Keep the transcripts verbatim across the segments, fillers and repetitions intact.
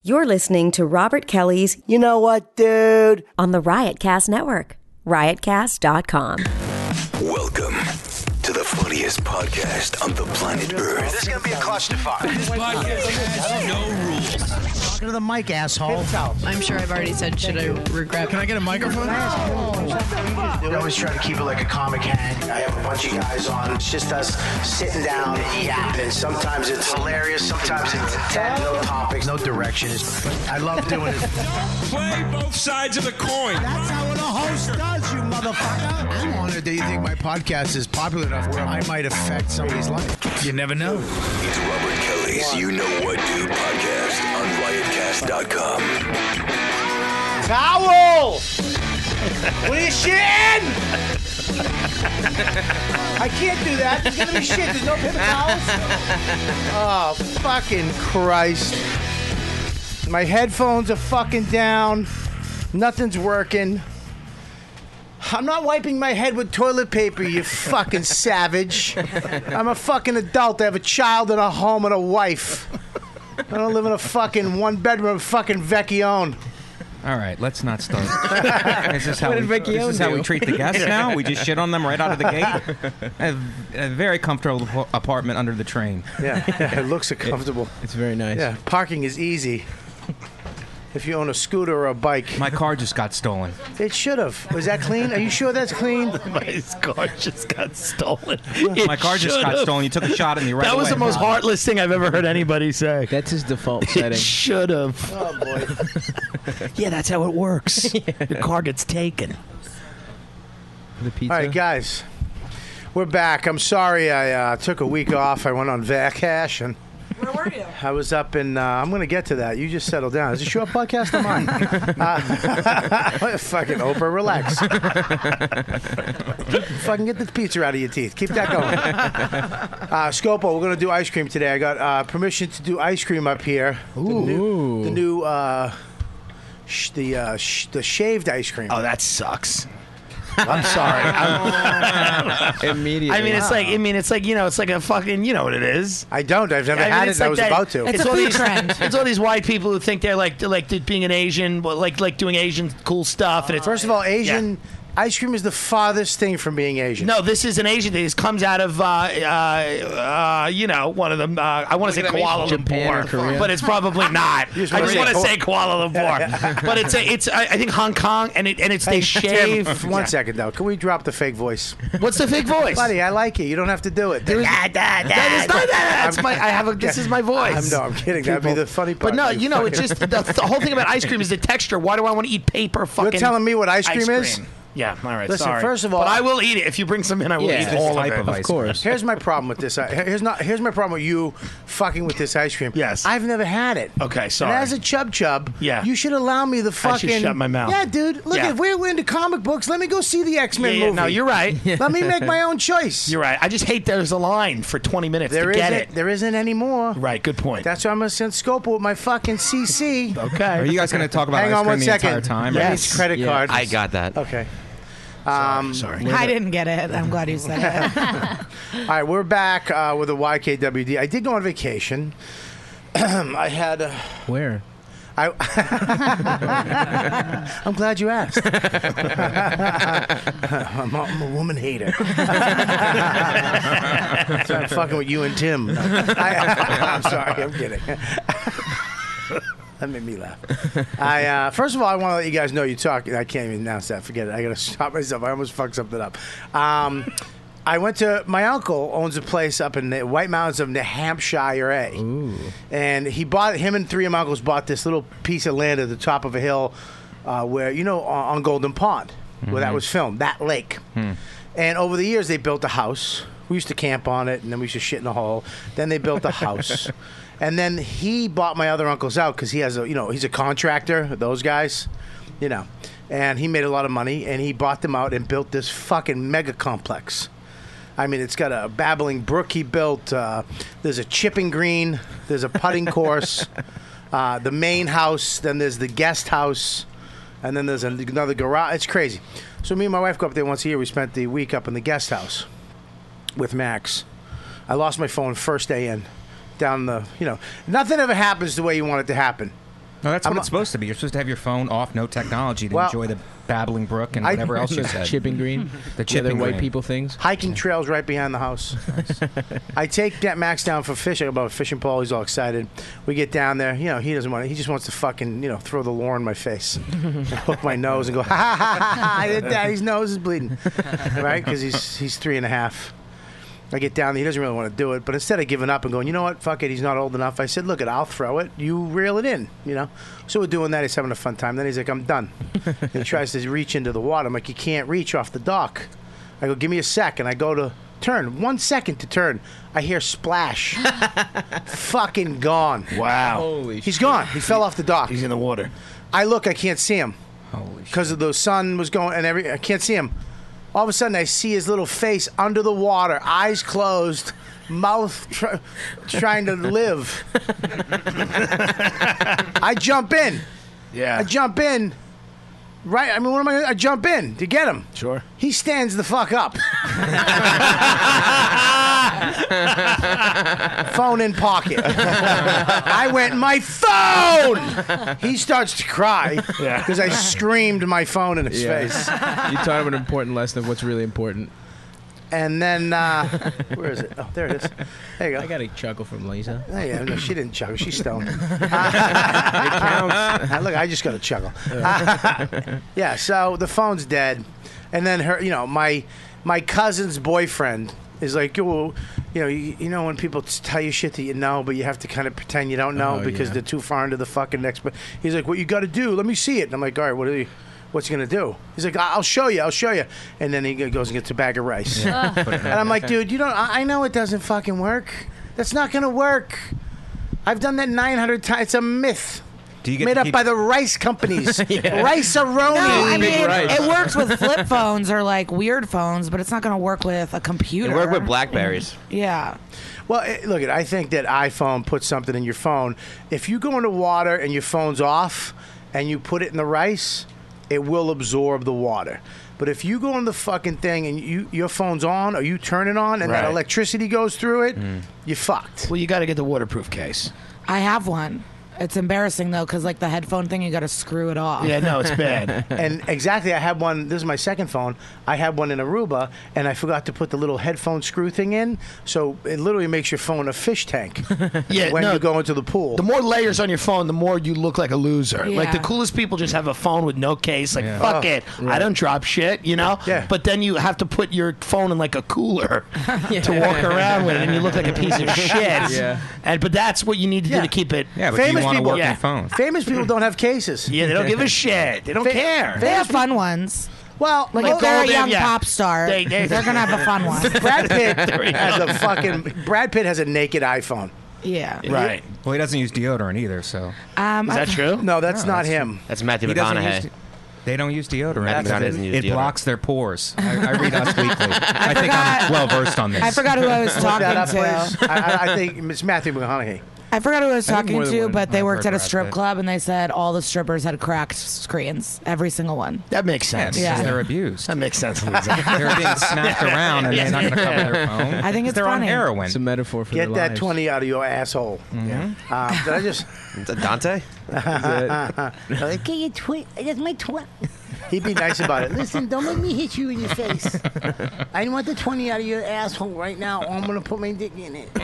You're listening to Robert Kelly's You Know What, Dude? On the Riotcast Network, riot cast dot com. Welcome to the funniest podcast on the planet Earth. This is going to be a clusterfuck. This podcast has no rules. Talking to the mic, asshole. I'm sure I've already said, should I regret? Can I get a microphone? They always try to keep it like a comic hang. I have a bunch of guys on. It's just us sitting down and yapping. Sometimes it's hilarious. Sometimes it's intense. No topics. No direction. I love doing it. Play both sides of the coin. That's how a host does, you motherfucker. I'm honored that you think my podcast is popular enough where I might affect somebody's life. You never know. It's Robert Kelly's You Know What Dude podcast on riot cast dot com. Towel! What are you shitting? I can't do that. There's gonna be shit. There's no paper towels. Oh, fucking Christ. My headphones are fucking down. Nothing's working. I'm not wiping my head with toilet paper, you fucking savage. I'm a fucking adult. I have a child and a home and a wife. I don't live in a fucking one-bedroom fucking Vecchione. All right, let's not start. Is this how, What we, did Vecchione this is how we do? treat the guests now? We just shit on them right out of the gate? A, a very comfortable apartment under the train. Yeah, yeah, it looks comfortable. It's very nice. Yeah, parking is easy. If you own a scooter or a bike. My car just got stolen. It should have. Was that clean? Are you sure that's clean? My car just got stolen. My car just got stolen. You took a shot at me right That away. was the most heartless thing I've ever heard anybody say. That's his default It setting. should have. Oh, boy. Yeah, that's how it works. Your car gets taken. The pizza. All right, guys. We're back. I'm sorry I uh, took a week off. I went on vacation. and Where were you? I was up in, uh, I'm going to get to that. You just settle down. Is this your podcast or mine? uh, fucking Oprah, relax. Fucking get the pizza out of your teeth. Keep that going. Uh, Scopo, we're going to do ice cream today. I got uh, permission to do ice cream up here. The new, the new uh, sh- the, uh, sh- the shaved ice cream. Oh, that sucks. I'm sorry. I'm, Immediately. I mean, it's like I mean, it's like you know, it's like a fucking you know what it is. I don't. I've never I mean, had it. it's I like was that- about to. It's a all food these, trend. It's all these white people who think they're like they're like being an Asian, but like like doing Asian cool stuff, and it's First of all, Asian ice cream is the farthest thing from being Asian. No, this is an Asian thing. This comes out of, uh, uh, uh, you know, one of them. Uh, I want to say Look at that Kuala Asian- Japan or Lumpur, Korea. but it's probably not. I just just wanna want to say say Kuala Lumpur, but it's a, it's I I think Hong Kong, and it and it's they Hey, Tim, shave. one Yeah. second, though. Can we drop the fake voice? What's the fake voice? Buddy, I like it. You don't have to do it. Da, da, da, that is not that. That's my. I have a. This is my voice. I'm, no, I'm kidding. That'd be the funny part. But no, you know, it's just the, the whole thing about ice cream is the texture. Why do I want to eat paper? Fucking. You're telling me what ice cream is? Yeah, all right. Listen, sorry. first of all- but I will eat it if you bring some in. I will Yeah, eat this all type of of it. ice Of course. Here's my problem with this. Here's not. Here's my problem with you fucking with this ice cream. Yes. I've never had it. Okay, sorry. And as a chub chub, Yeah. you should allow me the fucking. shut my mouth. Yeah, dude. Look, Yeah. if we're, we're into comic books, let me go see the X Men Yeah, yeah, movie. no, you're right. Let me make my own choice. You're right. I just hate there's a line for twenty minutes There to get isn't. it. There isn't anymore. Right. Good point. That's why I'm gonna send Scopo with my fucking C C. okay. Are you guys going to talk about Hang ice on cream one the second. entire time? Let Yes. me his credit Yeah. card. I got that. Okay. Um, Sorry. I didn't get it. I'm glad you said it. All right, we're back uh, with a Y K W D. I did go on vacation. I had. Uh, Where? I, I'm glad you asked. I'm, a, I'm a woman hater. So I'm fucking with you and Tim. I, I'm sorry, I'm kidding. That made me laugh. I uh, first of all, I want to let you guys know you talk. I can't even announce that. Forget it. I got to stop myself. I almost fucked something up. Um, I went to my uncle owns a place up in the White Mountains of New Hampshire, A. Ooh. And he bought him and three of my uncles bought this little piece of land at the top of a hill, uh, where you know on, on Golden Pond, where that was filmed, that lake. And over the years, they built a house. We used to camp on it, and then we used to shit in a hole. Then they built a house. And then he bought my other uncles out because he has a, you know, he's a contractor, those guys, you know. And he made a lot of money, and he bought them out and built this fucking mega complex. I mean, it's got a babbling brook he built. Uh, there's a chipping green. There's a putting course. Uh, the main house. Then there's the guest house. And then there's another garage. It's crazy. So me and my wife go up there once a year. We spent the week up in the guest house with Max. I lost my phone first day in. Down the, you know, nothing ever happens the way you want it to happen. No, that's what I'm it's a- supposed to be. You're supposed to have your phone off, no technology, to Well, enjoy the babbling brook and I- whatever else you said. Chipping green. The Yeah, chipping white green. people things. Hiking trails right behind the house. I take that Max down for fishing. About a fishing pole. He's all excited. We get down there. You know, he doesn't want to. He just wants to fucking, you know, throw the lure in my face, and hook my nose, and go, ha ha ha ha ha. Daddy's nose is bleeding, right? Because he's he's three and a half. I get down there. He doesn't really want to do it, but instead of giving up and going, you know what, fuck it, he's not old enough. I said, look it, I'll throw it. You reel it in, you know. So we're doing that. He's having a fun time. Then he's like, I'm done. And he tries to reach into the water. I'm like, you can't reach off the dock. I go, give me a sec, and I go to turn. One second to turn. I hear splash. Fucking gone. Wow. Holy He's gone. He fell off the dock. He's in the water. I look, I can't see him. Holy Because of the sun was going and every I can't see him. All of a sudden I see his little face under the water, eyes closed, mouth tr- trying to live. I jump in. Yeah. I jump in. Right, I mean, what am I gonna I jump in to get him. Sure. He stands the fuck up. Phone in pocket. I went, my phone! He starts to cry because I screamed my phone in his Yeah. face. You taught him an important lesson of what's really important. And then, uh, where is it? Oh, there it is. There you go. I got a chuckle from Lisa. Oh, yeah, no, she didn't chuckle. She's stoned. It counts. Look, I just got a chuckle. Yeah, so the phone's dead. And then her, you know, my my cousin's boyfriend is like, oh, you know, you, you know when people t- tell you shit that you know, but you have to kind of pretend you don't know Oh, because yeah. they're too far into the fucking next. But he's like, what you got to do? Let me see it. And I'm like, all right, what are you? What's he gonna do? He's like, I'll show you. I'll show you. And then he goes and gets a bag of rice. And I'm like, dude, you don't. I I know it doesn't fucking work. That's not gonna work. I've done that nine hundred times. It's a myth. Do you get Made to up keep- by the rice companies. Rice-a-roni. No, I mean, Big rice. it works with flip phones or like weird phones, but it's not going to work with a computer. It worked with Blackberries. Yeah. Well, it, look, I think that iPhone puts something in your phone. If you go into water and your phone's off and you put it in the rice, it will absorb the water. But if you go in the fucking thing and you your phone's on or you turn it on and Right. that electricity goes through it, you're fucked. Well, you got to get the waterproof case. I have one. It's embarrassing though, because like the headphone thing, you got to screw it off. Yeah, no, it's bad. And exactly, I had one. This is my second phone. I had one in Aruba, and I forgot to put the little headphone screw thing in. So it literally makes your phone a fish tank Yeah, when no, you go into the pool. The more layers on your phone, the more you look like a loser. Yeah. Like the coolest people just have a phone with no case. Like Yeah. fuck Oh, it, I don't drop shit, you know. Yeah. But then you have to put your phone in like a cooler to walk around with it, and you look like a piece of shit. Yeah. And but that's what you need to Yeah. do to keep it. Yeah, but do Famous you want a people- working yeah. phone? Famous people don't have cases. Yeah, they don't give a shit. They don't Fa- care. They have fun ones. Well, Like well, if they're a Golden, young yeah. pop star, They- they, they- are gonna have a fun one. Brad Pitt has a fucking Brad Pitt has a naked iPhone. Yeah. Right. Well, he doesn't use deodorant either, so Um, Is that true? No, that's No, not that's him. That's Matthew he doesn't use. McConaughey. de- They don't use deodorant. Matthew because McConaughey doesn't it use it deodorant. blocks their pores. I, I read Us Weekly. I, think forgot- I'm well versed on this. I forgot who I was Look talking that up, to. please. I, I, I think it's Matthew McConaughey. I forgot who I was I think talking more than to, one. but they I've worked heard at a Brad strip Pitt. club, and they said all the strippers had cracked screens, every single one. That makes Yeah, sense. because Yeah. they're abused. That makes sense. Lisa. They're being smacked around, and they're not going to cover their phone. I think it's they're funny. on heroin. It's a metaphor for Get their that lives. twenty out of your asshole. Mhm. Uh, did I just? Is that Dante? Get your twi- That's my twi- He'd be nice about it. Listen, don't make me hit you in your face. I want the twenty out of your asshole right now, or I'm gonna put my dick in it.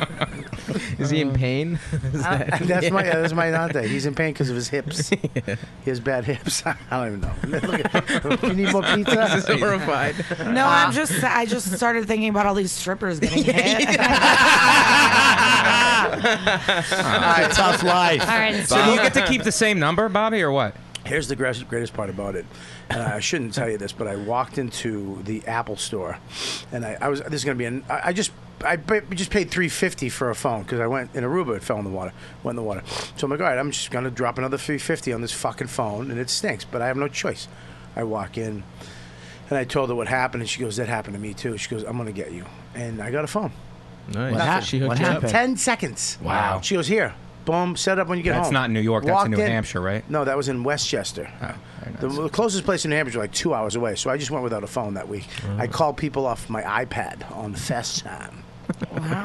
Is he in pain? Is Uh, that- that's my that's my Dante. He's in pain because of his hips. He has bad hips. I don't even know. Look at, you need more pizza? He's horrified. No, I'm just I just started thinking about all these strippers getting hit. It's a tough life. All right, So do you get to keep the same number, Bobby, or what? Here's the greatest, greatest part about it. And I shouldn't tell you this, but I walked into the Apple store, and I, I was. This is gonna be. An, I I just. I pa- just paid three fifty for a phone because I went in Aruba. It fell in the water. Went in the water. So I'm like, all right, I'm just gonna drop another three fifty on this fucking phone, and it stinks. But I have no choice. I walk in, and I told her what happened, and she goes, "That happened to me too." She goes, "I'm gonna get you," and I got a phone. Nice. What hap- She hooked what you up. happened? Ten seconds. Wow. She goes, here. Boom. Set up when you get That's home. not in New York. That's in Walked New Hampshire, right? No, that was in Westchester. Oh, very The, nice. the closest place in New Hampshire was like two hours away, so I just went without a phone that week. Oh. I called people off my iPad on FaceTime. wow.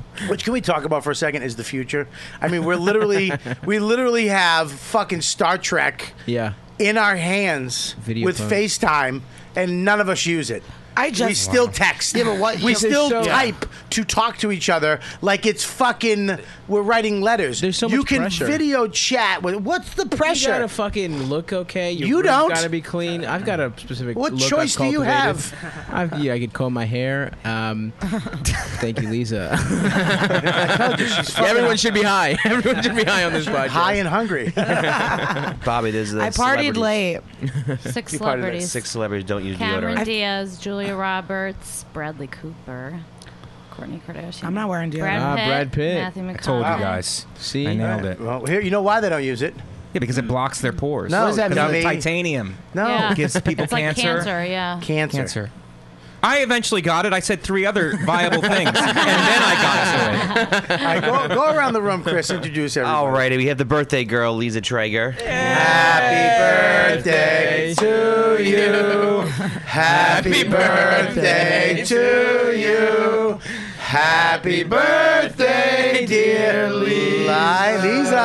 Which can we talk about for a second is the future. I mean, we're literally we literally have fucking Star Trek Yeah. in our hands Video with phone. FaceTime, and none of us use it. I just we still text. Yeah, but what- we This is still so- type to talk to each other like it's fucking. We're writing letters. There's so you much can pressure. video chat with. What's the You pressure? gotta fucking look okay. Your You room's don't. Gotta be clean. I've got a specific. What look choice I've do you cultivated. have? I've, yeah, I could comb my hair. Um, thank you, Lisa. Everyone should be high. Everyone should be high on this podcast. High and hungry. Bobby, this is the I partied celebrities. late. Six You partied late. celebrities. Six celebrities don't use Cameron deodorant. Diaz, Julia Roberts, Bradley Cooper, Kourtney Kardashian. I'm not wearing deodorant. Brad Ah, Pitt, Brad Pitt. Matthew McConaughey. I told you guys. See? I nailed it. Well, here you know why they don't use it. Yeah, because it blocks their pores. No, What does that dummy. mean? Titanium. No, Yeah. It gives people It's like cancer. cancer, yeah. cancer. Cancer. I eventually got it. I said three other viable things, and then I got to it. All right, go, go around the room, Chris. Introduce everybody. Alrighty, we have the birthday girl, Lisa Traeger. Happy birthday to you. Happy birthday to you. Happy birthday, dear Lisa. Lisa.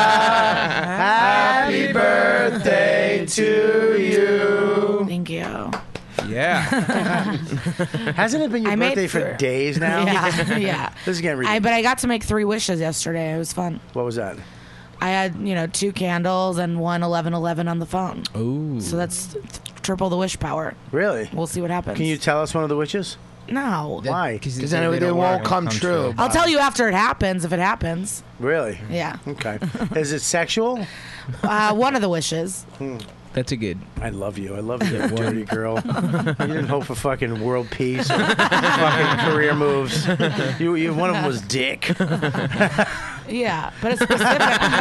Happy birthday to you. Thank you. Yeah. Hasn't it been your I made birthday for thr- days now? Yeah, yeah. This is getting I, ridiculous. but I got to make three wishes yesterday. It was fun. What was that? I had, you know, two candles and one eleven eleven on the phone. Ooh. So that's th- triple the wish power. Really? We'll see what happens. Can you tell us one of the wishes? No. Why? Because then it, it won't come true. I'll tell you after it happens, if it happens. Really? Yeah. Okay. Is it sexual? Uh, one of the wishes. That's a good. I love you. I love you, dirty girl. You didn't hope for fucking world peace or fucking career moves. You, you, one of them was dick. Yeah, but it's specific.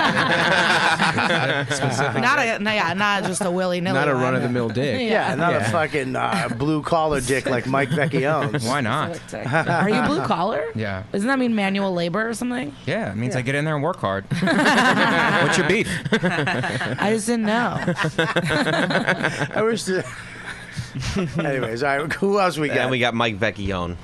Specific. Not a, no, yeah, not just a willy nilly. Not a run-of-the-mill dick. Yeah, not Yeah. a fucking uh, blue collar dick like Mike Vecchione's. Why not? Are you blue collar? Yeah. Doesn't that mean manual labor or something? Yeah, it means I get in there and work hard. What's your beef? I just didn't know. I wish the. Anyways, all right. Who else we got? And we got Mike Vecchione.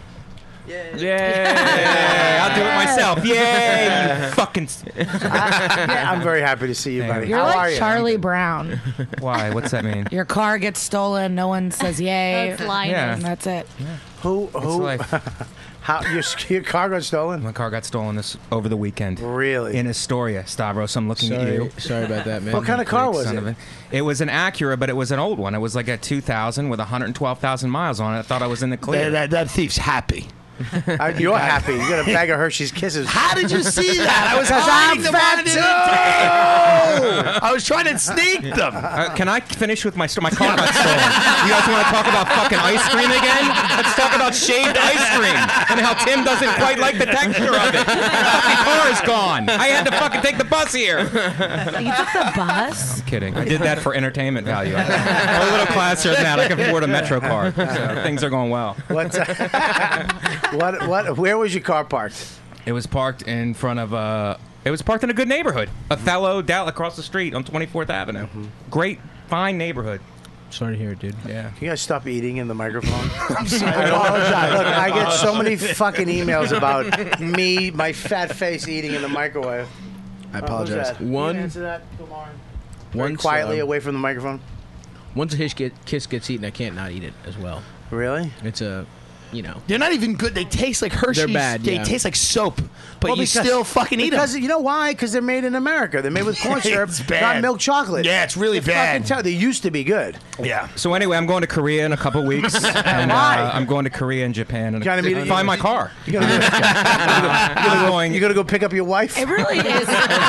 Yeah, I'll do it myself. Yay, you fucking. Yeah, I'm very happy to see you, buddy. You're How like are you? Charlie Brown. Why? What's that mean? Your car gets stolen, no one says yay. That's lying. Yeah. And that's it. Who? Who? life. How your, your car got stolen? My car got stolen this over the weekend. Really? In Astoria, Stavros. I'm looking at Sorry, you. sorry about that, man. What kind of car was Son it? of a- It was an Acura, but it was an old one. It was like a two thousand with one hundred twelve thousand miles on it. I thought I was in the clear. That, that, that thief's happy. Uh, you're happy. You got a bag of Hershey's Kisses. How did you see that? I was 'Cause hiding I'm them fat under the table. I was trying to sneak them. Uh, can I finish with my sto- my car got stolen? You guys want to talk about fucking ice cream again? Let's talk about shaved ice cream and how Tim doesn't quite like the texture of it. My fucking car is gone. I had to fucking take the bus here. You took the bus? I'm kidding. I did that for entertainment value. I'm a little classier than that. I can afford a Metro card. So things are going well. What? Uh, what? What? Where was your car parked? It was parked in front of a. It was parked in a good neighborhood, Othello, Dallas, across the street on twenty-fourth Avenue. Great, fine neighborhood. Sorry to hear it, dude. Yeah. Can you guys stop eating in the microphone? I'm sorry. I apologize. Look, I get so many fucking emails about me, my fat face eating in the microwave. I Uh, who's apologize. that? Can you One- answer that, Kumar? Very Once, quietly uh, away from the microphone. Once a hish get, kiss gets eaten, I can't not eat it as well. Really? It's a, you know. They're not even good. They taste like Hershey's. They're bad, They yeah. taste like soap, but Well, you because- still fucking eat them. Because you know why? Because they're made in America. They're made with corn syrup, It's bad. not milk chocolate. Yeah, it's really They're bad. fucking ter- they used to be good. Yeah. So anyway, I'm going to Korea in a couple weeks. And, Why? Uh, I'm going to Korea and Japan and You gotta meet- find my car. You gotta go, I'm going. you gotta go pick up your wife. It really is.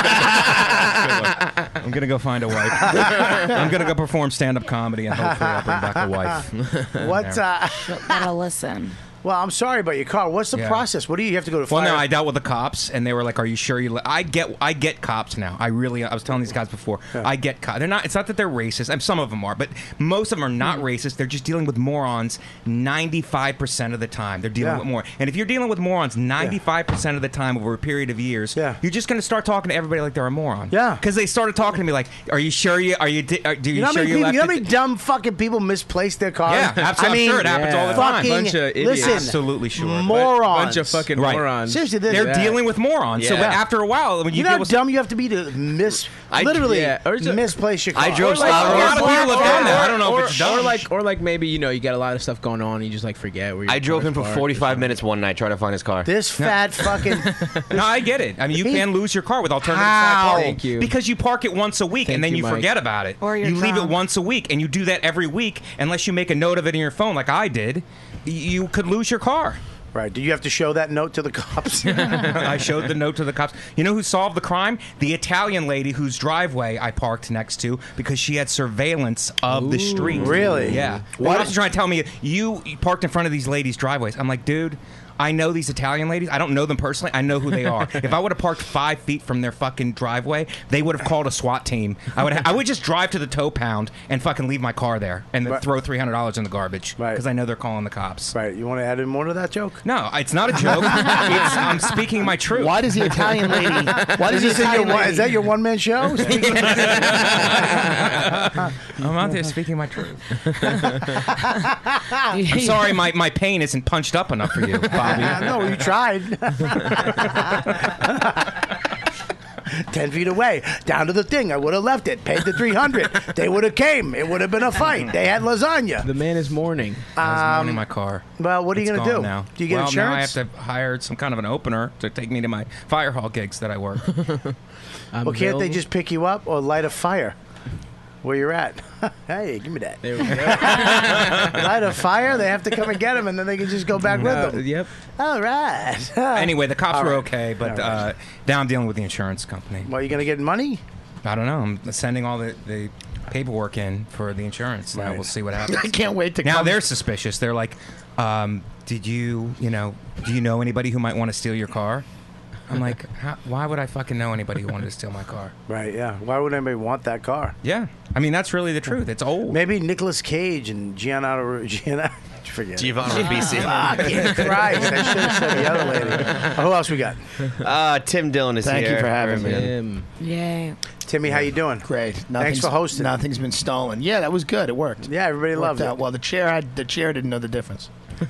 I'm gonna go find a wife. I'm gonna go perform stand-up comedy and hopefully I'll bring back a wife. What? Uh, Gotta listen. well, I'm sorry about your car. What's the Yeah. process? What do you, you have to go to Well, fire? no, I dealt with the cops, and they were like, "Are you sure you?" Li-? I get, I get cops now. I really, I was telling these guys before. I get cops. They're not. It's not that they're racist. I mean, some of them are, but most of them are not Hmm. racist. They're just dealing with morons ninety-five percent of the time. They're dealing Yeah. with more. And if you're dealing with morons ninety-five percent of the time over a period of years, Yeah. you're just going to start talking to everybody like they're a moron. Yeah. Because they started talking to me like, "Are you sure you? Are you? Di- are, do you, You know how sure many you people? left?" You know how it- many dumb fucking people misplace their cars? Yeah, absolutely. I mean, I'm sure it happens all the time. fucking, Bunch of idiots. listen, absolutely sure. morons. Bunch of fucking Right. morons. Seriously, this- They're Yeah. dealing with morons. So Yeah. after a while, when you You know deal how with dumb you have to be to miss, I- literally yeah, or is it- misplace your car. I drove Or like- Star a Wars. lot of people have done that. I don't know or, if it's or dumb. like, or like maybe you know you got a lot of stuff going on. And you just like forget where. Your I drove car's him for parked or forty-five something. minutes one night trying to find his car. This fat fucking. No, I get it. I mean, you He- can lose your car with alternative How? side parking. Thank you. Because you park it once a week Thank and then you, you, Mike. forget about it. Or you're you leave it drunk. once a week and you do that every week unless you make a note of it in your phone like I did. y- You could lose your car. Right. Do you have to show that note to the cops? I showed the note to the cops. You know who solved the crime? The Italian lady whose driveway I parked next to because she had surveillance of the street. Really? Yeah. What- What? Also trying to tell me you parked in front of these ladies' driveways. I'm like, dude, I know these Italian ladies. I don't know them personally. I know who they are. If I would have parked five feet from their fucking driveway, they would have called a SWAT team. I would. Ha- I would just drive to the tow pound and fucking leave my car there and then Right. throw three hundred dollars in the garbage Right. because I know they're calling the cops. Right. You want to add in more to that joke? No, it's not a joke. it's, I'm speaking my truth. Why does the Italian lady? Why does Is, the this in your Italian one, lady? is that your one man show? I'm out there speaking my truth. I'm sorry, my, my pain isn't punched up enough for you, Bobby. no, you tried. Ten feet away, down to the thing. I would have left it. Paid the three hundred. They would have came. It would have been a fight. They had lasagna. The man is mourning. I was mourning my car. Well, what are you It's gonna gone do? Now. Do you get well, insurance? Now I have to hire some kind of an opener to take me to my fire hall gigs that I work. I'm Well, can't they available. just pick you up or light a fire where you're at? Hey, give me that. There we go. Light a fire. They have to come and get him, and then they can just go back with Uh, them. yep. All right. Anyway, the cops All were right. okay, but All right. uh, now I'm dealing with the insurance company. Well, you gonna get money? I don't know. I'm sending all the, the paperwork in for the insurance. Now Right. we'll see what happens. I can't wait to Now come. they're suspicious. They're like, um, "Did you, you know, do you know anybody who might want to steal your car?" I'm like, How, "Why would I fucking know anybody who wanted to steal my car?" Right. Yeah. Why would anybody want that car? Yeah, I mean that's really the truth. It's old. Maybe Nicolas Cage and Gianna. Gianna forget. it. Giovanna Ribisi. Fucking Christ! I should have said the other lady. Oh, who else we got? Uh, Tim Dillon is Thank here. you for having me. Him. Yay. Timmy, how you doing? Great. Thanks Nothing's- for hosting. Nothing's been stolen. Yeah, that was good. It worked. Yeah, everybody It loved worked it. out. Well, the chair had the chair didn't know the difference.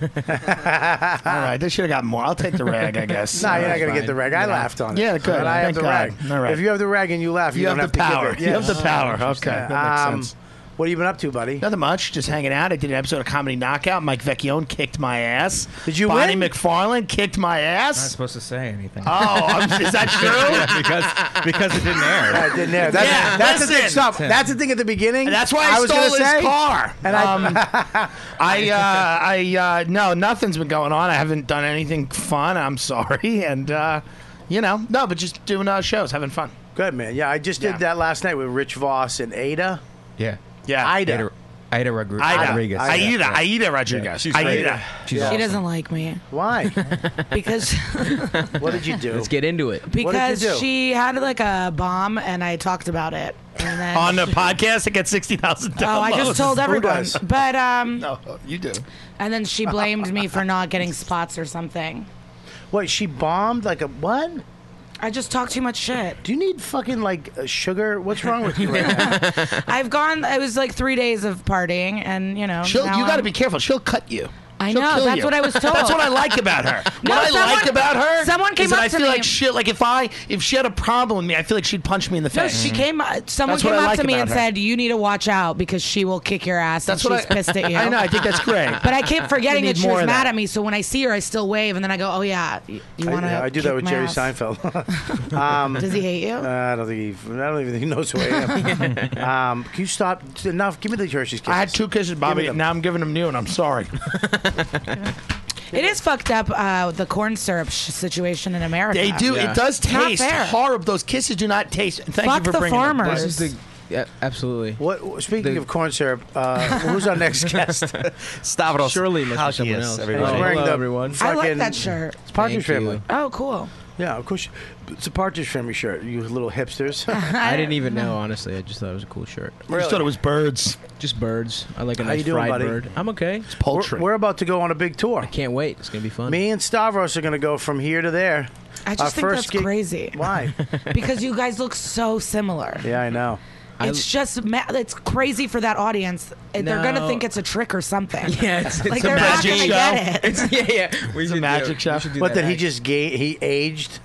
All right, they should have got more. I'll take the rag, I guess. No, you're Uh, not gonna fine. get the rag. I You know. laughed on it. Yeah, good. But I have Thank the God. rag. All right. If you have the rag and you laugh, you, You don't have the to give power. it. You have Yes. the power. Okay, Yeah. that makes Um, sense. What have you been up to, buddy? Nothing much. Just hanging out. I did an episode of Comedy Knockout. Mike Vecchione kicked my ass. Did you Bonnie win? McFarlane kicked my I'm not ass. supposed to say anything. Oh, I'm, is that true? because because it didn't air. Yeah, it didn't air. That's, Yeah, that's the thing. listen. Stop. That's the thing at the beginning. That's why I, was stole gonna his say. car. And I- um, I, uh, I, uh, no, nothing's been going on. I haven't done anything fun. I'm sorry, and uh, you know, no, but just doing uh, shows, having fun. Good man. Yeah, I just did Yeah. that last night with Rich Voss and Ada. Yeah. Yeah, Ida. Aida, Aida Rodri- Aida, Rodriguez. Aida, Aida Rodriguez. She's Aida. great. She's Yeah. She awesome. doesn't like me Why? because What did you do? Let's get into it. because do? she had like a bomb and I talked about it. And then On the podcast, it gets sixty thousand downloads. Oh, I just told everyone. does? But um No, you do. and then she blamed me for not getting spots or something. Wait, she bombed like a what? I just talk too much shit. Do you need fucking like uh, sugar? What's wrong with you right now? I've gone. It was like three days of partying, and you know. She'll, now you got to I'm- be careful. She'll cut you. I She'll know. kill That's you. what I was told. That's what I like about her. No, what I someone- like about her. someone came is that up I to feel me- like shit. Like if I, if she had a problem with me, I feel like she'd punch me in the No, face. she came. uh, Someone That's came what I up like to me about and her. said, "You need to watch out because she will kick your ass." That's and what she's I- pissed at you. I know. I think that's great. But I keep forgetting You that need she more was of mad that. at me. So when I see her, I still wave, and then I go, "Oh yeah, you, you want to?" I, I do that with Jerry Seinfeld. um, Does he hate you? Uh, I don't think he. I don't even think he knows who I am. um, can you stop? Enough. Give me the Hershey's kisses. I had two kisses, Bobby. Give me them. Now I'm giving them to you, and I'm sorry. It is fucked up. Uh, the corn syrup sh- situation in America. They do. Yeah. It does It's not taste fair. horrible. Those kisses do not taste. Thank Fuck you for the bringing them. farmers. This is the yeah, absolutely. What? Speaking The- of corn syrup, uh, who's our next guest? Stavros Surely must be someone Halkias, else. He's everybody. wearing Hello, the everyone. I like fucking- that shirt. It's Partridge Thank you. Family. Oh, cool. Yeah, of course. It's a Partridge Family shirt. You little hipsters. I didn't even know, honestly. I just thought it was a cool shirt. I just thought it was birds. Just birds. I like a How nice you doing, fried buddy? bird. I'm okay. It's poultry. We're, we're about to go on a big tour. Can't wait. It's gonna be fun. Me and Stavros are going to go from here to there. I Our just think first that's gig- crazy. Why? Because you guys look so similar. Yeah, I know. It's just ma- it's crazy for that audience. They're gonna No. think it's a trick or something. Yeah, it's, it's like a they're not magic gonna show. get it. It's, yeah, yeah. We It's a should magic do, show. we should do What that did he act. just gay? He aged.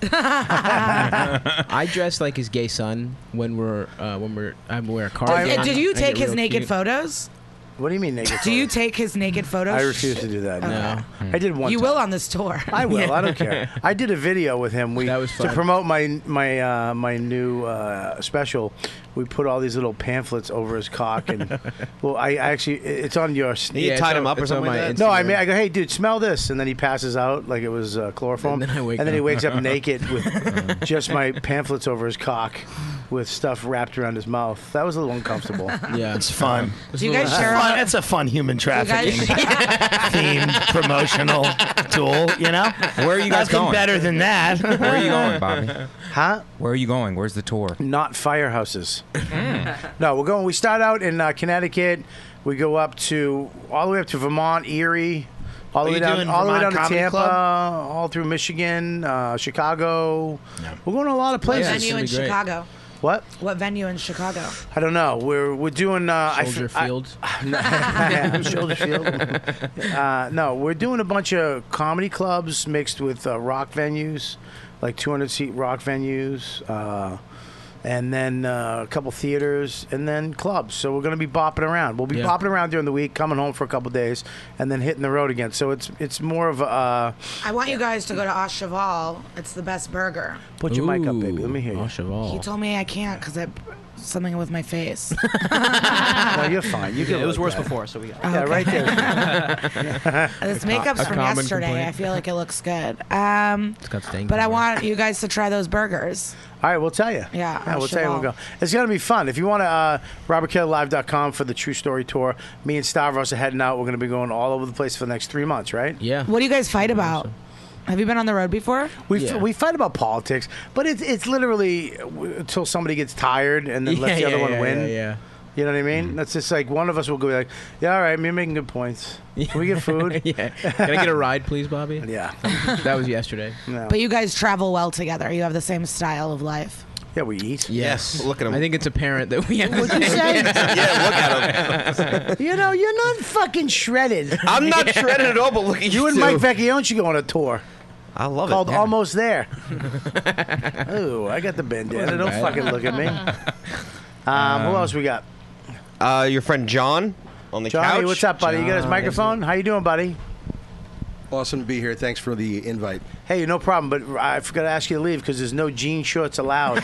I dress like his gay son when we're uh, when we're I wear a cardigan. Uh, Did you I get take his real naked cute. photos? What do you mean naked? Do you take his naked photos? I refuse to do that. No, No. I did one. You time. will on this tour. I will. I don't care. I did a video with him. We That was to fun. promote my my uh, my new uh, special. We put all these little pamphlets over his cock, and well, I, I actually it's on your. You Yeah, tied it's him on- up or it's on something my like that? No, I Instagram. mean I go, hey dude, smell this, and then he passes out like it was uh, chloroform, And then I wake he up. wakes up naked with just my pamphlets over his cock, with stuff wrapped around his mouth. That was a little uncomfortable. Yeah, It's fun. Do you guys It's share? fun. a- It's a fun human you guys- trafficking themed promotional tool. You know, Where are you guys nothing going? better than that. Where are you going, Bobby? Huh? Where are you going? Where's the tour? Not firehouses. No, we're going. We start out in uh, Connecticut. We go up to all the way up to Vermont, Erie, all the Are way you down, doing all the way down Vermont to Comedy Tampa, Club? all through Michigan, uh, Chicago. We're going to a lot of What places. venue in It's gonna be great. Chicago? What? What venue in Chicago? I don't know. We're we're doing uh, I f- Soldier I- Field. Shoulder Field. Uh, no, we're doing a bunch of comedy clubs mixed with uh, rock venues, like two hundred seat rock venues, uh, and then uh, a couple theaters, and then clubs. So we're going to be bopping around. We'll be Yeah. bopping around during the week, coming home for a couple days, and then hitting the road again. So it's it's more of a uh, I want you guys to go to Au Cheval. It's the best burger. put your mic up, baby. Let me hear you. Au Cheval. He told me I can't because I something with my face. No, you're fine. You Yeah, can it was look worse that. before, so we got Yeah, right there. This makeup's a from common yesterday. complaint. I feel like it looks good. Um, It's got stains but I on it. want you guys to try those burgers. All right, we'll tell you. Yeah, yeah Au we'll tell you when we Cheval. go. It's going to be fun. If you want to, uh, robert kelly live dot com for the True Story Tour. Me and Stavros are heading out. We're going to be going all over the place for the next three months, right? Yeah. What do you guys fight about? Have you been on the road before? We, Yeah. f- we fight about politics, but it's it's literally w- until somebody gets tired and then Yeah, lets the other yeah, one yeah, win. yeah, yeah. You know what I mean? That's just like one of us will go like, yeah, all right, you're making good points. Can we get food? Yeah. Can I get a ride, please, Bobby? Yeah. That was yesterday. No. But you guys travel well together. You have the same style of life. Yeah, we eat. Yes. Look at him. I think it's apparent that we have. What'd you say? Yeah, look at him. You know, you're not fucking shredded. I'm not shredded at all, but look at you. You and two. Mike Vecchione should go on a tour. I love Called it. Almost There. Ooh, I got the bandana. Don't bad. fucking look at me. Um, who else we got? Uh, your friend John on the Johnny, couch. what's up, buddy? You got his John, microphone? How you doing, buddy? Awesome to be here. Thanks for the invite. Hey, no problem, but I forgot to ask you to leave because there's no jean shorts allowed.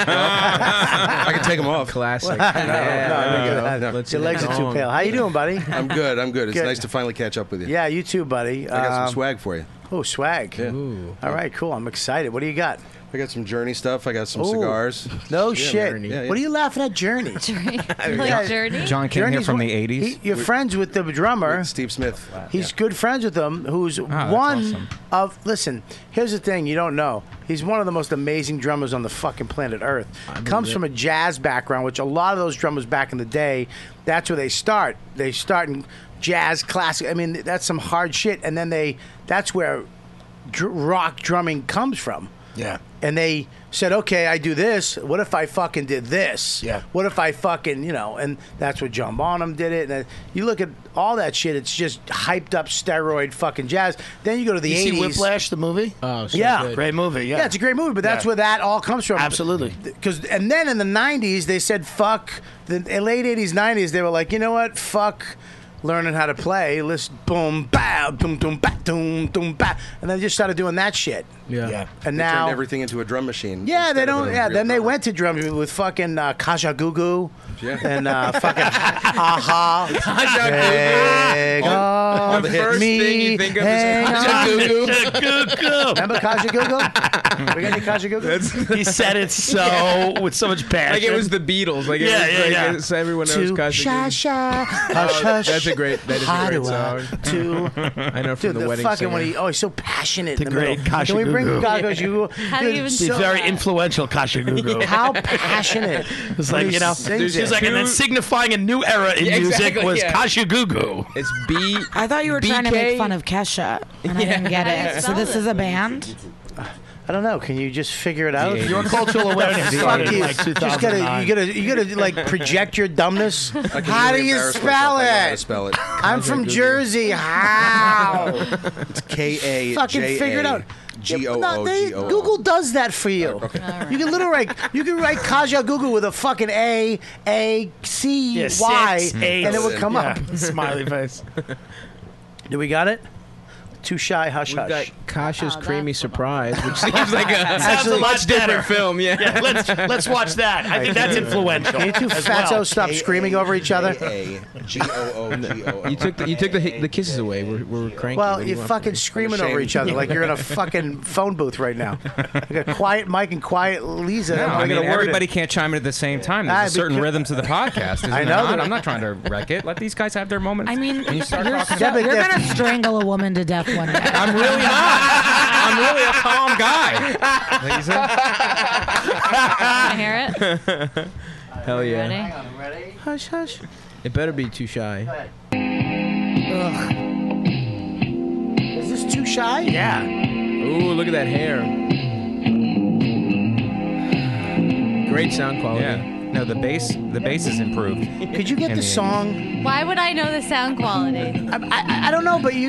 I can take them off. Classic. no, no, no, Let's Your legs get are too going. pale. How you doing, buddy? I'm good. I'm good. It's Good. nice to finally catch up with you. Yeah, you too, buddy. I got Um, some swag for you. Oh, swag. Yeah. Ooh. All right, cool. I'm excited. What do you got? I got some Journey stuff. I got some Ooh. cigars. No Yeah, shit. Journey. Yeah, yeah. What are you laughing at, Journey? Journey. Yeah. Like Journey? John came here Journey's from one- the eighties. he- you're friends with the drummer. Steve Smith. He's good friends with him, who's that's one awesome. of. Listen, here's the thing you don't know. He's one of the most amazing drummers on the fucking planet Earth. Comes from a jazz background, which a lot of those drummers back in the day, that's where they start. They start in jazz, classic. I mean, that's some hard shit, and then they. That's where dr- rock drumming comes from. Yeah. And they said, okay, I do this. What if I fucking did this? Yeah. What if I fucking, you know, and that's what John Bonham did it. And you look at all that shit, it's just hyped up steroid fucking jazz. Then you go to the You eighties. see Whiplash, the movie? Oh, so Yeah. good. Great movie. Yeah. Yeah, it's a great movie, but that's Yeah. where that all comes from. Absolutely. Because and then in the nineties, they said fuck. The late eighties, nineties, they were like, you know what? Fuck learning how to play. Let's boom, bow, boom, boom, ba, boom, boom, ba, and then just started doing that shit. Yeah. Yeah. And They now turned everything into a drum machine. yeah, they instead of don't. a Yeah, real then they drummer. went to drum with fucking uh, Kaja Gugu Yeah. and uh, fucking Aha. Hey, all the hits. First me, thing you think of is hang Kaja on. Remember Kaja Gugu? We got any Kaja Gugu? He said it so with so much passion. Like it was the Beatles. Like it Yeah, was yeah, like yeah. it's- everyone knows To Kaja sha Gugu. sha, hush Oh, hush. that's a great. That is a How great do I- song. To I know from dude, the, the wedding fucking singer. when he oh he's so passionate. The in the great middle. Kaja Can we bring Gugu. Kaja Gugu? How do you Dude, even He's spell very that? influential, Kasha Gugu. How passionate. It's when like, he you know, sings he's it. like, and then signifying a new era in Yeah, music exactly, was yeah. Kasha Gugu. It's B. I thought you were B K? trying to make fun of Kesha, and I didn't get How do you it. So spell this it? is a band. I don't know. Can you just figure it out? Your cultural awareness Fuck started in, you. like, Just gotta, you gotta, you gotta like project your dumbness. How do you spell I know how it? to spell it. I'm from Jersey. How? It's K A Fucking J figure it out. A G O No, O they- G O O. Google does that for you. You can literally write, you can write Kaja Google with a fucking A A C Yeah, Y, six, eight. and it would come Yeah. up. Smiley face. Do we got it? Too shy, hush We've hush. got Kasha's Creamy Surprise, which seems like a, Sounds a a much lot better. different film. Yeah. Yeah, let's let's watch that. I think that's influential. Can you two as fatso well. stop screaming over each other? A G O O G O O. You took the, you took the the kisses away. We're, we're cranky. Well, What do you're you want fucking from me? screaming I'm over ashamed. each other like you're in a fucking phone booth right now. You got quiet Mike and quiet Lisa. No, How am I mean, gonna word everybody it? can't chime in at the same time. Ah, There's a certain because- rhythm to the podcast. Isn't I there know not? that- I'm not trying to wreck it. Let these guys have their moment. I mean, and you start you're, talking so, about you're gonna strangle a woman to death one day. I'm really not. I'm really a calm guy. Lisa? Can I hear it? Hell yeah. Ready? Hang on, ready? Hush, hush. It better be too shy. Ugh. Is this too shy? Yeah. Ooh, look at that hair. Great sound quality. Yeah. No, the bass. The bass is improved. Could you get In the the- song? Why would I know the sound quality? I, I, I don't know, but you.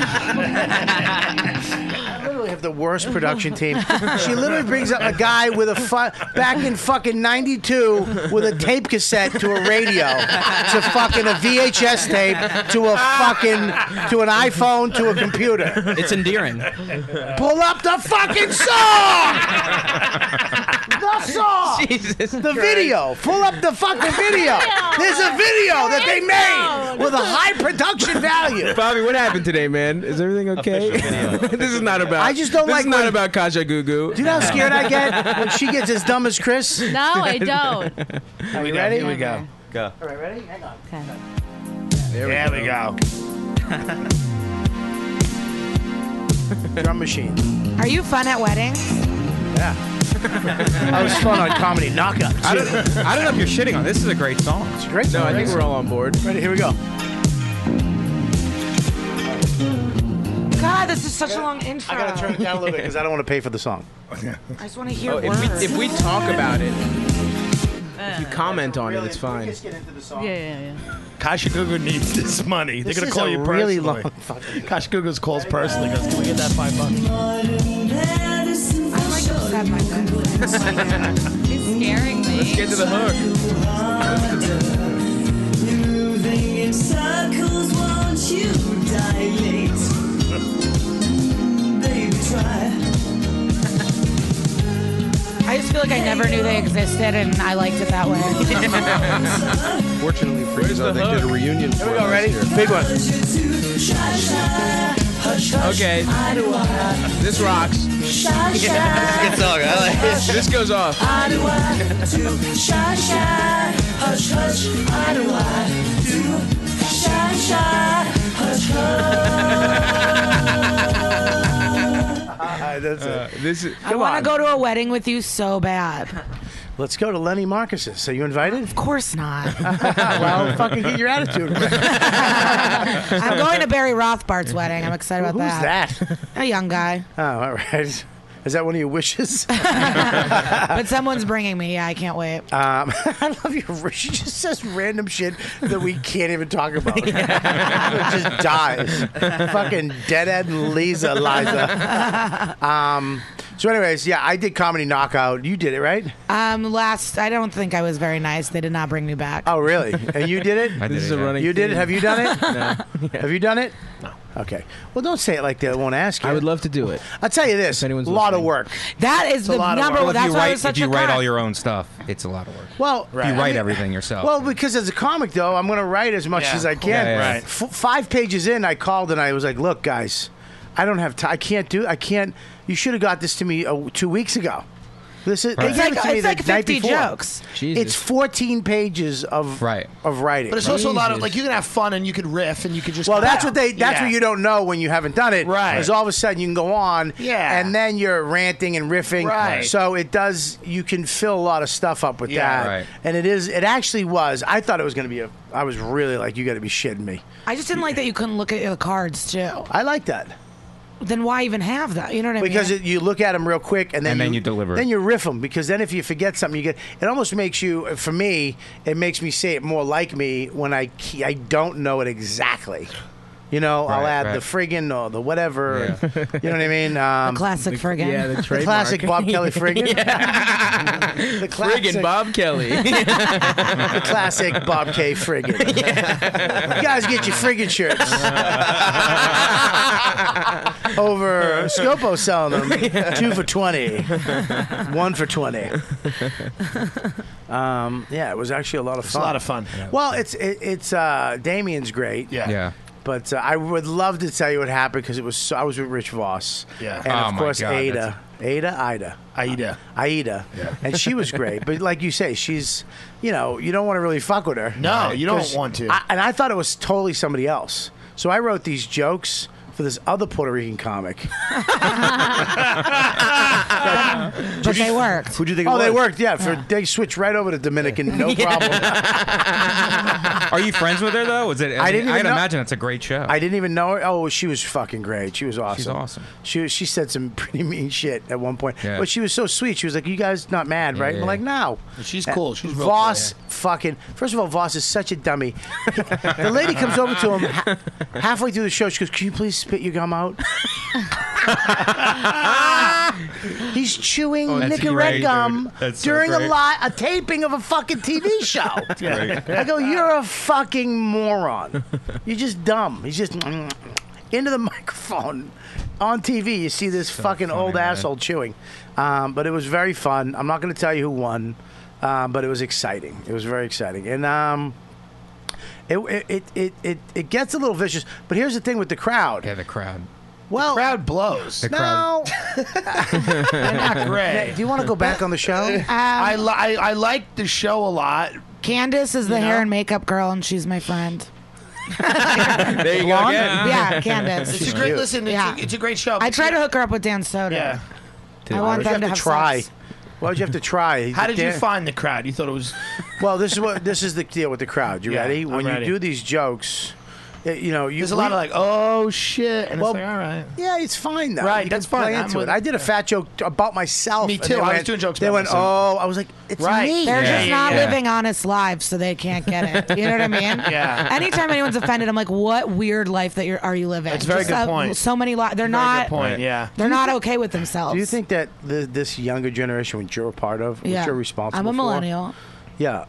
I literally have the worst production team. She literally brings up a guy with a fu- back in fucking ninety-two with a tape cassette to a radio to fucking a V H S tape to a fucking to an iPhone to a computer. It's endearing. Pull up the fucking song. The song. Jesus The Christ. video. Pull up the fucking video. There's a video that they made with a high production value. Bobby, what happened today, man? Is everything okay? This is not about. I just don't this like is not when- about Kaja Gugu. Do you know how scared I get when she gets as dumb as Chris? No, I don't. Are we ready? Here we go. Go. All right, ready? Hang on. Okay. There we There go. we go. Drum machine. Are you fun at weddings? Yeah. I was fun on Comedy Knockout. I don't, I don't know if you're shitting on. This is a great song. It's a great. No, song, I think right? we're all on board. Ready? Here we go. God, this is such a long intro. I gotta turn it down a little bit because I don't want to pay for the song. I just want to hear Oh, if words. we if we talk about it, if you comment on it, it's fine. Just get into the song. Yeah, yeah, yeah. Kasha Gugu needs this money. They're This gonna is call a you really personally. long fucking. Kasha Gugu's calls personally. Goes, can we get that five bucks? I like upset my bed. He's scaring me. Let's get to the hook. Moving in circles, won't you dilate? Baby, try. I just feel like I never knew they existed, and I liked it that way. Fortunately for you, though, the they did a hook? reunion. Here we go. Ready? Big one. Okay. This rocks. Good song. I like it. This goes off. Uh, that's it. This is. I want to go to a wedding with you so bad. Let's go to Lenny Marcus's. Are you invited? Of course not. Well, fucking get your attitude right. I'm going to Barry Rothbart's wedding. I'm excited about Who's that. that? A young guy. Oh, all right. Is that one of your wishes? But someone's bringing me. Yeah, I can't wait. Um, I love your. She just says random shit that we can't even talk about. It just dies. Fucking deadhead Lisa, Liza. Um. So, anyways, yeah, I did Comedy Knockout. You did it, right? Um, last, I don't think I was very nice. They did not bring me back. Oh, really? And you did it? I did This is it, a yeah. running. You did it? theme. Have you done it? No. Have you done it? No. Okay. Well, don't say it like that. I won't ask you. I would love to do it. I'll tell you this. If anyone's a lot of listening. work. That is the a lot of number. work. one. Well, if That's you why I write, was such if you a write cunt. all your own stuff, it's a lot of work. Well, If you write everything yourself. Well, because as a comic, though, I'm going to write as much Yeah. as I can. Yeah, yeah, yeah. Right. F- five pages in, I called and I was like, "Look, guys, I don't have time. I can't do. I can't. You should have got this to me uh, two weeks ago. This is. They It's gave like, it to me it's the like night fifty before. jokes. Jesus. It's fourteen pages of Right. of writing. But it's also a lot of Jesus. like you can have fun and you could riff and you could just. Well, cut that's out. what they. That's Yeah. what you don't know when you haven't done it. Right. Because all of a sudden you can go on. Yeah. And then you're ranting and riffing. Right. So it does. You can fill a lot of stuff up with Yeah. that. Right. And it is. It actually was. I thought it was going to be a. I was really like, you got to be shitting me. I just didn't like that you couldn't look at the cards too. I like that. then why even have that? You know what I Because mean? it, you look at them real quick and then And then you, you deliver. Then you riff them because then if you forget something, you get it almost makes you. For me, it makes me say it more like me when I ke- I don't know it exactly. You know, I'll Right, add right. the friggin' or the whatever. You know what I mean? Um, the classic friggin'. Yeah, the the trademark. classic Bob Kelly friggin'. the classic, Friggin' Bob Kelly. the classic Bob K friggin'. You guys get your friggin' shirts. Over Scopo selling them two for twenty, one for twenty. Um, yeah, it was actually a lot of It's fun. a lot of fun. Well, it's it, it's uh, Damien's great. Yeah. Yeah. But uh, I would love to tell you what happened because it was so, I was with Rich Voss. Yeah. And Oh of my course God, Ada, Ada, Ida, Aida. Aida, Yeah. and she was great. But like you say, she's you know you don't want to really fuck with her. No, you don't 'Cause want to. I, and I thought it was totally somebody else. So I wrote these jokes for this other Puerto Rican comic. But they worked. Who'd you think? Oh, it they was? worked. Yeah, for they switched right over to Dominican, no problem. Are you friends with her though? Was it? I didn't even I'd know- imagine it's a great show. I didn't even know her. Oh, she was fucking great. She was awesome. She's awesome. She was, she said some pretty mean shit at one point, Yeah. but she was so sweet. She was like, "You guys not mad, right?" Yeah. I'm like, "No." She's cool. She's real Voss. Fucking. First of all, Voss is such a dummy. The lady comes over to him ha- halfway through the show. She goes, "Can you please spit your gum out?" He's chewing Oh, that's Nicorette great, gum dude. That's so during a great. li- a taping of a fucking T V show. great. I go, "You're a fucking moron. You're just dumb." He's just into the microphone on T V. You see this fucking funny, old man. asshole chewing. Um, but it was very fun. I'm not going to tell you who won, um, but it was exciting. It was very exciting, and um, it, it it it it gets a little vicious. But here's the thing with the crowd. Yeah, the crowd. Well, crowd blows. The no. They're not great. Do you want to go back on the show? Um, I, li- I I like the show a lot. Candace is the You know? hair and makeup girl, and she's my friend. There you go Blonde? again. Yeah, Candace. It's She's a great cute. listen. It's, Yeah. a, it's a great show. I try to hook her up with Dan Soder. Yeah. I Why want would you them have to to have try? sex. Why would you have to try? How did you Dan- find the crowd? You thought it was Well, this is what this is the deal with the crowd. You Yeah, ready? I'm When ready. you do these jokes, it- you know, you There's a lot we- of like, oh shit, and Well, it's like, all right. Yeah, it's fine though. Right, You that's can play fine. I'm into with- it. I did a fat joke about myself. Me and too. they I was went- doing jokes They about went, myself. oh, I was like, it's Right. me. They're Yeah, just yeah, not yeah. living honest lives, so they can't get it. You know what I mean? Yeah. Anytime anyone's offended, I'm like, what weird life that you're are you living? That's a very Just, good uh, point. So many li- They're Very not. good point. Yeah. They're not okay with themselves. Do you think that the, this younger generation, which you're a part of, which Yeah. you're responsible I'm a for- millennial. Yeah.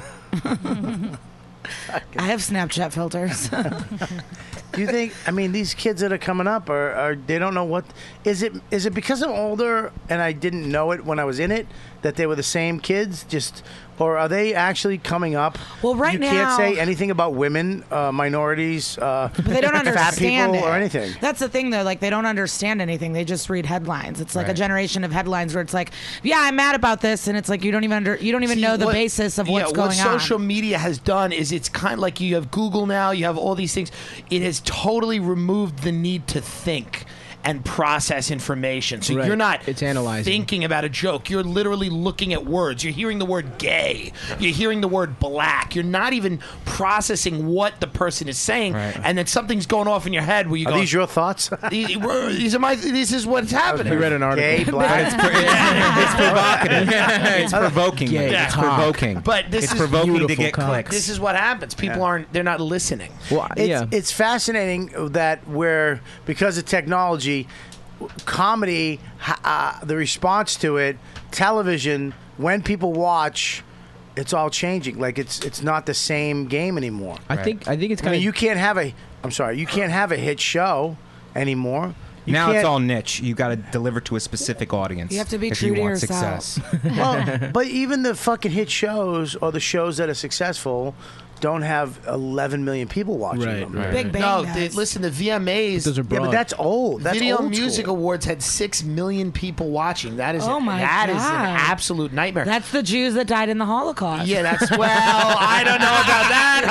I have Snapchat filters. Do you think? I mean, these kids that are coming up are, are they don't know what is it? Is it because I'm older and I didn't know it when I was in it that they were the same kids? Just or are they actually coming up? Well, right you now- can't say anything about women, uh, minorities, uh, But they don't fat understand people it. or anything. That's the thing, though. Like, they don't understand anything. They just read headlines. It's like a Right. generation of headlines where it's like, yeah, I'm mad about this, and it's like you don't even under, you don't even See, know the what- basis of what's yeah, going what on. social media has done is it's kind of like you have Google now, you have all these things. It has totally removed the need to think and process information. So Right. you're not It's analyzing. thinking about a joke. You're literally looking at words. You're hearing the word gay. You're hearing the word black. You're not even processing what the person is saying. Right. And then something's going off in your head where you Are go, these your thoughts? these, these are my, this is what's happening. We read an article. Gay, black. It's, pro- it's, it's provocative. It's provoking. Gay It's cock. provoking. But this it's is provoking to beautiful get cock. clicks. This is what happens. People aren't, they're not listening. Well, It's, yeah. it's fascinating that we're because of technology, comedy, ha- uh, the response to it, television, when people watch, it's all changing. Like it's it's not the same game anymore. I think I think it's I kind mean, of you can't have a. I'm sorry, you can't have a hit show anymore. You now it's can't- all niche. You got to deliver to a specific audience. You have to be if true you to want yourself. success. Well, but even the fucking hit shows or the shows that are successful don't have eleven million people watching Right, them. right. Big Bang No, does. the, listen, the V M As, those are Yeah, broad. but that's old. That's Video old Music school. Awards had six million people watching. That is Oh a- my that is God. an absolute nightmare. That's the Jews that died in the Holocaust. yeah, that's well. I don't know about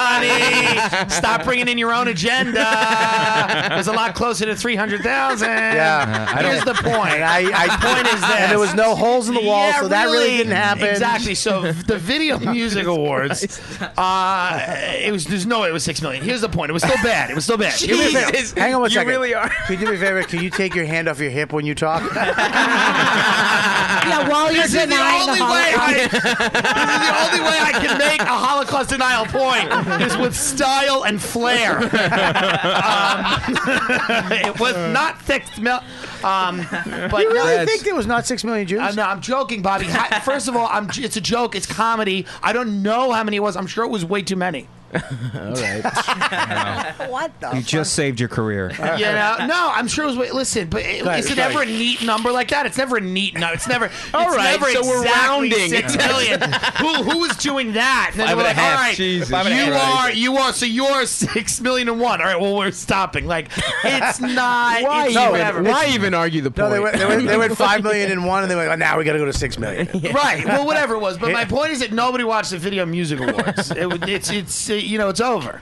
that, honey. Stop bringing in your own agenda. It's a lot closer to three hundred thousand. Yeah. Uh, I Here's the point. And I, I point is this. and there was no holes in the wall, Yeah, so that really didn't happen. Exactly. So the Video Music Awards, uh, it was. There's no way it was six million. Here's the point. It was still bad. It was still bad. Do me a favor. Jesus. Hang on one You second. really are. Can you do me a favor? Can you take your hand off your hip when you talk? Yeah, while you're This is the denying the only way I, Holocaust. This is the only way I can make a Holocaust denial point is with style and flair. Um, it was not six mil. Um, but you really no, think there was not six million Jews? Uh, no, I'm joking, Bobby. Ha- First of all, I'm, it's a joke. It's comedy. I don't know how many it was. I'm sure it was way too many. All right. What the? You just saved your career. You know, no, I'm sure it was. Way, listen, but it, Go ahead, is it go ever a ahead. neat number like that? It's never a neat number. It's never. All it's right, never so we're exactly rounding. six million. who who is doing that? And then Five we're and a like, half. all right, Jesus. Five and a you half. are you are so you're six million and one. All right, well we're stopping. Like it's not. Why it's even? whatever. Why even argue the point? No, they went, they went, they went five million in one, and they went, oh, now we got to go to six million. Right. Well, whatever it was. But my point is that nobody watched the Video Music Awards. It, would- it's it's uh, you know it's over.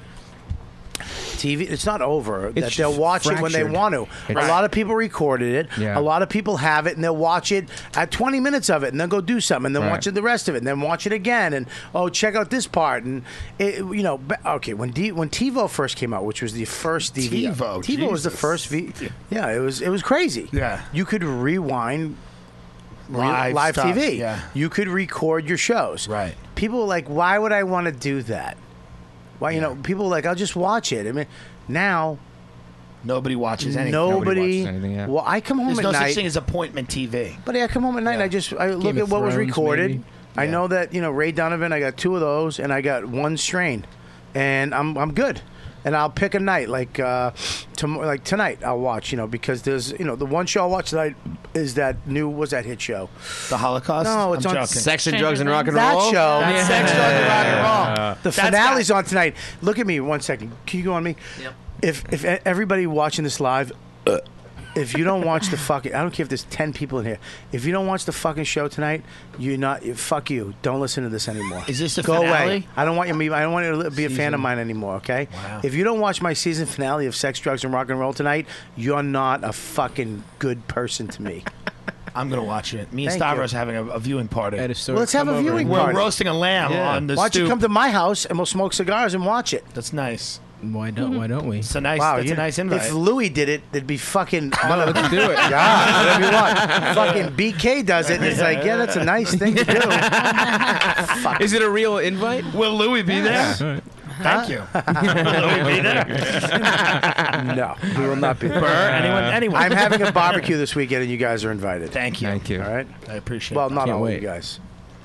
T V, it's not over. That It's they'll watch it when they fractured. want to. Right. A lot of people recorded it. Yeah. A lot of people have it, and they'll watch it at twenty minutes of it, and then go do something, and then Right. watch it the rest of it, and then watch it again, and oh, check out this part, and it, you know, ba- okay, when D, when TiVo first came out, which was the first D V D, TiVo, TiVo was the Jesus. first V. Yeah, it was it was crazy. Yeah. You could rewind. re- Live live stuff, T V. yeah. You could record your shows. Right. People were like, why would I want to do that? Why, you know, people were like, I'll just watch it. I mean, now Nobody watches anything. nobody. watches anything, yeah. Well, I come home There's at no night. such thing as appointment T V. But yeah, I come home at night and I just I look Game at of what was Thrones, recorded. maybe. I know that you know Ray Donovan. I got two of those, and I got one strain, and I'm I'm good. And I'll pick a night like uh, tom- like tonight. I'll watch you know because there's you know the one show I'll watch tonight is that new what's that hit show? The Holocaust? No, it's I'm on joking. Sex and drugs and rock and that roll. show. That's Sex, Drugs, and Rock and Roll. The That's finale's got- on tonight. Look at me one second. Can you go on me? Yep. If if e- everybody watching this live, uh, if you don't watch the fucking, I don't care if there's ten people in here. If you don't watch the fucking show tonight, you're not. You, fuck you. Don't listen to this anymore. Is this the Go finale? away. I don't want you. to be- I don't want you to be a fan of mine anymore. Okay. Wow. If you don't watch my season finale of Sex, Drugs, and Rock and Roll tonight, you're not a fucking good person to me. I'm gonna watch it. Me and Thank Stavros you. are having a, a viewing party. At a store, Well, let's have come a over viewing and- We're party. roasting a lamb Yeah. on the Why don't you stoop. come to my house and we'll smoke cigars and watch it? That's nice. Why don't? Why don't we? It's a nice. Wow, that's you- a nice invite. If Louis did it, it'd be fucking. No, let's do it. Yeah, whatever you want. Fucking B K does it, and it's like, yeah, that's a nice thing to do. Fuck. Is it a real invite? Will Louis be there? Thank you. Will Louis be there? No, he will not be. Burr, anyone? Anyone? I'm having a barbecue this weekend, and you guys are invited. Thank you. Thank you. All right. I appreciate. Well, it. not Can't all of wait. you guys.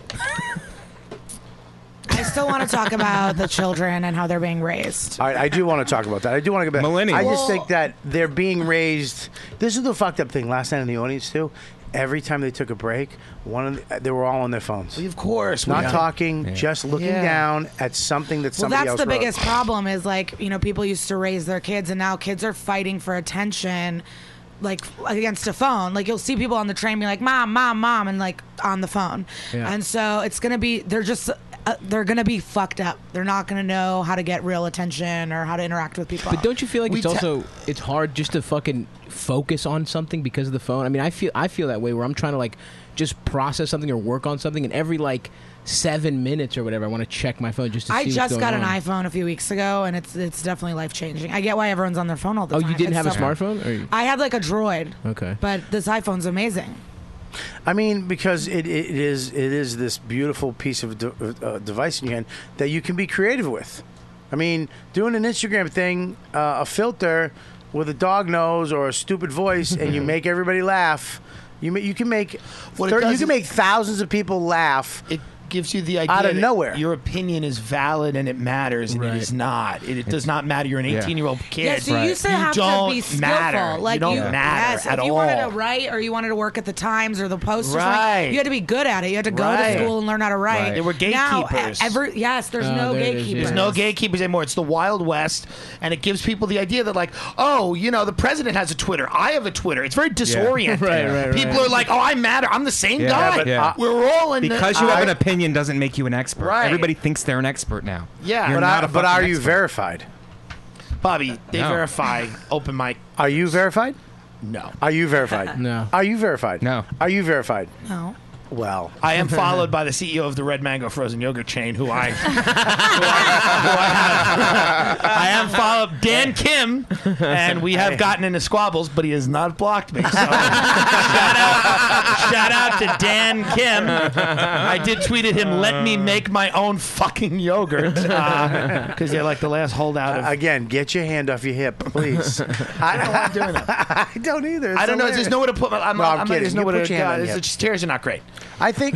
I still want to talk about the children and how they're being raised. All right, I do want to talk about that. I do want to get back. Millennials. I just Well- think that they're being raised. This is the fucked up thing. Last night in the audience too. Every time they took a break, one of the, they were all on their phones, Of course. not we- talking, just looking Yeah. down at something that Well, somebody that's else the wrote. biggest problem is like, you know, people used to raise their kids and now kids are fighting for attention like against a phone. Like you'll see people on the train be like, mom, mom, mom, and like on the phone. Yeah. And so it's going to be, they're just, uh, they're going to be fucked up. They're not going to know how to get real attention or how to interact with people. But don't you feel like We it's te- also it's hard just to fucking focus on something because of the phone? I mean, I feel I feel that way where I'm trying to like just process something or work on something, and every like seven minutes or whatever, I want to check my phone just to I see just what's got going an on. iPhone a few weeks ago, and it's it's definitely life changing. I get why everyone's on their phone all the Oh, time. you didn't It's have a so- smartphone? Or you- I had like a Droid, okay. but this iPhone's amazing. I mean, because it, it is it is this beautiful piece of de- uh, device in your hand that you can be creative with. I mean, doing an Instagram thing, uh, a filter with a dog nose or a stupid voice, and you make everybody laugh. You ma- you can make What it thir- you does can is- make thousands of people laugh. It gives you the idea Out of that nowhere. your opinion is valid and it matters, and Right. it is not. It, it does not matter. You're an Yeah. eighteen-year-old kid. Yeah, so you used to You have don't to be skillful. matter. Like you don't you, matter yes, at if you all. wanted to write or you wanted to work at the Times or the Post, or Right. something, you had to be good at it. You had to go Right. to school and learn how to write. Right. There were Now, gatekeepers. every, yes, there's Oh, no there it is, gatekeepers. yeah. There's no gatekeepers anymore. It's the Wild West, and it gives people the idea that, like, oh, you know, the president has a Twitter. I have a Twitter. It's very disorienting. Right, right, right. People are like, oh, I matter. I'm the same Yeah, guy. but, uh, We're all in Because the, you have I- an opinion doesn't make you an expert. Right. Everybody thinks they're an expert now. Yeah. You're But, not I, a but fucking are you expert. verified? Bobby, they No. verify open mic. Are you verified? No. Are you verified? No. Are you verified? No. Are you verified? No. Well, I am followed by the C E O of the Red Mango Frozen Yogurt chain, who I, who I, who I, have, I am followed Dan Kim, and we have gotten into squabbles, but he has not blocked me. So shout out, shout out to Dan Kim. I did tweet at him, "Let me make my own fucking yogurt," because uh, they're like the last holdout. Of- Uh, again, get your hand off your hip, please. I don't know why I'm doing that. I don't either. It's I don't know. hilarious. There's nowhere to put my. I'm, No, I'm I'm, kidding. There's You nowhere put to. your hand Uh, on it's your- just tears are not great. I think.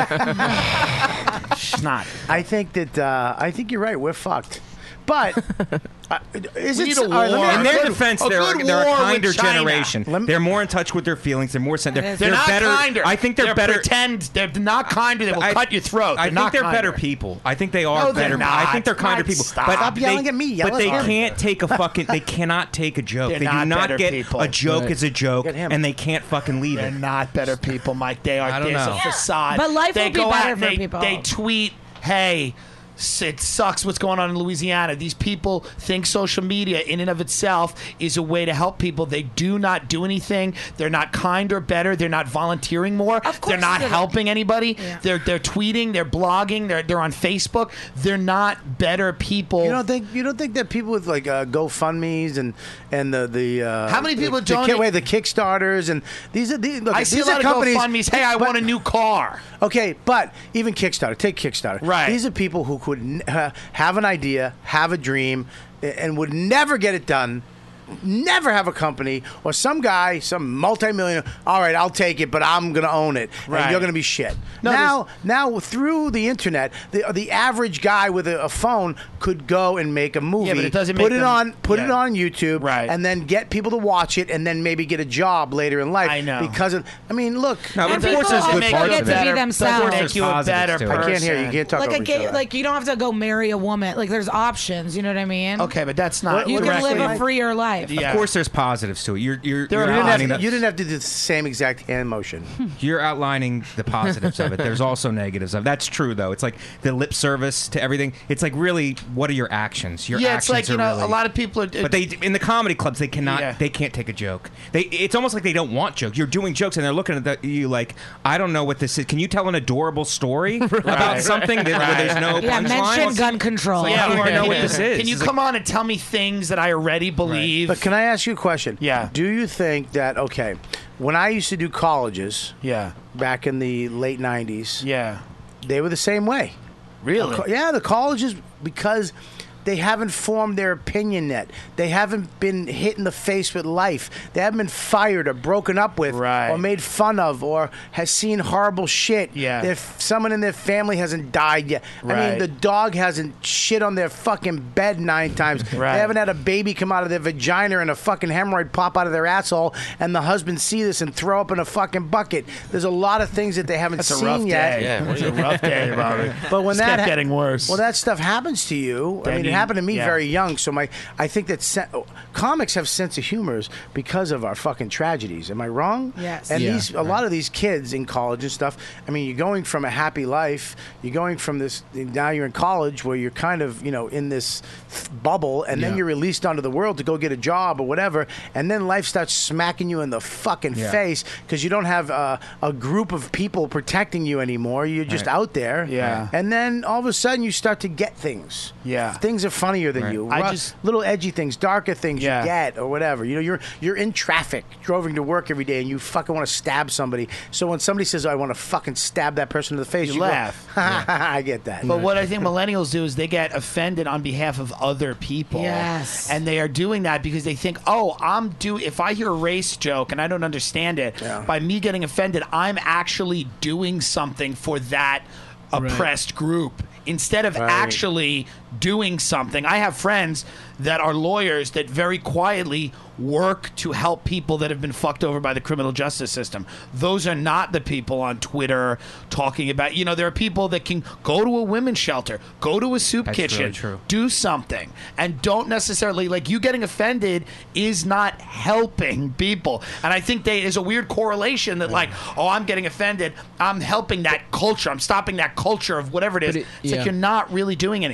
Not. I think that. Uh, I think you're right. We're fucked. But uh, is We it need a all right, let me- war. In their good- defense, a they're, good they're a war with kinder China. generation. They're more in touch with their feelings. They're more sen- they're, They're, they're not better. kinder. I think they're, they're better. Pretend they're not kinder. They will I- cut your throat. They're I think not they're kinder. better people. I think they are No, they're better. not. I think they're kinder Right, people. stop. But Stop they, yelling at me. Yell but at they them. can't take a fucking. They cannot take a joke. They're they not do not better get people. a joke Right. as a joke, Get him. and they can't fucking leave They're it. not better people, Mike. They are. I don't There's know. a Yeah. facade. But life they will be go better out and for they, people. They tweet, "Hey, s- it sucks what's going on in Louisiana." These people think social media in and of itself is a way to help people. They do not do anything. They're not kind or better. They're not volunteering more. They're not they're not. helping anybody. They're they're tweeting. They're blogging. They're they're on Facebook. They're not better people. You don't think you don't think that people with like uh, GoFundmes and and the the uh, How many people the, the, donate- ki- wait, the Kickstarters and these are these, look, I see these a lot are of companies. GoFundMes. Hey, I but- want a new car. Okay, but even Kickstarter, take Kickstarter. Right. These are people who could n- uh, have an idea, have a dream, a- and would never get it done. Never have a company or some guy, some multimillionaire. All right, I'll take it, but I'm gonna own it, Right. and you're gonna be shit. No, now, now through the internet, the the average guy with a, a phone could go and make a movie. Yeah, but it doesn't put make it them- on, put it yeah. on YouTube, Right. and then get people to watch it, and then maybe get a job later in life. I know. because of. I mean, look. No, but And of course people there's also good get parts to of be it. them- themselves. Of course Make you a there's better positives to it. I can't hear you. You can't talk like over a each gay, other. like you don't have to go marry a woman. Like there's options. You know what I mean? Okay, but that's not. You can directly- live a freer life. Yeah. Of course, there's positives to it. You're you're, You you're didn't, outlining have, the, you didn't have to do the same exact hand motion. you're outlining the positives of it. There's also negatives of it. That's true though. It's like the lip service to everything. It's like really, what are your actions? Your Yeah, actions it's like you are know, really, a lot of people are. But they in the comedy clubs they cannot Yeah. they can't take a joke. They it's almost like they don't want jokes. You're doing jokes and they're looking at the, you like I don't know what this is. Can you tell an adorable story about something that, where there's no Yeah, mention punchline? gun control. Like, how do I know what this is? Can you It's come on and tell me things that I already believe? But can I ask you a question? Yeah. Do you think that okay, when I used to do colleges, yeah, back in the late nineties, yeah, they were the same way. Really? Co- Yeah, the colleges because they haven't formed their opinion yet. They haven't been hit in the face with life. They haven't been fired or broken up with or made fun of or has seen horrible shit. Yeah. Their, someone in their family hasn't died yet. I mean, Right. the dog hasn't shit on their fucking bed nine times. Right. They haven't had a baby come out of their vagina and a fucking hemorrhoid pop out of their asshole and the husband see this and throw up in a fucking bucket. There's a lot of things that they haven't That's a seen rough yet. day. Yeah, it's a rough day, Bobby. But when It's that kept ha- getting worse. Well, that stuff happens to you. I Then mean, you- it happened to me yeah. very young. So my, I think that sen- comics have sense of humors because of our fucking tragedies. Am I wrong? Yes. And Yeah. these, a lot of these kids in college and stuff. I mean, you're going from a happy life. You're going from this. Now you're in college where you're kind of, you know, in this bubble, and then Yeah. you're released onto the world to go get a job or whatever, and then life starts smacking you in the fucking Yeah. face because you don't have uh, a group of people protecting you anymore. You're just Right. out there. Yeah. And then all of a sudden you start to get things. Yeah. Things are funnier than Right. you. I Ru- just- little edgy things, darker things Yeah. you get or whatever. You know, you're you're in traffic, driving to work every day, and you fucking want to stab somebody. So when somebody says, oh, "I want to fucking stab that person in the face," You you, laugh. Go, I get that. But what I think millennials do is they get offended on behalf of other people. Yes. And they are doing that because they think, oh, I'm do if I hear a race joke and I don't understand it, Yeah. by me getting offended, I'm actually doing something for that oppressed group. Instead of Right. actually doing something. I have friends that are lawyers that very quietly work to help people that have been fucked over by the criminal justice system. Those are not the people on Twitter talking about, you know, there are people that can go to a women's shelter, go to a soup That's kitchen, really true. do something, and don't necessarily, like, you getting offended is not helping people. And I think they, there's a weird correlation that, like, oh, I'm getting offended, I'm helping that culture, I'm stopping that culture of whatever it is. But it- it's yeah. like you're not really doing anything. It's not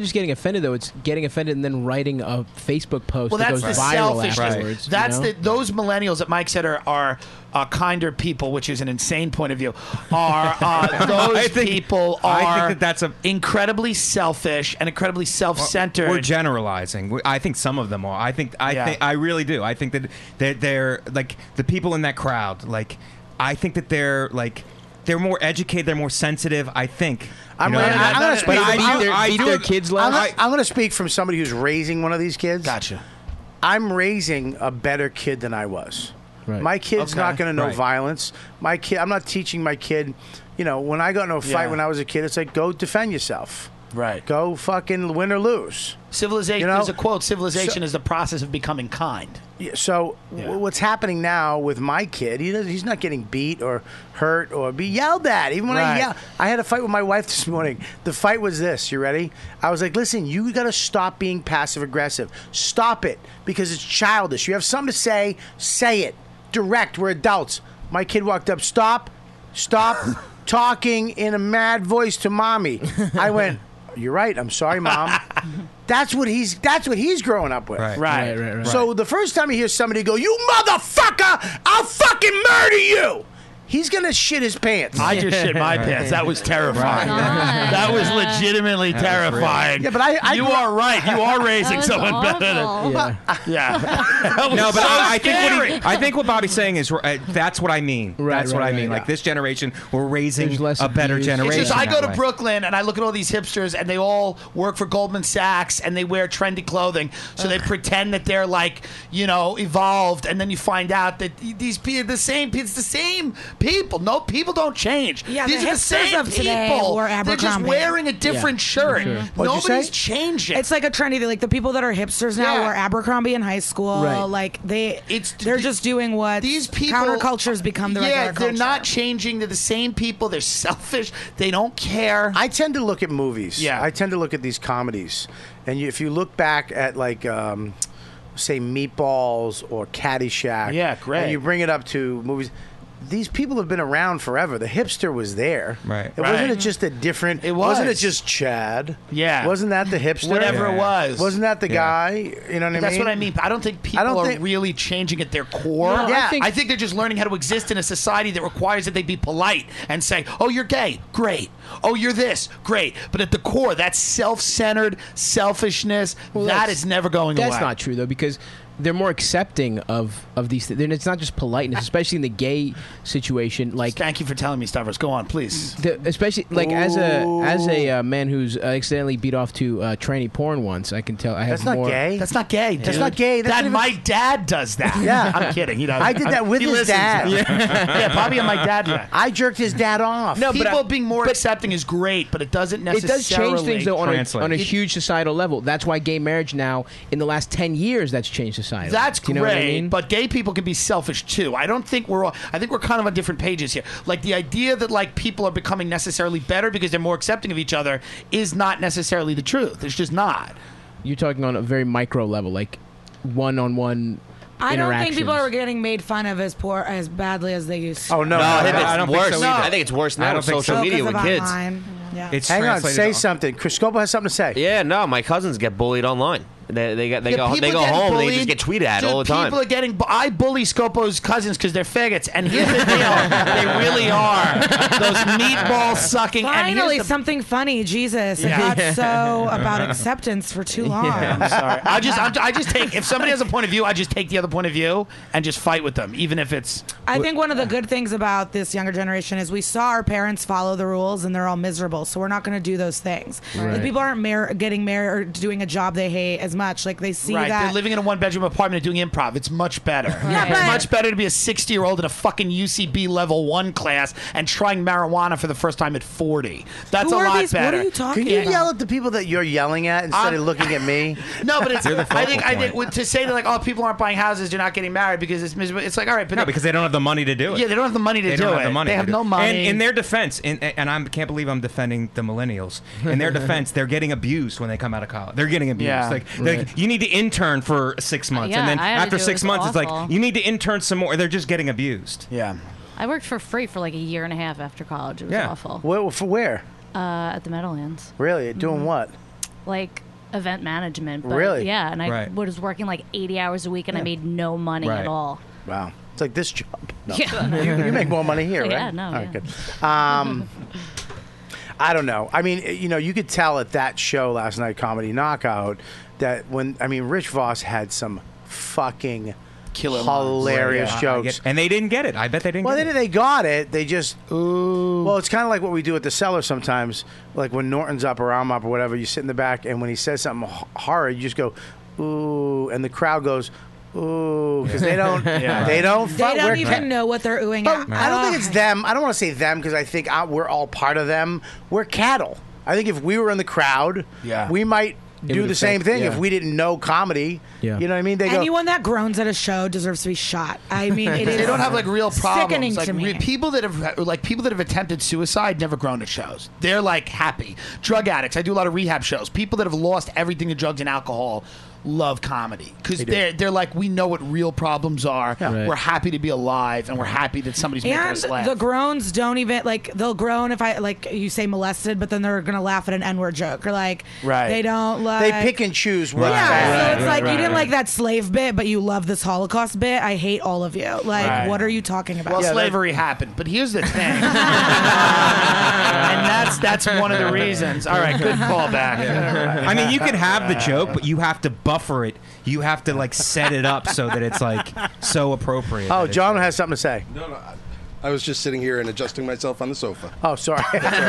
not just getting offended though; it's getting offended and then writing a Facebook post Well, that that's goes the viral selfishness. afterwards. That's you know? the those millennials that Mike said are, are uh, kinder people, which is an insane point of view. Are uh, those I think- people are I think that that's a incredibly selfish and incredibly self-centered. We're generalizing. We- I think some of them are. I think. I Yeah. think. I really do. I think that they're, they're like the people in that crowd. Like, I think that they're like they're more educated. They're more sensitive. I think. I'm You know gonna, what I mean? I'm gonna speak. But I I'm- do- I'm- I I'm do- gonna- I'm, I'm gonna speak from somebody who's raising one of these kids. Gotcha. I'm raising a better kid than I was. Right. My kid's Okay. not going to know Right. violence. My kid, I'm not teaching my kid. You know, when I got into a fight Yeah. when I was a kid, it's like go defend yourself. Right. Go fucking win or lose. Civilization. You know? There's a quote. Civilization So- is the process of becoming kind. Yeah, so w- what's happening now with my kid? He does, he's not getting beat or hurt or be yelled at. Even when I Right. yell, I had a fight with my wife this morning. The fight was this. You ready? I was like, listen, you got to stop being passive aggressive. Stop it because it's childish. You have something to say, say it. Direct. We're adults. My kid walked up. Stop. Stop talking in a mad voice to mommy. I went. You're right. I'm sorry, mom. That's what he's. That's what he's growing up with. Right. Right. Right, right, right. So the first time he hears somebody go, "You motherfucker, I'll fucking murder you," he's gonna shit his pants. I just shit my pants. That was terrifying. That was legitimately terrifying. Yeah, but I- I you grew up- are right. You are raising was someone better than. awful. Yeah. Yeah. That was No, but so I, I think what scary. he, I think what Bobby's saying is uh, that's what I mean. Right, that's what right, I mean. right, Like yeah. this generation, we're raising There's less a better abuse. generation. It's just I that go to way. Brooklyn and I look at all these hipsters and they all work for Goldman Sachs and they wear trendy clothing, so they pretend that they're like, you know, evolved, and then you find out that these people, the same, it's the same people. No, people don't change. Yeah, these the are the hipsters same of today people. wore They're just Abercrombie. wearing a different shirt. What'd you Nobody's say? changing. It's like a trendy thing. Like the people that are hipsters now Yeah. were Abercrombie in high school. Right. Like they, It's- they're just doing what these people countercultures become the yeah, regular they're culture. not changing. They're the same people. They're selfish. They don't care. I tend to look at movies. Yeah. I tend to look at these comedies, and you, if you look back at like, um, say, Meatballs or Caddyshack, Yeah, great. and you bring it up to movies. These people have been around forever. The hipster was there. Right. It wasn't Right. it just a different. It Wasn't it was. just Chad? Yeah. Wasn't that the hipster? Whatever Yeah. it was. Wasn't that the Yeah. guy? You know what I mean? That's what I mean. I don't think people don't are think- really changing at their core. No, I I think- think, they're just learning how to exist in a society that requires that they be polite and say, "Oh, you're gay, great. Oh, you're this, great." But at the core, that's self-centered selfishness. Well, that that's- is never going That's away. not true though, because they're more accepting of of these. Th- it's not just politeness, especially in the gay situation. Like, Thank you for telling me, Stavros. Go on, please. the, especially like as a as a uh, man who's uh, accidentally beat off to uh, tranny porn once, I can tell. I have That's not more. gay. That's not gay. That's dude. not gay. That's That not even- my dad does that. Yeah. I'm kidding. He does. I did that with he his listens, dad. though. Yeah, Bobby and my dad do that. I jerked his dad off. No, but People I- being more accepting is great, but it doesn't It necessarily. does change things though on a, translate. on a It- huge societal level. That's why gay marriage now, in the last ten years, that's changed society. That's Do you know great, what I mean? but gay people can be selfish too. I don't think we're all. I think we're kind of on different pages here. Like the idea that like people are becoming necessarily better because they're more accepting of each other is not necessarily the truth. It's just not. You're talking on a very micro level, like one-on-one. I don't think people interactions. are getting made fun of as poor as badly as they used to. Oh no! No, I no, think no. it's I don't think worse. so either. I think it's worse I now don't with think social so. media Because with of kids. online. Yeah. It's Hang on, translated say on- something. Chris Scopo has something to say. Yeah, no, my cousins get bullied online. They, they got they Yeah, go people they go getting home and they bullied. just get tweeted at Dude, all the time. People are getting. I bully Scopo's cousins because they're faggots, and here's the deal: they really are. Those meatball sucking. and here's Finally, the- something funny. Jesus, Yeah. it got so about acceptance for too long. I'm sorry. I just, I'm, I just take. If somebody has a point of view, I just take the other point of view and just fight with them, even if it's. I think one of the good things about this younger generation is we saw our parents follow the rules and they're all miserable, so we're not going to do those things. Right. Like people aren't mar- getting married or doing a job they hate as much. Like they see Right, that. they're living in a one-bedroom apartment and doing improv. It's much better. Yeah, It's but- much better to be a sixty-year-old in a fucking U C B level one class and trying marijuana for the first time at forty. That's Who a are lot these- what better. are you talking Can you about? yell at the people that you're yelling at instead I'm- of looking at me? No, but it's. You're the I focal think I think point. with- to say that like, oh, people aren't buying houses, they're not getting married because it's miserable. It's like, all right, but No, because they don't have the money to do it. yeah, they don't have the money to They do don't it. have the money. They to have do no it. money. And in their defense, in, and I can't believe I'm defending the millennials. In their defense, they're getting abused when they come out of college. They're getting abused. Yeah. Like, like, you need to intern for six months, Yeah, and then I had to after do it. six It was months, it's like awful. you need to intern some more. They're just getting abused. yeah. I worked for free for like a year and a half after college. It was Yeah. awful. Where, for where? Uh, at the Meadowlands. Really? Doing Mm-hmm. what? like event management. But Really? Yeah, and I Right. was working like eighty hours a week, and I made no money Right. at all. Wow. It's like this job. No. Yeah. you, you make more money here, right? Yeah, no, All right, yeah. good. Um, I don't know. I mean, you know, you could tell at that show last night, Comedy Knockout, that when, I mean, Rich Voss had some fucking Killer hilarious Right, yeah. I jokes. get- and they didn't get it. I bet they didn't Well, get they, it. they got it. They just, ooh. Well, it's kind of like what we do at the cellar sometimes. Like when Norton's up or I'm up or whatever, you sit in the back, and when he says something h- horrid, you just go, ooh, and the crowd goes, ooh, because they don't, Yeah. they don't, They fu- don't we're even ca- know what they're oohing But at. I don't think it's them. I don't want to say them because I think I, we're all part of them. We're cattle. I think if we were in the crowd, Yeah. we might It do would the same affect- thing yeah. if we didn't know comedy. Yeah. You know what I mean? They go, Anyone that groans at a show deserves to be shot. I mean, it is they don't have like real sickening problems. Like to me. re- people that have like people that have attempted suicide never grown at shows. They're like happy. Drug addicts. I do a lot of rehab shows. People that have lost everything to drugs and alcohol love comedy because They do. they're they're like we know what real problems are. Yeah. Right. We're happy to be alive and we're happy that somebody's making And us laugh. the groans don't even like they'll groan if I like you say molested, but then they're gonna laugh at an N-word joke or like Right. they don't like they pick and choose what. yeah, they- so it's like you didn't like that slave bit, but you love this Holocaust bit. I hate all of you. Like, Right. what are you talking about? Well, slavery happened, but here's the thing, and that's that's one of the reasons. All right, good call back. I mean, you can have the joke, but you have to buffer it. You have to like set it up so that it's like so appropriate. Oh, that it's- John has something to say. No, no. I, I was just sitting here and adjusting myself on the sofa. Oh, sorry.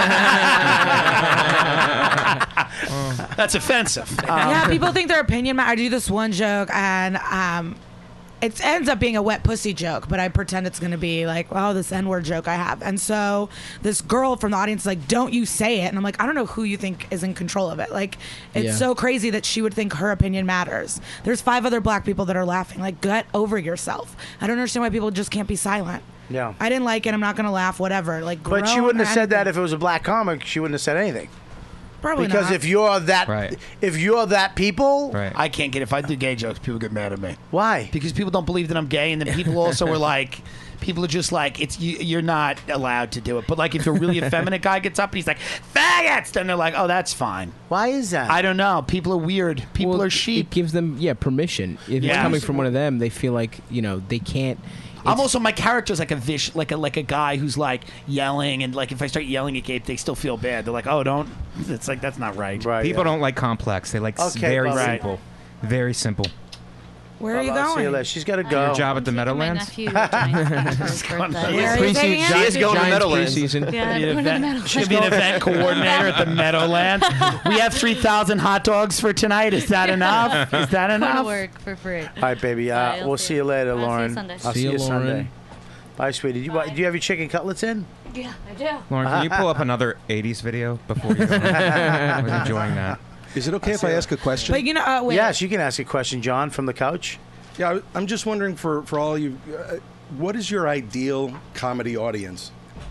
That's offensive. yeah, people think their opinion. ma- I do this one joke, and um, it ends up being a wet pussy joke, but I pretend it's going to be like, oh, this N-word joke I have. And so this girl from the audience is like, don't you say it. And I'm like, I don't know who you think is in control of it. Like, it's Yeah. so crazy that she would think her opinion matters. There's five other black people that are laughing. Like, get over yourself. I don't understand why people just can't be silent. Yeah. I didn't like it. I'm not going to laugh, whatever. Like, But she grown wouldn't have said that and- if it was a black comic. She wouldn't have said anything. Probably because not. if you're that, Right. if you're that people, I can't get if I do gay jokes, people get mad at me. Why? Because people don't believe that I'm gay, and then people also are like, people are just like, it's you, you're not allowed to do it. But like, if a really effeminate guy gets up and he's like, faggots, then they're like, oh, that's fine. Why is that? I don't know. People are weird. People Well, are sheep. It gives them yeah permission. If it's Yeah. coming from one of them, they feel like you know they can't. I'm also my character's like a vish, like a like a guy who's like yelling, and like if I start yelling at Gabe, they still feel bad. They're like, oh, don't. It's like that's not right. Right. People don't like complex. They like s- Okay, very Bubba. simple. Very simple. Where are you Bubba, see going? later. She's got to go. Your job at the My Meadowlands? nephew to my sister's birthday. Where are you taking She it? is going to Giants Meadowlands. preseason. Yeah, Be I'm an going to the event- Meadowlands. She'll be an event coordinator at the Meadowlands. We have three thousand hot dogs for tonight. Is that enough? Is that Go to enough? work for free. All right, baby. Uh, Bye, I'll we'll see see you. you later, I'll see you Lauren. Sunday. I'll See see you, you Lauren. Sunday. Bye, sweetie. Do you, want- do you have your chicken cutlets in? Yeah, I do. Lauren, can you pull up another eighties video before you go? I was enjoying that. Is it okay if I ask a question? But you know, uh, wait. Yes, you can ask a question, John, from the couch. Yeah, I- I'm just wondering for, for all you, uh, what is your ideal comedy audience?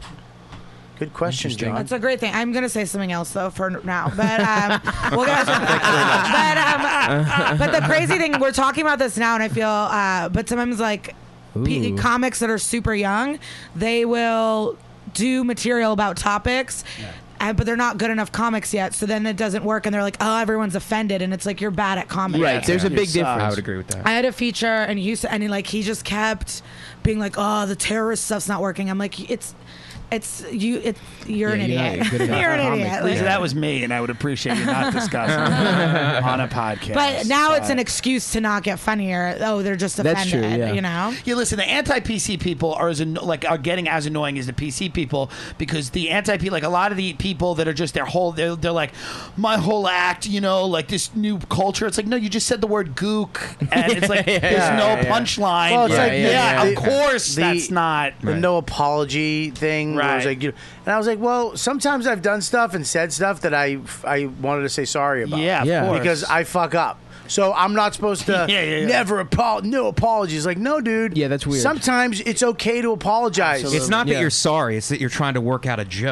Good question, John. That's a great thing. I'm gonna say something else though for now, but um, we'll get. but um, but the crazy thing, we're talking about this now, and I feel, uh, but sometimes like p- Ooh. comics that are super young, they will do material about topics. And, but they're not good enough comics yet, so then it doesn't work, and they're like, "Oh, everyone's offended," and it's like you're bad at comedy. Right. There's a big difference. I would agree with that. I had a feature, and he used to, and he, like he just kept being like, "Oh, the terrorist stuff's not working." I'm like, "It's, it's you, it's you're Yeah, an you're not idiot. good enough you're an comic. idiot." Lisa, Like- that was me, and I would appreciate you not discussing it on a podcast. But now it's But- an excuse to not get funnier. Oh, they're just That's offended. true, yeah. You know. Yeah, listen. The anti-P C people are as anno- like are getting as annoying as the P C people because the anti-P like a lot of the people that are just their whole they're, they're like my whole act, you know, like this new culture. It's like no, you just said the word gook, and it's like there's Yeah, no yeah. punchline. Well, it's yeah, like yeah, yeah, of the- course the- that's not. The no apology thing. where it was Right. like, you know, and I was like, well, sometimes I've done stuff and said stuff that I I wanted to say sorry about. Yeah, of Yeah. course. Because I fuck up. So I'm not supposed to Yeah, yeah, yeah. never apologize. No apologies. Like, no, dude. Yeah, that's weird. Sometimes it's okay to apologize. It's not that Yeah. you're sorry; it's that you're trying to work out a joke.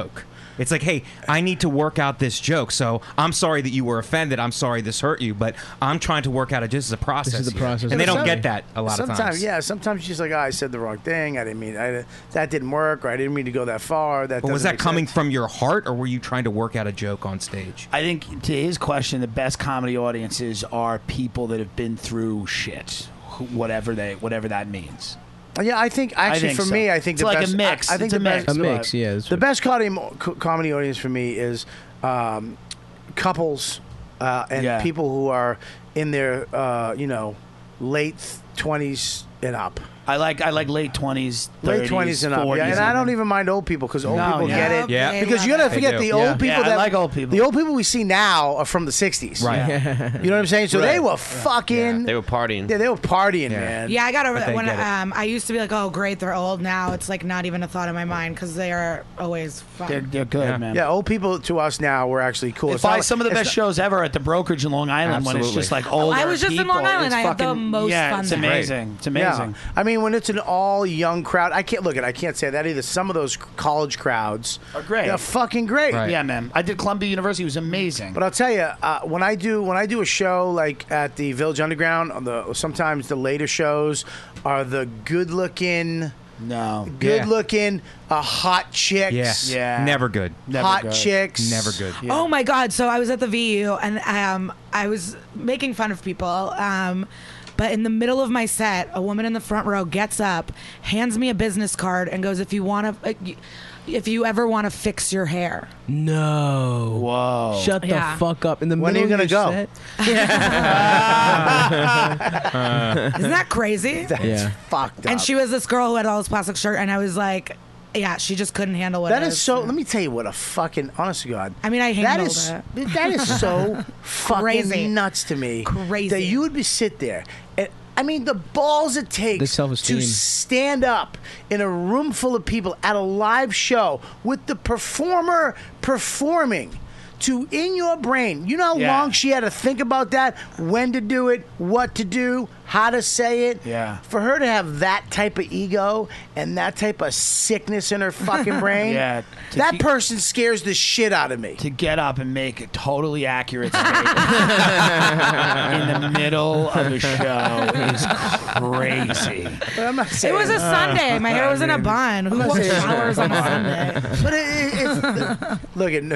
It's like, hey, I need to work out this joke. So I'm sorry that you were offended. I'm sorry this hurt you, but I'm trying to work out it just as a process. This is the here. process. And they don't Some- get that a lot of sometimes, times. yeah. Sometimes you're just like, oh, I said the wrong thing. I didn't mean I, that didn't work, or I didn't mean to go that far. That But was doesn't that make coming sense. from your heart, or were you trying to work out a joke on stage? I think to his question, the best comedy audiences are people that have been through shit, wh- whatever they, whatever that means. Yeah, I think actually think for so. me, I think It's the like a best. mix. I, I think It's a the best. mix. A mix, yeah, that's The best comedy co- comedy audience for me is um, couples uh, and Yeah. people who are in their uh, you know late twenties and up. I like I like late twenties, Late twenties and up, yeah, and I don't even mind old people because old No, people yeah. get it. Yeah. Because you got to They forget do. the Yeah. old people Yeah, I that like old people. The old people we see now are from the sixties. Right. You know what I'm saying? So Right. they were fucking. They were partying. Yeah, they were partying, Yeah. man. Yeah, I got over But that they when get it. um, I used to be like, oh, great, they're old. Now it's like not even a thought in my mind because they are always fun. They're, they're good, Yeah. man. Yeah, old people to us now were actually cool. It's It's not by like- some of the it's best not- shows ever at the brokerage in Long Island when it's Absolutely. just like older I was just in people. Long Island. It's I had the fucking- most yeah, fun it's there. amazing. It's amazing. Yeah. I mean, when it's an all young crowd, I can't look at. I can't say that either. Some of those college crowds Are great. They're fucking great. Right. Yeah, man. I did Columbia University. It was amazing. But I'll tell you, uh, when I do when I do a show like at the Village Underground, on the sometimes the later shows are the good looking, no, good looking, uh, hot chicks. Yeah. Yeah. Never good. Never hot good. chicks. Never good. Oh my god! So I was at the V U and um, I was making fun of people. Um, but in the middle of my set, a woman in the front row gets up, hands me a business card, and goes, "If you want to, if you ever want to fix your hair." No. Whoa. Shut the Yeah. fuck up. In the When are middle you of your gonna set? Isn't that crazy? That's Yeah. fucked up. And she was this girl who had all this plastic shirt, and I was like, yeah, she just couldn't handle what That it is so. Let me tell you what a fucking honest to God. I mean, I that handled is it. that is so fucking Crazy. nuts to me. Crazy. That you would be sit there. And, I mean, the balls it The takes self-esteem. to stand up in a room full of people at a live show with the performer performing. To in your brain, you know how Yeah. long she had to think about that, when to do it, what to do, how to say it. Yeah. For her to have that type of ego and that type of sickness in her fucking brain, Yeah, to that keep- person scares the shit out of me. To get up and make a totally accurate statement in the middle of a show is crazy. But I'm not It saying was a Sunday. My hair was in a bun. Who not wants saying- showers on a Sunday? But it, it, it's look at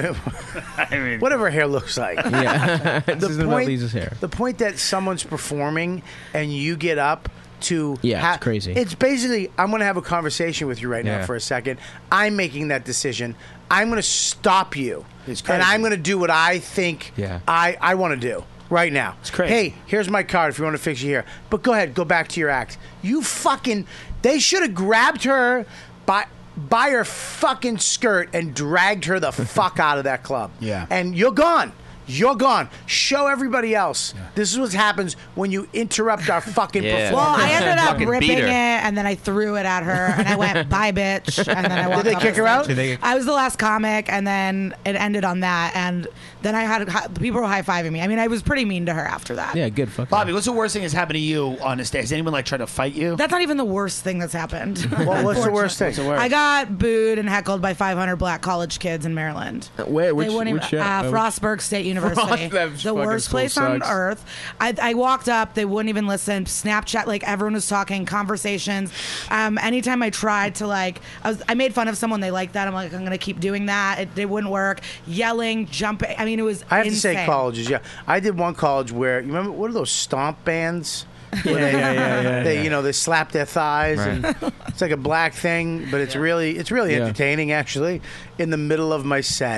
I mean, whatever hair looks like. Yeah. This The isn't about point, Lisa's hair. the point that someone's performing and you get up to Yeah, it's crazy. It's basically I'm going to have a conversation with you right now Yeah. for a second. I'm making that decision. I'm going to stop you, It's and crazy. I'm going to do what I think Yeah. I I want to do right now. It's crazy. Hey, here's my card if you want to fix your hair. But go ahead, go back to your act. You fucking. They should have grabbed her by. by her fucking skirt and dragged her the fuck out of that club. Yeah. And you're gone. You're gone. Show everybody else. This is what happens when you interrupt our fucking Yeah. Well, performance. I ended up Fucking ripping beat it, her. and then I threw it at her, and I went, "Bye, bitch!" And then I walked. Did they off kick the her out? stage. Did they- I was the last comic, and then it ended on that, and then I had hi- people were high fiving me. I mean, I was pretty mean to her after that. Yeah, good. Fuck. Bobby, what's the worst thing that's happened to you on the stage? Has anyone like tried to fight you? That's not even the worst thing that's happened. What- what's the worst thing? What's the worst? I got booed and heckled by five hundred black college kids in Maryland. Where? Which? they wouldn't which even, uh, uh, Frostburg State University, that the fucking worst school place on sucks. earth. I, I walked up, they wouldn't even listen. Snapchat, like everyone was talking, conversations. Um, anytime I tried to like, I was, I made fun of someone. They liked that. I'm like, I'm gonna keep doing that. It, it wouldn't work. Yelling, jumping. I mean, it was. I have insane. to say colleges, yeah. I did one college where, you remember, what are those stomp bands? Where they, yeah, yeah, yeah, they yeah. you know, they slap their thighs, Right. and it's like a black thing, but it's really, it's really Yeah. entertaining, actually, in the middle of my set,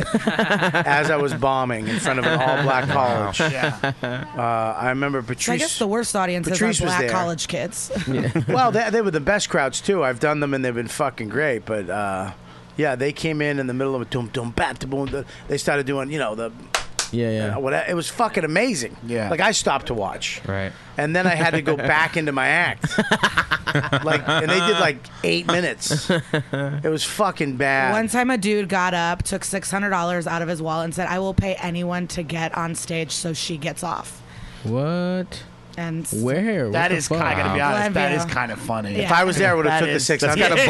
as I was bombing in front of an all-black college. Yeah. Uh, I remember So I Patrice. guess the worst audience Patrice is was our black there. college kids. Well, they, they were the best crowds too. I've done them and they've been fucking great. But uh, yeah, they came in in the middle of a dum dum bat da boom. da- They started doing, you know, the Yeah, yeah. uh, what it was fucking amazing. Yeah. like I stopped to watch. Right. And then I had to go back into my act. Like, and they did like eight minutes. It was fucking bad. One time, a dude got up, took six hundred dollars out of his wallet, and said, "I will pay anyone to get on stage so she gets off." What? And Where? That What the is, fuck? I gotta be honest, that Glenview. is kind of funny. If I was there, I would've That took the is- six That's hundred.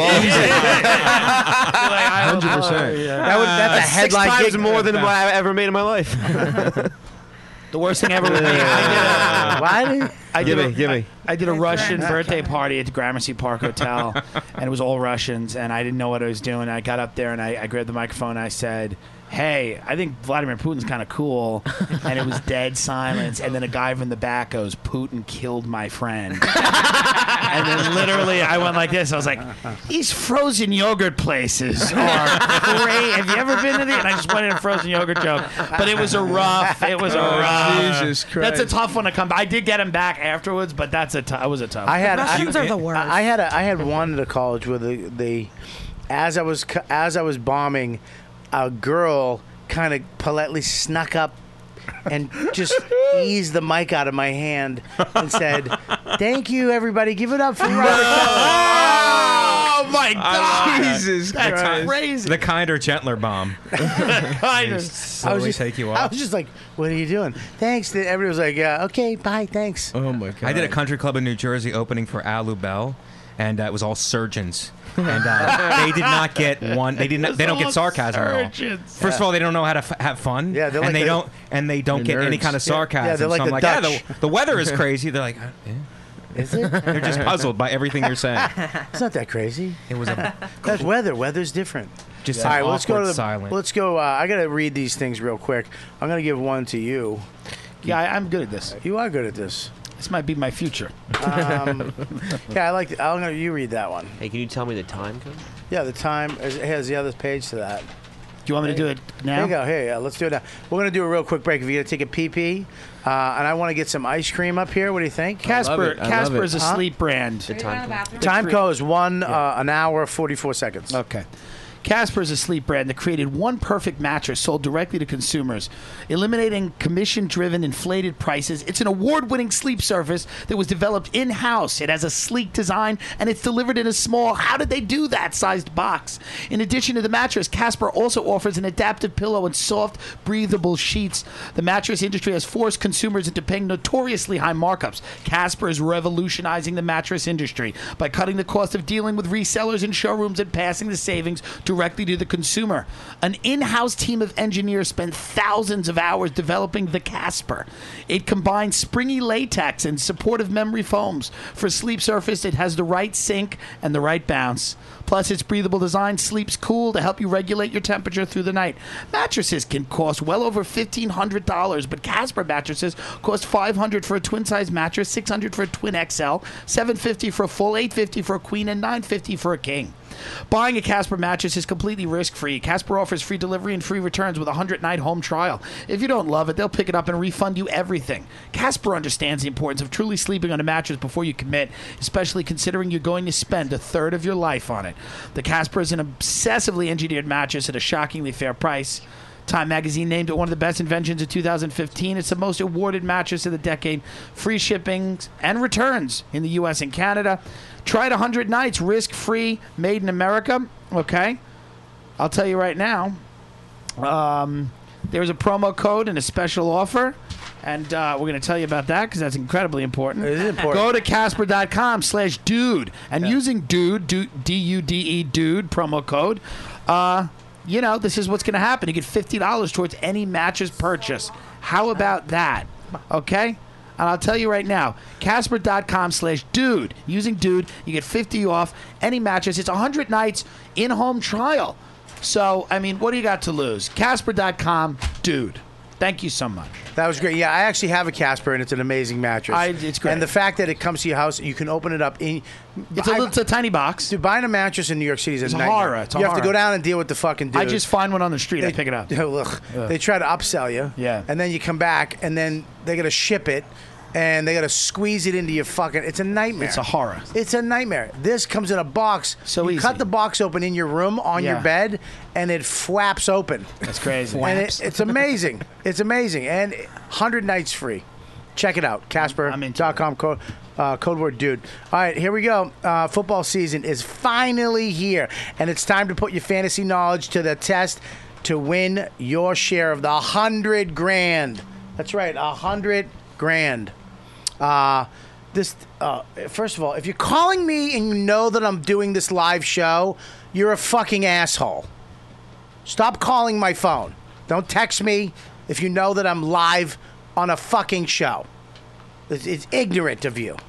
kind of one hundred percent. That would- that's a Six headline times gig. more than what I've ever made in my life. The worst thing ever was me. I Why did did a, I did Give a, me, give me. I, I did a Russian birthday party at the Gramercy Park Hotel, and it was all Russians, and I didn't know what I was doing. I got up there and I, I grabbed the microphone and I said, hey, I think Vladimir Putin's kind of cool. And it was dead silence. And then a guy from the back goes, Putin killed my friend. And then literally I went like this. I was like, these frozen yogurt places are great. Have you ever been to these? And I just went in a frozen yogurt joke. But it was a rough, it was a Oh, rough. Jesus Christ. That's a tough one to come by. I did get him back afterwards, but that's a tough, it was a tough. I had Russians I, are the worst. I had a, I had one at a college where the, the as I was cu- as I was bombing, a girl kind of politely snuck up and just eased the mic out of my hand and said, "Thank you, everybody. Give it up for Robert Oh my God! Jesus That's Christ. crazy. The kinder, gentler bomb. Kind of. Slowly take you I off. was just like, "What are you doing?" Thanks. Everybody was like, "Yeah, okay, bye, thanks." Oh my god. I did a country club in New Jersey opening for Alu Bell, and uh, it was all surgeons. And uh, they did not get one. They did not. They don't get sarcasm at all. Surgeons. First of all, they don't know how to f- have fun. Yeah, they're like and they the- don't. And they don't They're get any nerds. kind of Yeah, sarcasm. yeah, they're like so I'm the like, yeah, Dutch. the, the weather is crazy. They're like, uh, yeah. Is it? They're just puzzled by everything you're saying. It's not that crazy. It was a, That's weather. Weather's different. just All an right, well, let's go awkward to the. silent. Let's go. Uh, I gotta read these things real quick. I'm gonna give one to you. Yeah, I, I'm good at this. You are good at this. This might be my future. Um, yeah, I like. The, I'm gonna. You read that one. Hey, can you tell me the time code? Yeah, the time is- it has the other page to that. Do you want me to do it There now? you go. Here, yeah, let's do it now. We're gonna do a real quick break. If you're gonna take a pee pee, uh, and I want to get some ice cream up here. What do you think? Casper, it. I love Casper it. is a Huh? sleep brand. The time code. Time code is one uh, an hour forty-four seconds. Okay. Casper is a sleep brand that created one perfect mattress sold directly to consumers, eliminating commission-driven inflated prices. It's an award-winning sleep surface that was developed in-house. It has a sleek design, and it's delivered in a small, how did they do that, sized box. In addition to the mattress, Casper also offers an adaptive pillow and soft, breathable sheets. The mattress industry has forced consumers into paying notoriously high markups. Casper is revolutionizing the mattress industry by cutting the cost of dealing with resellers and showrooms and passing the savings directly to the consumer. An in-house team of engineers spent thousands of hours developing the Casper. It combines springy latex and supportive memory foams. For sleep surface, it has the right sink and the right bounce. Plus, its breathable design sleeps cool to help you regulate your temperature through the night. Mattresses can cost well over fifteen hundred dollars, but Casper mattresses cost five hundred dollars for a twin-size mattress, six hundred dollars for a twin X L, seven hundred fifty dollars for a full, eight hundred fifty dollars for a queen, and nine hundred fifty dollars for a king. Buying a Casper mattress is completely risk-free. Casper offers free delivery and free returns with a one hundred night home trial. If you don't love it, they'll pick it up and refund you everything. Casper understands the importance of truly sleeping on a mattress before you commit, especially considering you're going to spend a third of your life on it. The Casper is an obsessively engineered mattress at a shockingly fair price. Time magazine named it one of the best inventions of two thousand fifteen. It's the most awarded mattress of the decade. Free shipping and returns in the U S and Canada. Try it one hundred nights, risk-free, made in America. Okay? I'll tell you right now. Um, there's a promo code and a special offer. And uh, we're going to tell you about that because that's incredibly important. It is important. Go to Casper.com slash dude. And using dude, D U D E, dude, promo code, uh, you know, this is what's going to happen. You get fifty dollars towards any mattress purchase. How about that? Okay? And I'll tell you right now, Casper.com slash dude. Using dude, you get fifty off any mattress. It's one hundred nights in-home trial. So, I mean, what do you got to lose? Casper.com, dude. Thank you so much. That was great. Yeah, I actually have a Casper, and it's an amazing mattress. I- it's great. And the fact that it comes to your house, you can open it up. In, It's a little- it's a tiny box. Dude, buying a mattress in New York City is a It's a nightmare. horror. It's a you have to horror. go down and deal with the fucking dude. I just find one on the street. I pick it up. Ugh. Ugh. They try to upsell you. Yeah. And then you come back, and then they got to ship it, and they got to squeeze it into your fucking. It's a nightmare. It's a horror. It's a nightmare. This comes in a box. So you easy. cut the box open in your room on Yeah. your bed, and it flaps open. That's crazy. And it, it's amazing. It's amazing. And one hundred nights free. Check it out. Casper dot com code, uh, code word dude. All right, here we go. Uh, football season is finally here, and it's time to put your fantasy knowledge to the test to win your share of the hundred grand. That's right, a hundred grand. Uh, this uh, first of all, if you're calling me and you know that I'm doing this live show, you're a fucking asshole. Stop calling my phone. Don't text me if you know that I'm live on a fucking show. It's, it's ignorant of you.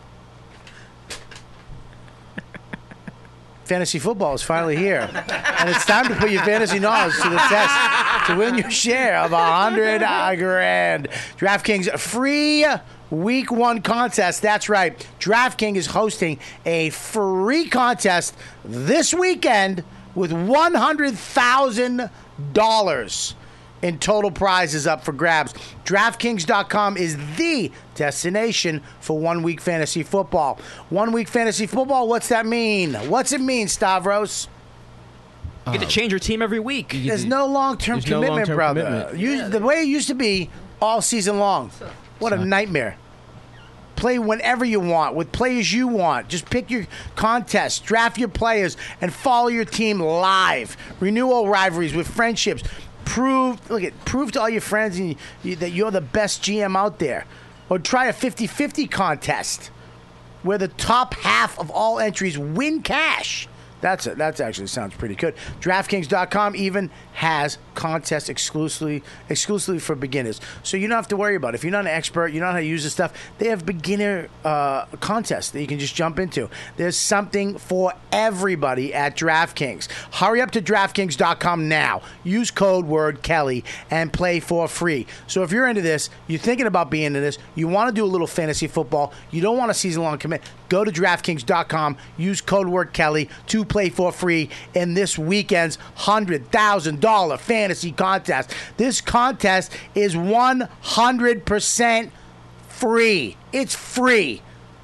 Fantasy football is finally here, and it's time to put your fantasy knowledge to the test to win your share of a hundred grand. DraftKings free week one contest. That's right. DraftKings is hosting a free contest this weekend with one hundred thousand dollars in total prizes up for grabs. DraftKings dot com is the destination for one week fantasy football. One week fantasy football, what's that mean? What's it mean, Stavros? You get to change your team every week. There's no long-term There's no commitment, long-term brother. commitment. You, the way it used to be all season long. What a nightmare. Play whenever you want, with players you want. Just pick your contest, draft your players, and follow your team live. Renew old rivalries with friendships. Prove, look at, prove to all your friends and you, that you're the best G M out there. Or try a fifty-fifty contest where the top half of all entries win cash. That's a, that's actually sounds pretty good. DraftKings dot com even has contests exclusively exclusively for beginners, so you don't have to worry about it. If you're not an expert, you don't know how to use this stuff. They have beginner uh, contests that you can just jump into. There's something for everybody at DraftKings. Hurry up to DraftKings dot com now. Use code word Kelly and play for free. So if you're into this, you're thinking about being into this, you want to do a little fantasy football, you don't want a season long commit. Go to DraftKings dot com. Use code word Kelly to play for free in this weekend's one hundred thousand dollars fantasy contest. This contest is one hundred percent free. It's free.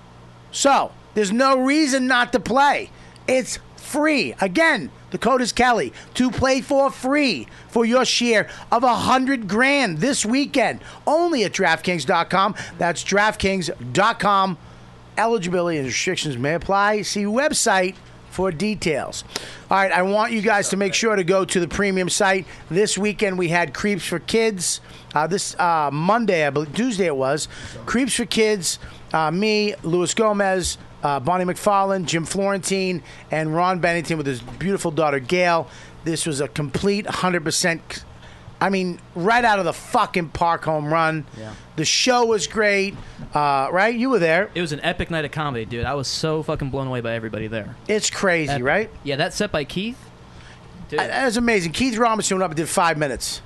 So, there's no reason not to play. It's free. Again, the code is Kelly to play for free for your share of a hundred grand this weekend. Only at DraftKings dot com. That's DraftKings dot com. Eligibility and restrictions may apply. See website for details. All right, I want you guys to make sure to go to the premium site. This weekend we had Creeps for Kids. Uh, this uh, Monday, I believe, Tuesday it was. Creeps for Kids, uh, me, Luis Gomez, uh, Bonnie McFarlane, Jim Florentine, and Ron Bennington with his beautiful daughter, Gail. This was a complete one hundred percent, I mean, right out of the fucking park home run. Yeah. The show was great, uh, right? You were there. It was an epic night of comedy, dude. I was so fucking blown away by everybody there. It's crazy, Epic. right? Yeah, that set by Keith. Dude. Uh, That was amazing. Keith Robinson went up and did five minutes.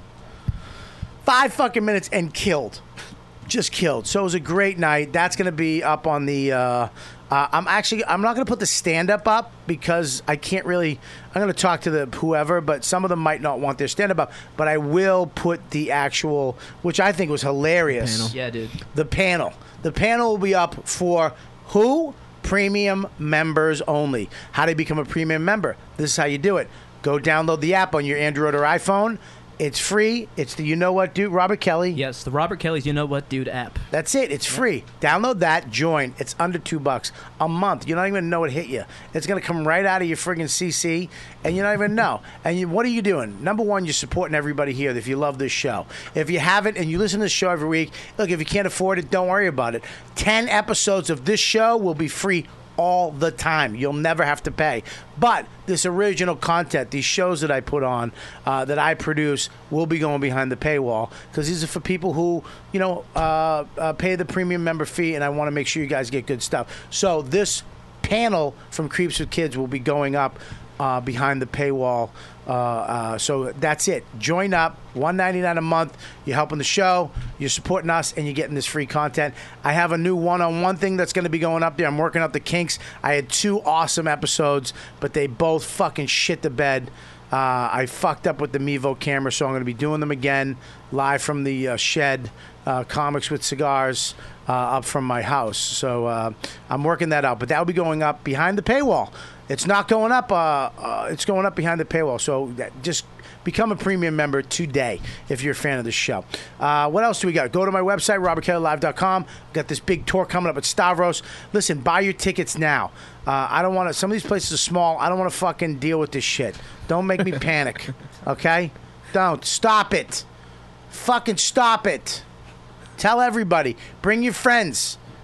Five fucking minutes and killed. Just killed. So it was a great night. That's going to be up on the... Uh, uh, I'm actually... I'm not going to put the stand-up up because I can't really... I'm going to talk to the whoever, but some of them might not want their stand-up up. But I will put the actual... Which I think was hilarious. Panel. Yeah, dude. The panel. The panel will be up for who? Premium members only. How do you become a premium member? This is how you do it. Go download the app on your Android or iPhone. It's free. It's the You Know What Dude, Robert Kelly. Yes, the Robert Kelly's You Know What Dude app. That's it. It's free. Download that. Join. It's under two bucks a month. You don't even know it hit you. It's gonna come right out of your friggin' C C, and you don't even know. And you, what are you doing? Number one, you're supporting everybody here. If you love this show, if you haven't and you listen to the show every week, look. If you can't afford it, don't worry about it. Ten episodes of this show will be free all the time. You'll never have to pay. But this original content, these shows that I put on, uh, that I produce, will be going behind the paywall because these are for people who, you know, uh, uh, pay the premium member fee, and I want to make sure you guys get good stuff. So this panel from Creeps with Kids will be going up uh, behind the paywall. Uh, uh, so that's it. Join up. one ninety-nine a month. You're helping the show. You're supporting us, and you're getting this free content. I have a new one-on-one thing that's going to be going up there. I'm working out the kinks. I had two awesome episodes, but they both fucking shit the bed. Uh, I fucked up with the Mevo camera, so I'm going to be doing them again live from the uh, shed. Uh, comics with cigars uh, up from my house. So uh, I'm working that out, but that will be going up behind the paywall. It's not going up. Uh, uh, it's going up behind the paywall. So that, just become a premium member today if you're a fan of the show. Uh, what else do we got? Go to my website, robert kelly live dot com. Got this big tour coming up at Stavros. Listen, buy your tickets now. Uh, I don't want to. Some of these places are small. I don't want to fucking deal with this shit. Don't make me panic. Okay? Don't. Stop it. Fucking stop it. Tell everybody. Bring your friends.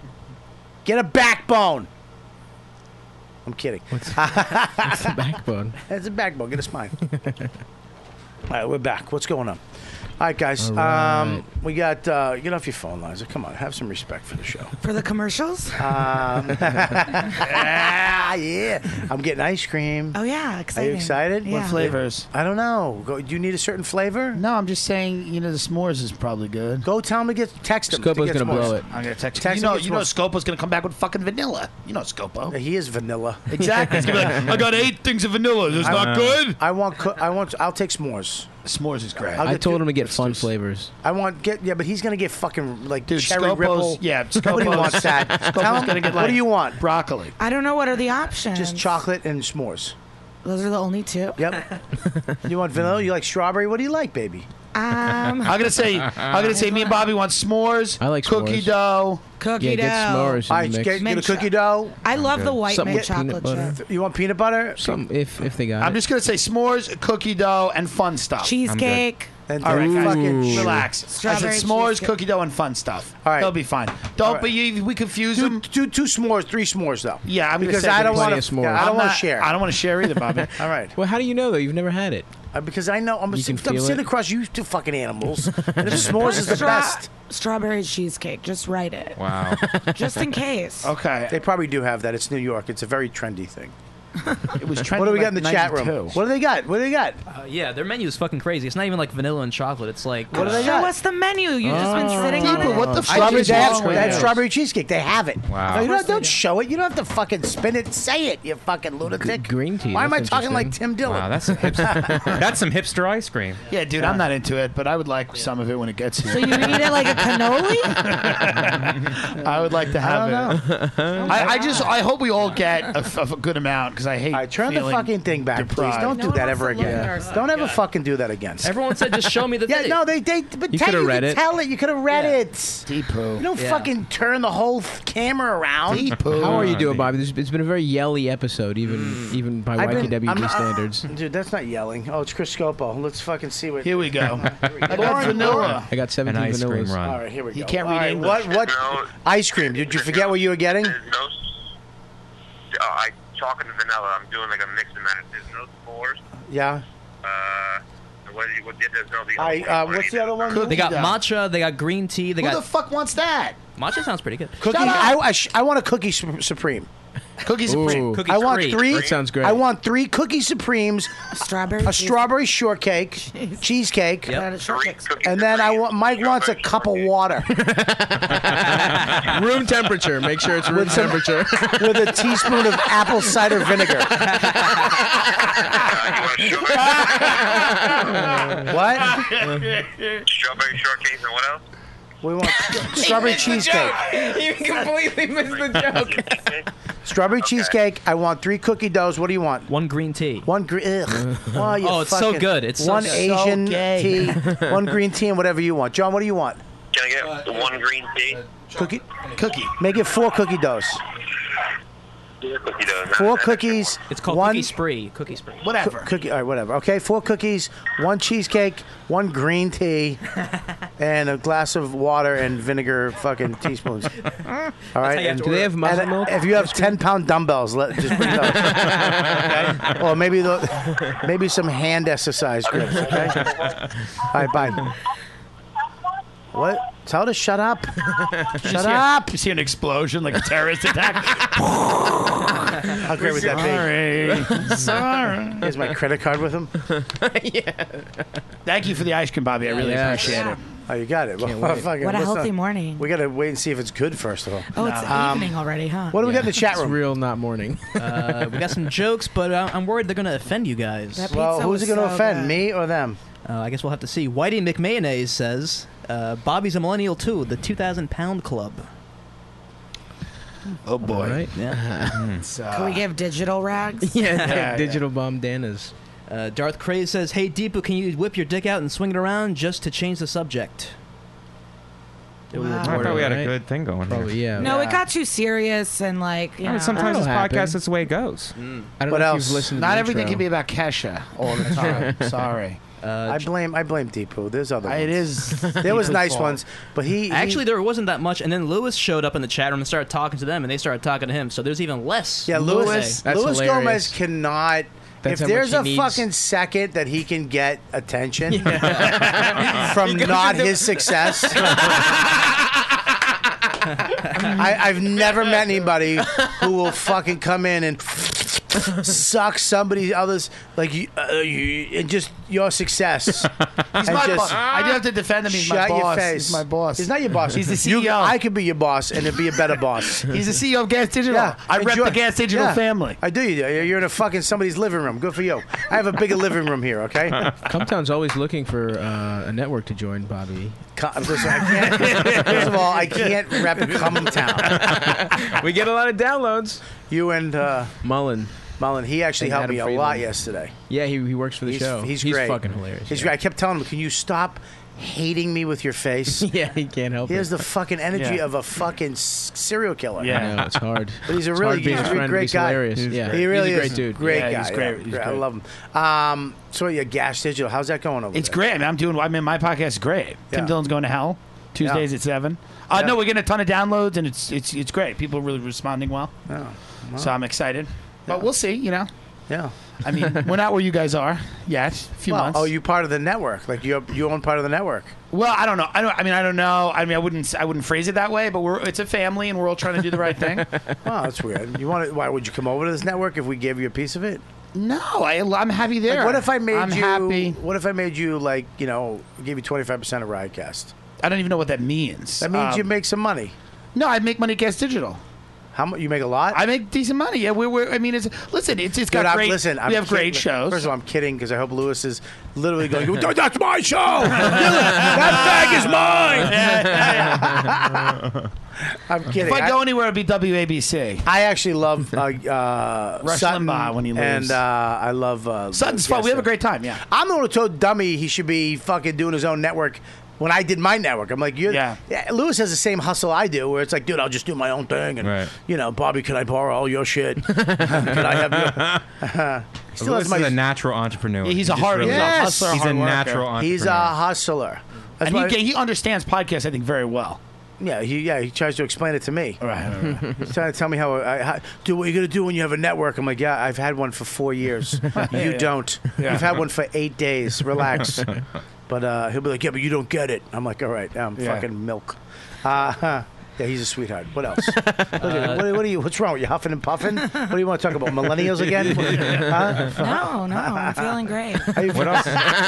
Get a backbone. I'm kidding. What's, what's the backbone? It's a backbone. Get a spine. All right, we're back. What's going on? All right, guys. All right. Um, we got. Uh, get off your phone, Liza. Come on, have some respect for the show. For the commercials? Um, ah, yeah. I'm getting ice cream. Oh, yeah. Are Exciting. you excited? Yeah. What flavors? I don't know. Go, do you need a certain flavor? No, I'm just saying. You know, the s'mores is probably good. Go tell him to get text him. Scopo's to get gonna s'mores. blow it. I'm gonna text. Text you know, him, get you know, s'mores. Scopo's gonna come back with fucking vanilla. You know, Scopo. He is vanilla. Exactly. He's gonna be like, I got eight things of vanilla. Is I- not good. I want. Co- I want. I'll take s'mores. S'mores is great. I'll I get told two- him to get fun flavors. I want get yeah, but he's gonna get fucking like Dude, cherry Scopo's- ripple. yeah, What do you Scopo's- want, Sad? Scopo's Tell him, gonna get, what like, do you want? Broccoli. I don't know what are the options. Just chocolate and s'mores. Those are the only two. Yep. You want vanilla? You like strawberry? What do you like, baby? Um, I'm gonna say. I'm gonna say. Me and Bobby want s'mores. I like cookie s'mores. dough. Cookie Yeah, dough. get s'mores in All the right, mix. get, get a Mint cookie dough. I love the white Something mint with peanut chocolate butter. chip. You want peanut butter? Some if if they got I'm it. just gonna say s'mores, cookie dough, and fun stuff. Cheesecake. And All right, guys, fucking relax. Strawberry I said s'mores, cheesecake. cookie dough, and fun stuff. All right. They'll be fine. Don't. All right. But you, we confuse do, them. do two s'mores, three s'mores though. Yeah, I'm gonna because say I don't plenty want of to. s'mores. I don't I'm want not- to share. I don't want to share either, Bobby. All right. Well, how do you know though? You've never had it. Uh, because I know I'm, You I'm can feel sitting it? across you two fucking animals. And if s'mores is the Stra- best. Strawberry cheesecake. Just write it. Wow. Just in case. Okay. They probably do have that. It's New York. It's a very trendy thing. It was trendy. What do we got like in the chat room? ninety-two. What do they got? What do they got? Uh, yeah, their menu is fucking crazy. It's not even like vanilla and chocolate. It's like What do they Show got? us the menu. You've just been sitting on People, it. what the Strawberry, fuck they is have, wrong with they have you? strawberry cheesecake. They have it. Wow. No, you Of course don't, don't they do. show it. You don't have to fucking spin it. Say it, you fucking lunatic. G- green tea, Why am I that's talking like interesting. Tim Dillon? Wow, that's some hipster, that's some hipster ice cream. Yeah, dude, I'm not into it, but I would like some of it when it gets here. So you eat it like a cannoli? I would like to have I it. don't I, I just, I hope we all get a, f- a good amount because I hate. All right, turn the feeling fucking thing back, please. deprived. Don't No do one that wants ever to look at again. our stuff. Don't ever fucking do that again. everyone said, just show me the Yeah, thing. no, they, they, but You tell coulda you read can it. tell it. You could have read it. Deep poo. You don't Yeah. fucking turn the whole th- camera around. Deep poo. How are you doing, Bobby? This, it's been a very yelly episode, even even by I've Y been- K W I'm D not- standards. Dude, that's not yelling. Oh, it's Chris Scopo. Let's fucking see what. Here we go. Here we go. I got vanilla. I got seventeen An ice cream vanillas. run. All right, here we go. He can't All read right, English. What? What? No. Ice cream. Did you forget what you were getting? There's no. s- Uh, I chocolate and vanilla. I'm doing like a mix and match. There's no s'mores. Yeah. Uh, what did you? What did there's no the? I. Uh, what's the other one? They got dough. matcha. They got green tea. They Who got the fuck wants that? matcha. Sounds pretty good. Cookie. Shut up. I, I, sh- I want a cookie su- supreme. Cookie Supreme. Ooh. Cookie I want free. three. That sounds great. I want three cookie supremes, Strawberry. a strawberry shortcake, cheesecake, Yep. Three cookies and then I Supreme, want. Mike wants a strawberry cup of shortcake. water Room temperature. Make sure it's room With some- temperature. with a teaspoon of apple cider vinegar. What? Strawberry shortcake and what else? We want strawberry cheesecake. You completely missed the joke. Strawberry cheesecake. I want three cookie doughs. What do you want? One green tea. One green. Oh, you Oh, it's so fucking- good. It's so one good. Asian So gay. tea, one green tea, and whatever you want. John, what do you want? Can I get the one green tea? Cookie. Cookie. Make it four cookie doughs. Cookie dough. Four cookies. It's called one cookie spree. Cookie spree. Whatever. cookie. All right, whatever. Okay, four cookies, one cheesecake, one green tea, and a glass of water and vinegar. Fucking teaspoons. All right. how you have and- to Do they have muscle and milk? if you have ten pound dumbbells, let just bring those. Okay? Or maybe the, maybe some hand exercise grips. Okay. All right. Bye. What? Tell her to shut up. Shut up. You see an explosion like a terrorist attack? How great would that Sorry. Sorry. be? Here's my credit card with him. Thank you for the ice cream, Bobby. I really Yes. appreciate it. Oh, you got it. Well, wait. fucking- What a let's healthy not- morning. We gotta wait and see if it's good first of all. Oh, it's Um, evening already, huh? What do we got in the chat It's room? real, not morning. Uh, we got some jokes, but uh, I'm worried they're gonna offend you guys. That Well, pizza who's it was gonna so offend, good. me or them? Uh, I guess we'll have to see. Whitey McMayonnaise says, uh, "Bobby's a millennial too. The two thousand pound club." Oh boy. All right. Yeah. It's, uh, Can we give digital rags? Yeah, yeah. digital bomb Danas. Uh, Darth Craze says, "Hey Deepu, can you whip your dick out and swing it around just to change the subject?" Wow. I thought we had a Right. good thing going Probably, here. yeah. No, it got too serious and like, you I know. mean, sometimes That'll this happen. podcast, it's the way it goes. I don't What know else? if you've listened to Not the everything intro. can be about Kesha all the time. Sorry. Uh, I blame I blame Deepu. There's other ones. It is. There was Deepu's nice fault. ones, but he, he Actually, there wasn't that much, and then Lewis showed up in the chat room and started talking to them, and they started talking to him. So there's even less. yeah, Lewis That's Lewis hilarious. Gomez cannot. That's if how there's much a he needs. fucking second that he can get attention from He goes not into- his success. I, I've never met anybody who will fucking come in and suck somebody others like you, uh, you and just your success. He's And my just boss. I do have to defend him. He's shut my boss. your face. He's my boss. He's not your boss. He's the C E O. You- I could be your boss, and it'd be a better boss. He's the C E O of Gas Digital. Yeah, I rep enjoy- the Gas Digital yeah. family. I do. You do. You're in a fucking somebody's living room. Good for you. I have a bigger living room here. Okay. Cumtown's always looking for uh, a network to join, Bobby. Co- Listen, I can't. First of all, I can't rep Cumtown. We get a lot of downloads. You and uh, Mullen. Mullen, he actually And helped Adam me a Friedland. lot yesterday. Yeah, he, he works for the he's, show. He's, great. fucking hilarious. He's yeah. great. I kept telling him, "Can you stop hating me with your face?" Yeah, he can't help He it. has the fucking energy Yeah. of a fucking s- serial killer. I know, it's hard. But he's a It's really hard being he's his a friend, but great he's guy. hilarious. Yeah. He really He's a great is. dude. Great Yeah, guy. he's great. Yeah, He's great. I great. love him. Um, so yeah, Gas Digital. How's that going over It's there? great. I mean, I'm doing. I mean, my podcast is great. Tim Yeah. Dillon's going to hell Tuesdays Yeah. at seven. Uh, Yeah. No, we're getting a ton of downloads, and it's it's it's great. People are really responding well. Oh, wow. So I'm excited. But we'll see. You know. Yeah. I mean, we're not where you guys are yet. A few Well, months. oh, you part of the network? Like you you own part of the network? Well, I don't know. I don't. I mean, I don't know. I mean, I wouldn't. I wouldn't phrase it that way. But we're. It's a family, and we're all trying to do the right thing. Oh, that's weird. You want to? Why would you come over to this network if we gave you a piece of it? No, I, I'm happy there. Like, what if I made I'm you? happy. What if I made you like you know give you twenty five percent of Riotcast? I don't even know what that means. That means Um, you make some money. No, I make money at Gas Digital. How much? You make a lot? I make decent money. Yeah, we're. we're I mean, it's listen. It's it's Dude, got I'm- great. listen, I'm we have kidding. great shows. First of all, I'm kidding because I hope Lewis is literally going. "Oh, that's my show. That bag is mine. I'm kidding. If I go anywhere, it'd be W A B C. I actually love uh, uh, Rush Sutton Limbaugh when he leaves. and uh, I love uh, Sutton's fun. We have a great time. Yeah. I'm the one who told Dummy he should be fucking doing his own network. When I did my network, I'm like, you're, Yeah. yeah. Lewis has the same hustle I do, where it's like, dude, I'll just do my own thing, and Right. you know, Bobby, can I borrow all your shit? can I have your? he still Lewis has my. is a natural entrepreneur. Yeah, he's He a just hard- really- he's a Yes. hustler, He's a hard worker. natural entrepreneur. He's a hustler. That's And why- he, he understands podcasts, I think, very well. Yeah, he yeah he tries to explain it to me. Right, right, right. He's trying to tell me how I how, do what you're gonna do when you have a network. I'm like, yeah, I've had one for four years. you Yeah. don't. Yeah. You've had one for eight days. Relax. But uh, he'll be like, yeah, but you don't get it. I'm like, all right, I'm Yeah. fucking milk. Uh, huh. Yeah, he's a sweetheart. What else? Look at it. what, what are you? What's wrong? Are you huffing and puffing? What do you want to talk about? Millennials again? Huh? No, no, I'm feeling great. What else?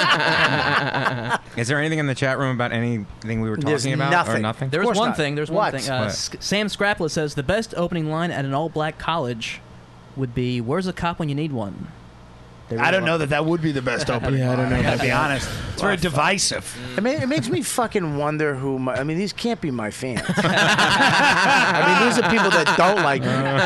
Is there anything in the chat room about anything we were talking There's about or nothing. nothing? There was course one not. thing. There's What? one thing. Uh, What? S- Sam Scrapla says the best opening line at an all-black college would be, "Where's a cop when you need one?" There I we don't go. know that that would be the best opening. Yeah, I don't know I gotta about be that. honest. It's very divisive. It, ma- it makes me fucking wonder who my. I mean, these can't be my fans. I mean, these are people that don't like me.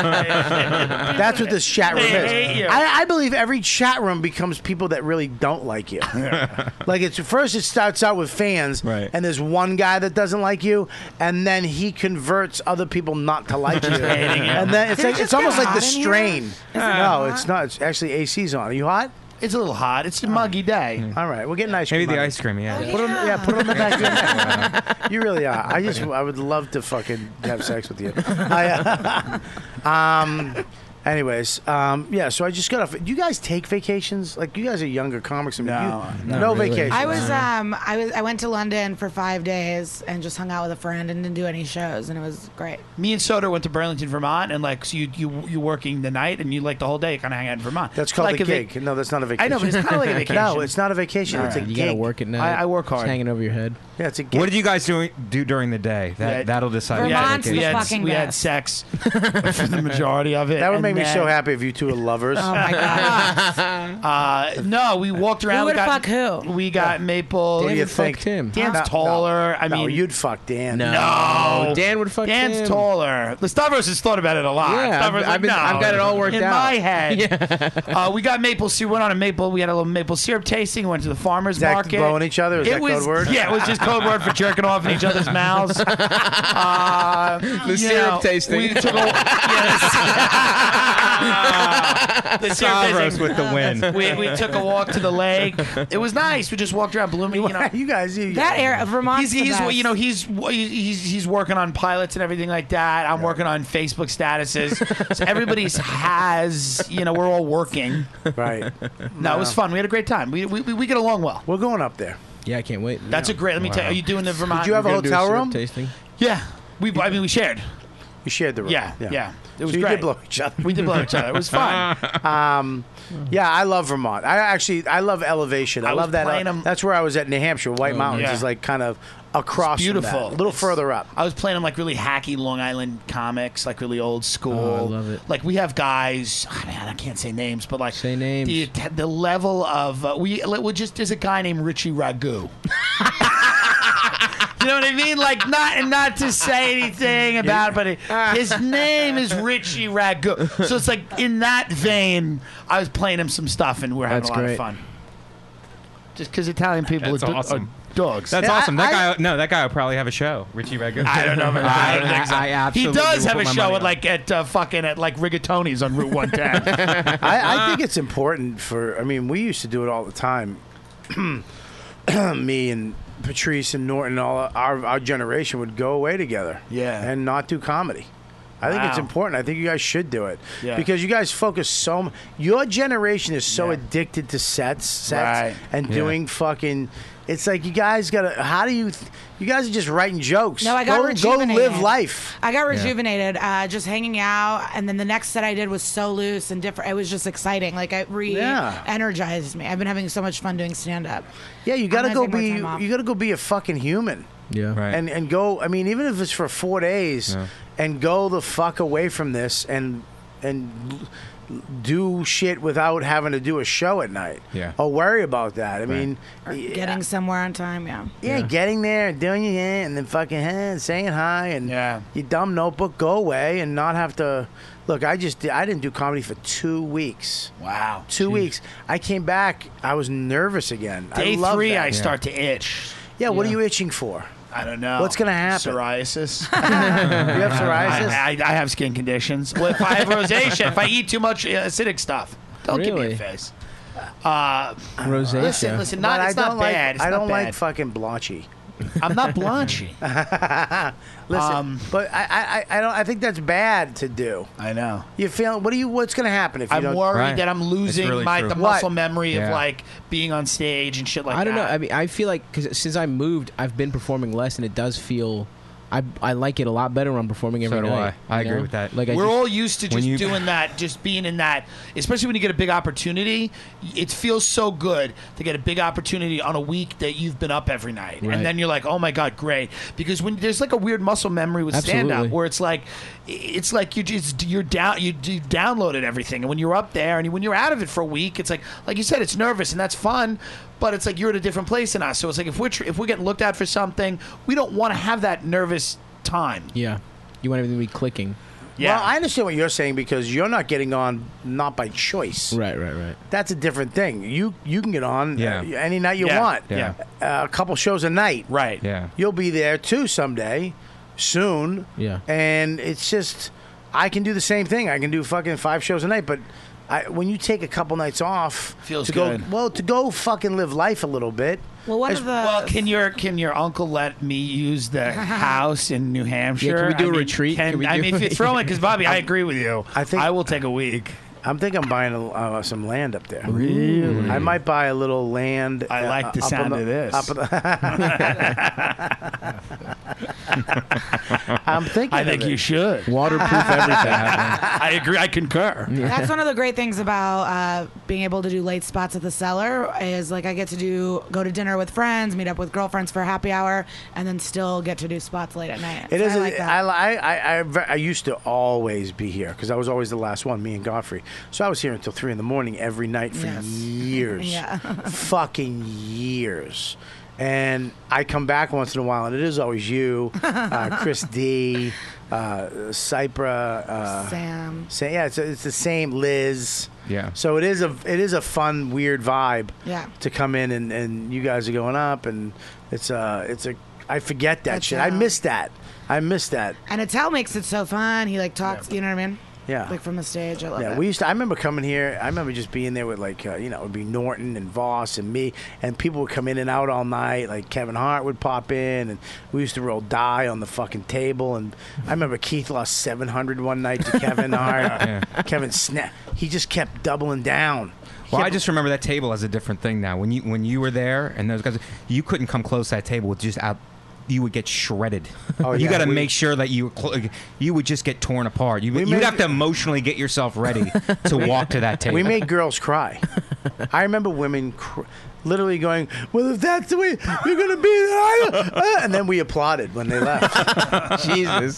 That's what this chat room They is. hate you. I, I believe every chat room becomes people that really don't like you. Like it's first, it starts out with fans, Right. and there's one guy that doesn't like you, and then he converts other people not to like you, hating you. and then it's Did it like just it's almost get like the hot in here? strain. Is it No, hot? it's not. It's actually A C's on. Are you hot? It's a little hot. It's a muggy day. All right, we're getting ice cream. Maybe the on it. ice cream, yeah. Put 'em- yeah, put it on the back of your neck. You really are. I just, I would love to fucking have sex with you. I, uh, um, anyways, um, yeah. So I just got off. Do you guys take vacations? Like you guys are younger comics than me. No, you, not no really. vacation. I was um I was I went to London for five days and just hung out with a friend and didn't do any shows and it was great. Me and Soder went to Burlington, Vermont, and like so you you you working the night and you like the whole day kind of hang out in Vermont. That's It's called like a vac- gig. No, that's not a vacation. I know, but it's kind of like a vacation. No, it's not a vacation. All It's a right. You gig. gotta work at night. I, I work It's hard. hanging over your head. Yeah, it's a gig. What did you guys do do during the day? That Yeah. that'll decide. we the had, Vermont's we the vacation. had, fucking we had best. sex for the majority of it. That would and make me then, so happy if you two are lovers. Oh my god. Uh, no, we walked around. Who we would got, fuck who? We got Maple. What do Dan you would fuck think? Tim. Dan's No, taller. I no, mean, you'd fuck Dan. No. No. Dan would fuck Dan's Tim. taller. The Stavros has thought about it a lot. Yeah, Stavros I've- like, I've been- no. I've got it all worked in out. my head. uh, we got maple syrup. Went on a maple. We had a little maple syrup tasting. Went to the farmers Is that market. blowing each other? Is it that was, code word? Yeah, it was just code word for jerking off in each other's mouths. Uh, The you syrup know, tasting. We took a, yes. The Stavros with the win. We, we took a walk to the lake. It was nice. We just walked around Blooming. You know, you guys, you, That area of Vermont's He's, the he's best. you know he's he's he's working on pilots and everything like that. I'm working on Facebook statuses. So everybody's has you know we're all working. Right. No, it was fun. We had a great time. We we, we get along well. We're going up there. Yeah, I can't wait. That's a great. Let me tell you. Are you doing the Vermont? Did you have a We're gonna do hotel syrup room? tasting? Yeah. We I mean we shared. You shared the room. Yeah, yeah. It was so you great. did blow each other. We did blow each other. It was fun. um, yeah, I love Vermont. I actually, I love elevation. I, I was love that. playing 'em- That's where I was at New Hampshire. White Oh, Mountains yeah. is like kind of across. It's beautiful. From that, a little further up. I was playing them like really hacky Long Island comics, like really old school. Oh, I love it. Like we have guys. Oh, man, I can't say names, but like say names. The the level of uh, we we just there's a guy named Richie Ragu. You know what I mean? Like not and not to say anything about it, but it, his name is Richie Ragu. So it's like in that vein, I was playing him some stuff and we we're having That's a lot great. of fun. Just because Italian people That's are, do- awesome. are dogs. That's Yeah, awesome. I- That guy, no, that guy will probably have a show. Richie Ragu. I don't know. But I don't think so. I he absolutely does will have put a my show money at on like at uh, fucking at like Rigatoni's on Route one ten. I, I think it's important for. I mean, we used to do it all the time. Me and Patrice and Norton, all our our generation would go away together. Yeah. and not do comedy. I think it's Wow. important. I think you guys should do it Yeah. because you guys focus so. m- Your generation is so addicted to sets, sets, Right. and Yeah. doing fucking. It's like you guys gotta. How do you? th- You guys are just writing jokes. No, I got go, go rejuvenated. live life. I got rejuvenated, uh, just hanging out, and then the next set I did was so loose and different. It was just exciting. Like it re-energized me. I've been having so much fun doing stand-up. Yeah, you gotta I'm go gonna take more be. time off. You gotta go be a fucking human. Yeah. Right. And and go. I mean, even if it's for four days, Yeah. and go the fuck away from this and and l- do shit without having to do a show at night. Yeah. Or worry about that. I mean, Or getting somewhere on time. Yeah. yeah, getting there, doing your hand, and then fucking hand, saying hi, and Yeah. your dumb notebook, go away, and not have to. Look, I just did, I didn't do comedy for two weeks. Wow. Two weeks. I came back. I was nervous again. Day I love three, that. I start to itch. Yeah. What are you itching for? I don't know. What's gonna happen? Psoriasis. You have psoriasis? I, I, I have skin conditions. Well, if I have rosacea, if I eat too much uh, acidic stuff, don't give me Really? a face. Uh, Rosacea. Listen, listen. Not, But it's I not don't like, bad. It's I not don't bad. like fucking blotchy. I'm not blotchy. Listen, Um, but I, I, I don't. I think that's bad to do. I know. You feel? What do you? What's going to happen if you I'm don't? worried Right. that I'm losing really my true. the What? muscle memory Yeah. of like being on stage and shit like that. I don't know. I mean, I feel like because since I moved, I've been performing less, and it does feel. I, I like it a lot better when I'm performing every So do night. I. I you agree know? with that. Like I We're just- all used to when just you- doing that, just being in that, especially when you get a big opportunity. It feels so good to get a big opportunity on a week that you've been up every night. Right. And then you're like, oh my God, great. Because when there's like a weird muscle memory with stand up Absolutely. where it's like, it's like you just, you're down, you, you downloaded everything. And when you're up there and when you're out of it for a week, it's like, like you said, it's nervous and that's fun. But it's like you're at a different place than us. So it's like if we're, tr- if we're getting looked at for something, we don't want to have that nervous time. Yeah. You want everything to be clicking. Yeah. Well, I understand what you're saying because you're not getting on not by choice. Right, right, right. That's a different thing. You you can get on Yeah. uh, any night you Yeah. want. Yeah. Uh, a couple shows a night. Right. Yeah. You'll be there too someday, soon. Yeah. And it's just, I can do the same thing. I can do fucking five shows a night, but I, when you take a couple nights off, Feels to good. go well to go fucking live life a little bit. Well, one As- of the Well, can your can your uncle let me use the house in New Hampshire? Yeah, can we do I a mean, retreat? Can, Can we I do- mean, if you throw it, because Bobby, I agree with you. I think- I will take a week. I'm thinking I'm buying a, uh, some land up there. Really? I might buy a little land. I uh, like the up sound in of this. up in the- I'm thinking. I of think it. you should. Waterproof everything. I agree. I concur. That's one of the great things about uh, being able to do late spots at the Cellar is like I get to do go to dinner with friends, meet up with girlfriends for a happy hour, and then still get to do spots late at night. It So is. I a- like that. I, I, I, I, ve- I used to always be here because I was always the last one, me and Godfrey. So I was here until three in the morning every night for Yes. years. Yeah. Fucking years. And I come back once in a while, and it is always you, uh, Chris D, uh, Cypra, uh, Sam. Sa- yeah, it's, it's the same. Liz. Yeah. So it is a it is a fun, weird vibe. Yeah. To come in and, and you guys are going up, and it's a it's a I forget that That's shit. I how- miss that. I miss that. And Attell makes it so fun. He like talks. You know what I mean? Yeah. Like from the stage. I love Yeah, it. we used to. I remember coming here. I remember just being there with like uh, you know, it would be Norton and Voss and me, and people would come in and out all night. Like Kevin Hart would pop in, and we used to roll die on the fucking table. And I remember Keith lost seven hundred one night to Kevin Hart. Yeah. Kevin snap. He just kept doubling down. Well, Yeah, I just remember that table as a different thing now. When you when you were there and those guys, you couldn't come close to that table with just out. You would get shredded. Oh, you yeah, got to we- make sure that you cl- you would just get torn apart. You We you'd made- have to emotionally get yourself ready to walk to that table. We made girls cry. I remember women cr- literally going, "Well, if that's the way you're gonna be," there, uh," and then we applauded when they left. Jesus.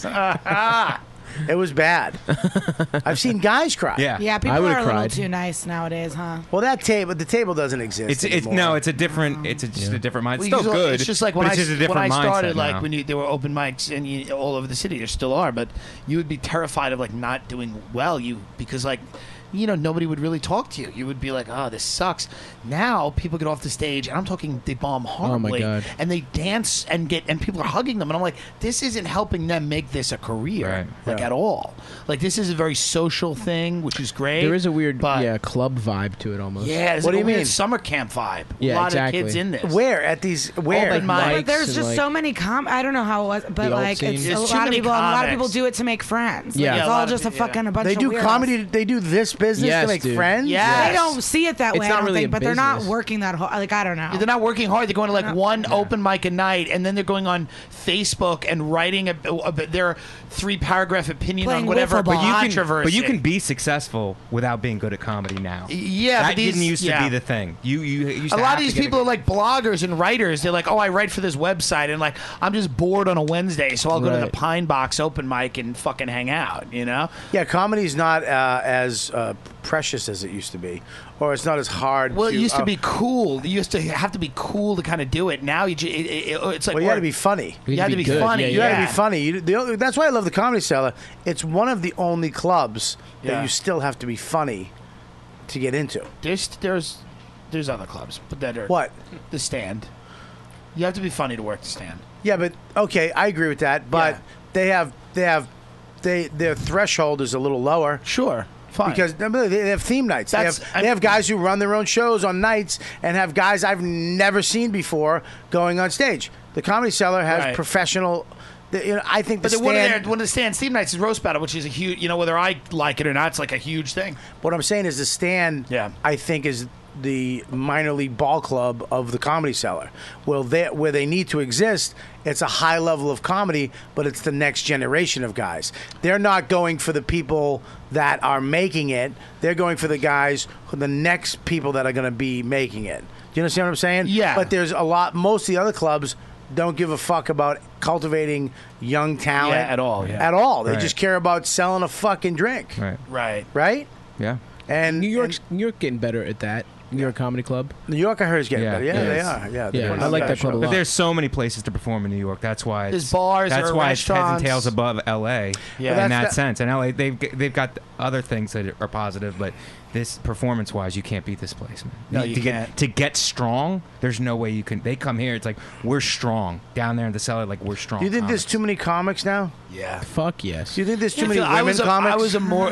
It was bad. I've seen guys cry. Yeah, people are a little too nice nowadays, huh? Well, that table, the table doesn't exist. It's it's anymore. no, it's a different. It's a, just a different mind. It's Well, still you- good. It's just like but when I it's just a when different I started, mindset like now. when you, there were open mics and you, all over the city, there still are. But you would be terrified of like not doing well, you because like. You know, nobody would really talk to you. You would be like, "Oh, this sucks." Now people get off the stage, and I'm talking they bomb horribly, God. and they dance and get, and people are hugging them, and I'm like, "This isn't helping them make this a career, like Yeah. at all. Like this is a very social thing, which is great. There is a weird, but yeah, club vibe to it almost. yeah, it's What like do you a weird mean? summer camp vibe. Yeah, a lot exactly. of kids in this. Where at these? Where? Open mics. But there's and, just like- so many com. I don't know how it was, but The alt like scene. it's There's a too lot of many people. A lot of people comics. do it to make friends. Yeah. Like, Yeah, it's a all lot of just a people- yeah. fucking a bunch They of do weirdos. comedy. They do this business Yes, to make dude. friends. Yes. They don't see it that It's way. not I don't really think, a but they're not business. working that hard. Like I don't know. They're not working hard. They're going to like one open mic a night, and then they're going on Facebook and writing a, a, their three paragraph opinion Playing on whatever wiffle ball. But you can, controversy. but you can be successful without being good at comedy now. Yeah, that but these- didn't used to yeah. be the thing. You you used A to lot have of these to get people are like bloggers and writers. They're like, "Oh, I write for this website, and like I'm just bored on a Wednesday, so I'll go to the Right. Pine Box open mic and fucking hang out." You know? Yeah, comedy's not uh, as uh, precious as it used to be, or it's not as hard. Well, it to, used to uh, be cool. You used to have to be cool to kind of do it. Now you, ju- it, it, it's like Well, you got to work. be funny. You You have had to to be be good. funny. Yeah, You got to yeah. be funny. You, the, only- that's why I love the Comedy Cellar. It's one of the only clubs that Yeah. you still have to be funny to get into. There's there's there's other clubs, but that are What? the Stand. You have to be funny to work the Stand. Yeah, but okay, I agree with that. But Yeah. they have they have they their threshold is a little lower. Sure, fine. Because remember, they have theme nights. They That's- have, they have guys who run their own shows on nights and have guys I've never seen before going on stage. The Comedy Cellar has Right. professional. the- You know, I think the But then one of stand. their one of the Stand Steve nights is roast battle, which is a huge. You know, whether I like it or not, it's like a huge thing. What I'm saying is the stand. Yeah. I think is the minor league ball club of the Comedy Cellar. Well, they, where they need to exist, it's a high level of comedy, but it's the next generation of guys. They're not going for the people that are making it. They're going for the guys, who, the next people that are going to be making it. Do you understand what I'm saying? Yeah. But there's a lot. Most of the other clubs don't give a fuck about cultivating young talent Yeah, at all, yeah. At all. They Right. just care about selling a fucking drink. Right. Right. Right? Yeah. And New York's New York getting better at that. New York Comedy Club. New York, I heard, is getting Yeah. better. Yeah, Yeah. they are. Yeah, they're Yeah, putting I on like better that club a shows. lot. But there's so many places to perform in New York. That's why it's, There's bars, That's there are why it's heads and restaurants. tails above L A. Yeah. in Well, that, that's that- sense. And L A, they've they've got other things that are positive, but this performance-wise, you can't beat this place, man. No, you to can't. Get, to get strong, there's no way you can. They come here, it's like we're strong down there in the cellar. Like we're strong. Do you think there's comics. too many comics now? Yeah. Fuck yes. Do you think there's too Yeah, I many feel- women I was a, comics? I was a mor-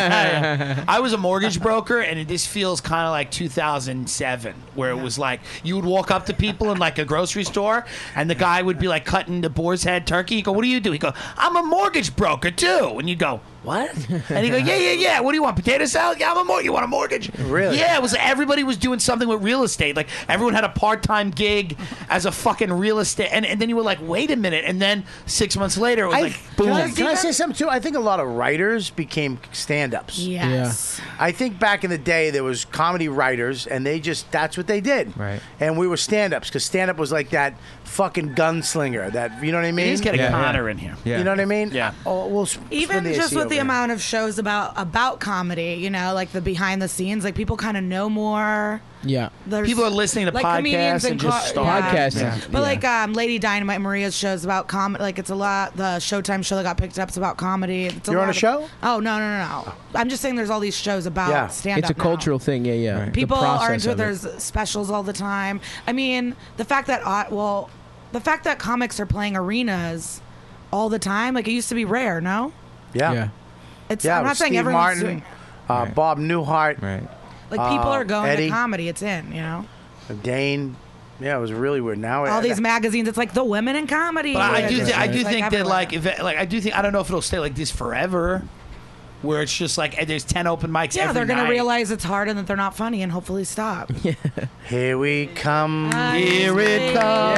yeah. I was a mortgage broker, and this feels kind of like two thousand seven, where it was like you would walk up to people in like a grocery store, and the guy would be like cutting the boar's head turkey. You go, "What do you do?" He go, "I'm a mortgage broker too," and you go, "What?" And he go, "Yeah, yeah, yeah. What do you want? Potato salad? Yeah, I'm a mortgage. You want a mortgage?" Really? Yeah. It was everybody was doing something with real estate. Like everyone had a part-time gig as a fucking real estate, and, and then you were like, "Wait a minute," and then six months later, it was I, like, boom. can, I, can I say something too? I think a lot of writers became stand-ups. Yes. I think back in the day there was comedy writers, and they just that's what they did. Right. And we were stand-ups because stand-up was like that fucking gunslinger. That you know what I mean? Please get a Yeah, Connor yeah. in here. Yeah. You know what I mean? Yeah. Oh, we'll sp- Even spin the just A C with over the here. amount of shows about about comedy, you know, like the behind the scenes, like people kind of know more. Yeah. There's, People are listening to like podcasts comedians and co- just start. yeah. Podcasts. Yeah. But yeah. like um, Lady Dynamite Maria's shows about comedy, like it's a lot. The Showtime show that got picked up is about comedy. It's a You're on lot a of- show? Oh no no no no! I'm just saying there's all these shows about Yeah. stand up. It's a cultural thing. Yeah, yeah. Right. The People are process into it. of There's specials all the time. I mean, the fact that uh, well, the fact that comics are playing arenas all the time, like it used to be rare. No. Yeah. Yeah. It's, yeah, I'm with not saying Steve everyone's Martin, doing. uh, Bob Newhart. Right. Like people uh, are going Eddie, to comedy. It's in, you know. Dane. Yeah, it was really weird. Now All these magazines, it's like the women in comedy. But I do, It's th- I do like think that everywhere. like, if it, like I do think I don't know if it'll stay like this forever, where it's just like eh, there's ten open mics. Yeah, every they're gonna night. realize it's hard and that they're not funny, and hopefully stop. Here we come. Here it comes.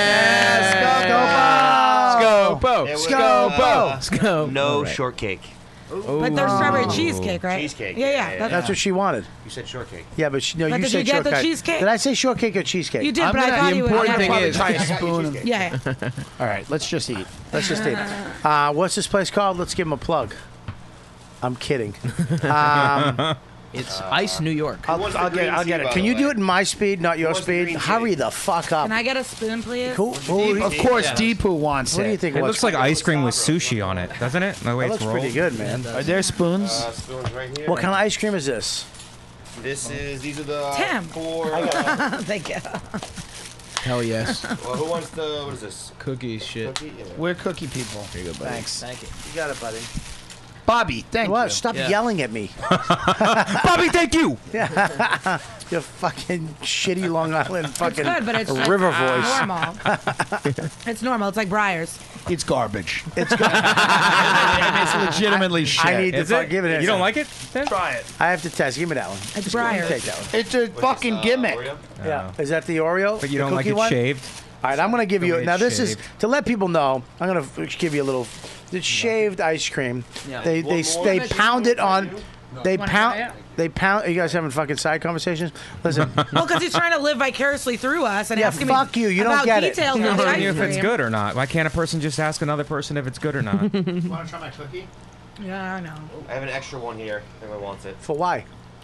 Scopo. Scopo. Scopo. No shortcake. But there's strawberry cheesecake, right? Cheesecake. Yeah, yeah. That's, That's what she wanted. You said shortcake. Yeah, but she, no, But you did said you get the shortcake. cheesecake? Did I say shortcake or cheesecake? You did, I'm but I gonna- thought the you would. important yeah. thing is try a spoon. Yeah. All right, let's just eat. Let's just eat. Uh, what's this place called? Let's give him a plug. I'm kidding. Um, It's Ice New York. I'll, I'll get, I'll get it. Can you do it in my speed, not your speed? Hurry the fuck up. Can I get a spoon, please? Who, who, Of course, Deepu wants what it. do you think? It was? looks like ice cream with sushi on it, doesn't it? The way That it's looks rolled. pretty good, man. Are there spoons? Uh, spoons right here. What kind of ice cream is this? This is. These are the Tim. four. Thank you. Hell yes. Well, who wants the? What is this? Cookies shit. Cookie? Yeah. We're cookie people. Here you go, buddy. Thanks. Thank you. You got it, buddy. Bobby, thank What? you. Stop Yeah. yelling at me. Bobby, thank you. Yeah. Your fucking shitty Long Island fucking Good, but it's river it's voice. normal. It's normal. It's like Briar's. It's garbage. It's good. It's legitimately shit. I need to Is fuck, it? give it. a You don't second. like it? Then? Try it. I have to test. Give me that one. It's You Briar's. take that one. It's a fucking gimmick. Yeah. Is that the Oreo? But you The don't like cookie it one? shaved? All right, I'm going to give The you. way Now, it's this is shaved. to let people know. I'm going to give you a little. It's shaved ice cream. Yeah. They they One more? they pound it on. They Wanna pound. try it? They pound. Are you guys having fucking side conversations? Listen. Well, because he's trying to live vicariously through us and Yeah, asking fuck me you. You don't about get it. details I'm of the asking you ice if it's cream. good or not. Why can't a person just ask another person if it's good or not? Want to try my cookie? Yeah, I know. I have an extra one here. If anyone wants it. For why?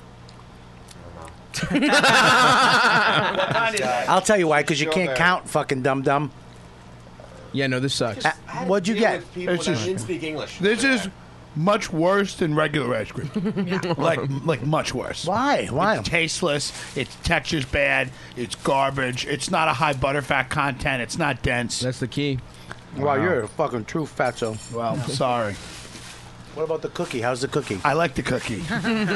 I don't know. What kind is that? I'll tell you why. Because you can't Strawberry. count, fucking dum dum. Yeah, no, this sucks. Uh, what'd you get? People It's that just- didn't speak English. This is much worse than regular ice cream. like, like much worse. Why? Why? It's tasteless. Its texture's bad. It's garbage. It's not a high butterfat content. It's not dense. That's the key. Wow, you're a fucking true fatso. Well, sorry. What about the cookie? How's the cookie? I like the cookie.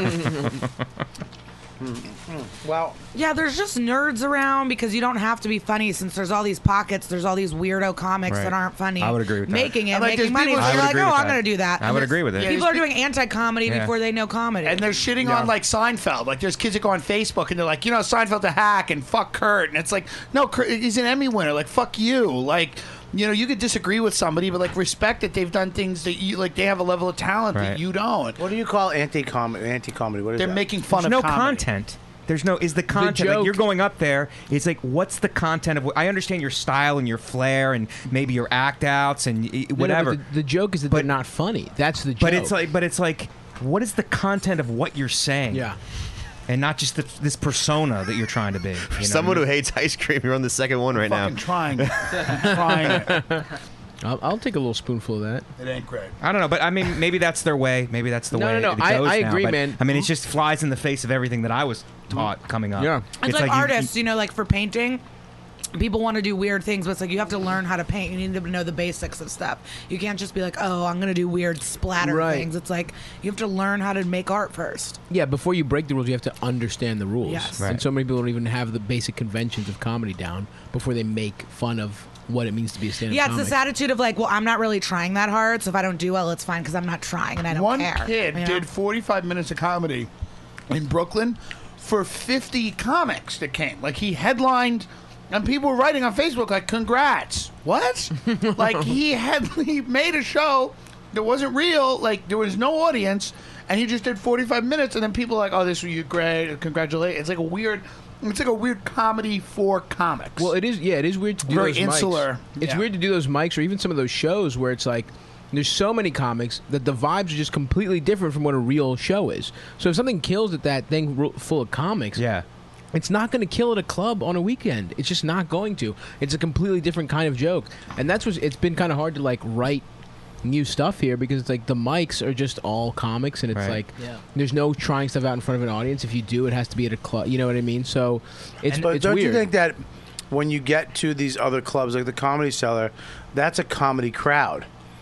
Well, Yeah, there's just nerds around because you don't have to be funny since there's all these pockets. There's all these weirdo comics Right. that aren't funny. I would agree with that. Making it, And, like, making there's money. people- So I you're would like, agree oh, with I'm that. going to do that. I And would there's- agree with it. Yeah, People are doing anti-comedy Yeah. before they know comedy. And they're shitting Yeah. on like Seinfeld. Like there's kids that go on Facebook and they're like, you know, Seinfeld's a hack and fuck Kurt. And it's like, no, Kurt, he's an Emmy winner. Like fuck you. Like, you know, you could disagree with somebody, but like respect that they've done things that you like. They have a level of talent Right. that you don't. what do you call anti-comedy? Anti-comedy? What is They're that? making fun There's of no comedy. content. There's no is the content like joke- you're going up there. It's like what's the content of? what I understand your style and your flair and maybe your act outs and y- No, no, but whatever. the, the joke is that they're not funny. That's the joke. But it's like, but it's like, what is the content of what you're saying? Yeah. And not just the, this persona that you're trying to be. You know For what someone I who mean? hates ice cream, you're on the second one right now. Fucking trying. I'm trying it. I'll, I'll take a little spoonful of that. It ain't great. I don't know, but I mean, maybe that's their way. Maybe that's the No, way. no, no, it I- goes I now, agree, but, man. I mean, it just flies in the face of everything that I was taught coming up. Yeah. It's, like, you- you- artists, you, know, like for painting. People want to do weird things, but it's like you have to learn how to paint. You need to know the basics of stuff. You can't just be like, oh, I'm going to do weird splatter Right. things. It's like you have to learn how to make art first. Yeah, before you break the rules, you have to understand the rules. Yes. And Right. so many people don't even have the basic conventions of comedy down before they make fun of what it means to be a stand-up Yeah, it's comic. this attitude of like, well, I'm not really trying that hard, so if I don't do well, it's fine because I'm not trying and I don't One care. kid you know? did forty-five minutes of comedy in Brooklyn for fifty comics that came. Like he headlined, and people were writing on Facebook like, "Congrats!" What? Like he had he made a show that wasn't real. Like there was no audience, and he just did forty-five minutes, and then people were like, "Oh, this was you great! Congratulations!" It's like a weird. It's like a weird comedy for comics. Well, it is. Yeah, it is weird to do Very those insular. mics. It's Yeah. weird to do those mics, or even some of those shows where it's like there's so many comics that the vibes are just completely different from what a real show is. So if something kills at that thing ro- full of comics, yeah, it's not going to kill at a club on a weekend. It's just not going to. It's a completely different kind of joke, and that's what it's been kind of hard to like write new stuff here because it's like the mics are just all comics and it's Right. like Yeah. there's no trying stuff out in front of an audience. If you do, it has to be at a club. You know what I mean? So it's, But it's don't weird. you think that when you get to these other clubs like the Comedy Cellar, that's a comedy crowd?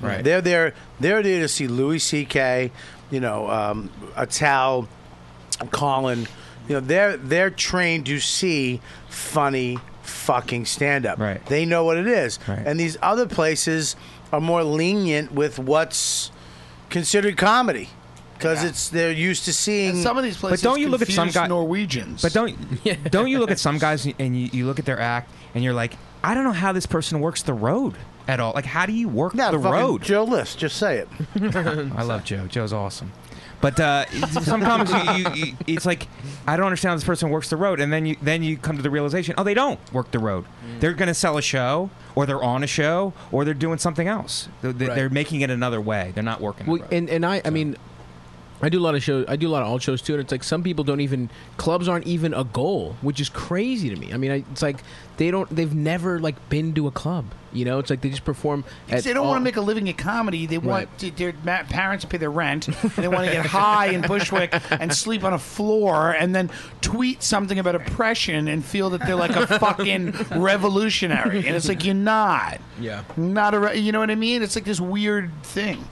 Right. They're there. They're there to see Louis C K. You know, um, Attell, Colin. You know, they're they're trained to see funny fucking stand up. Right. They know what it is. Right. And these other places are more lenient with what's considered comedy. Because it's they're used to seeing And some of these places But don't you look at some confuse guys Norwegians. But don't don't you look at some guys and you, you look at their act and you're like, I don't know how this person works the road at all. Like, how do you work Yeah, the fucking road? Joe List, just say it. I love Joe. Joe's awesome. But uh, some comics, you, you, you, it's like I don't understand how this person works the road, and then you then you come to the realization, oh, they don't work the road. Mm. They're going to sell a show, or they're on a show, or they're doing something else. They're, they're Right. making it another way. They're not working. Well, and and I I mean, I do a lot of shows. I do a lot of alt shows too, and it's like some people don't even clubs aren't even a goal, which is crazy to me. I mean, I, it's like they don't. They've never like been to a club. You know, it's like they just perform. Because At they don't all- want to make a living at comedy. They want Right. to, their ma- parents to pay their rent. And they want to get high in Bushwick and sleep on a floor and then tweet something about oppression and feel that they're like a fucking revolutionary. And it's like, you're not. Yeah. Not a, re- you know what I mean? It's like this weird thing.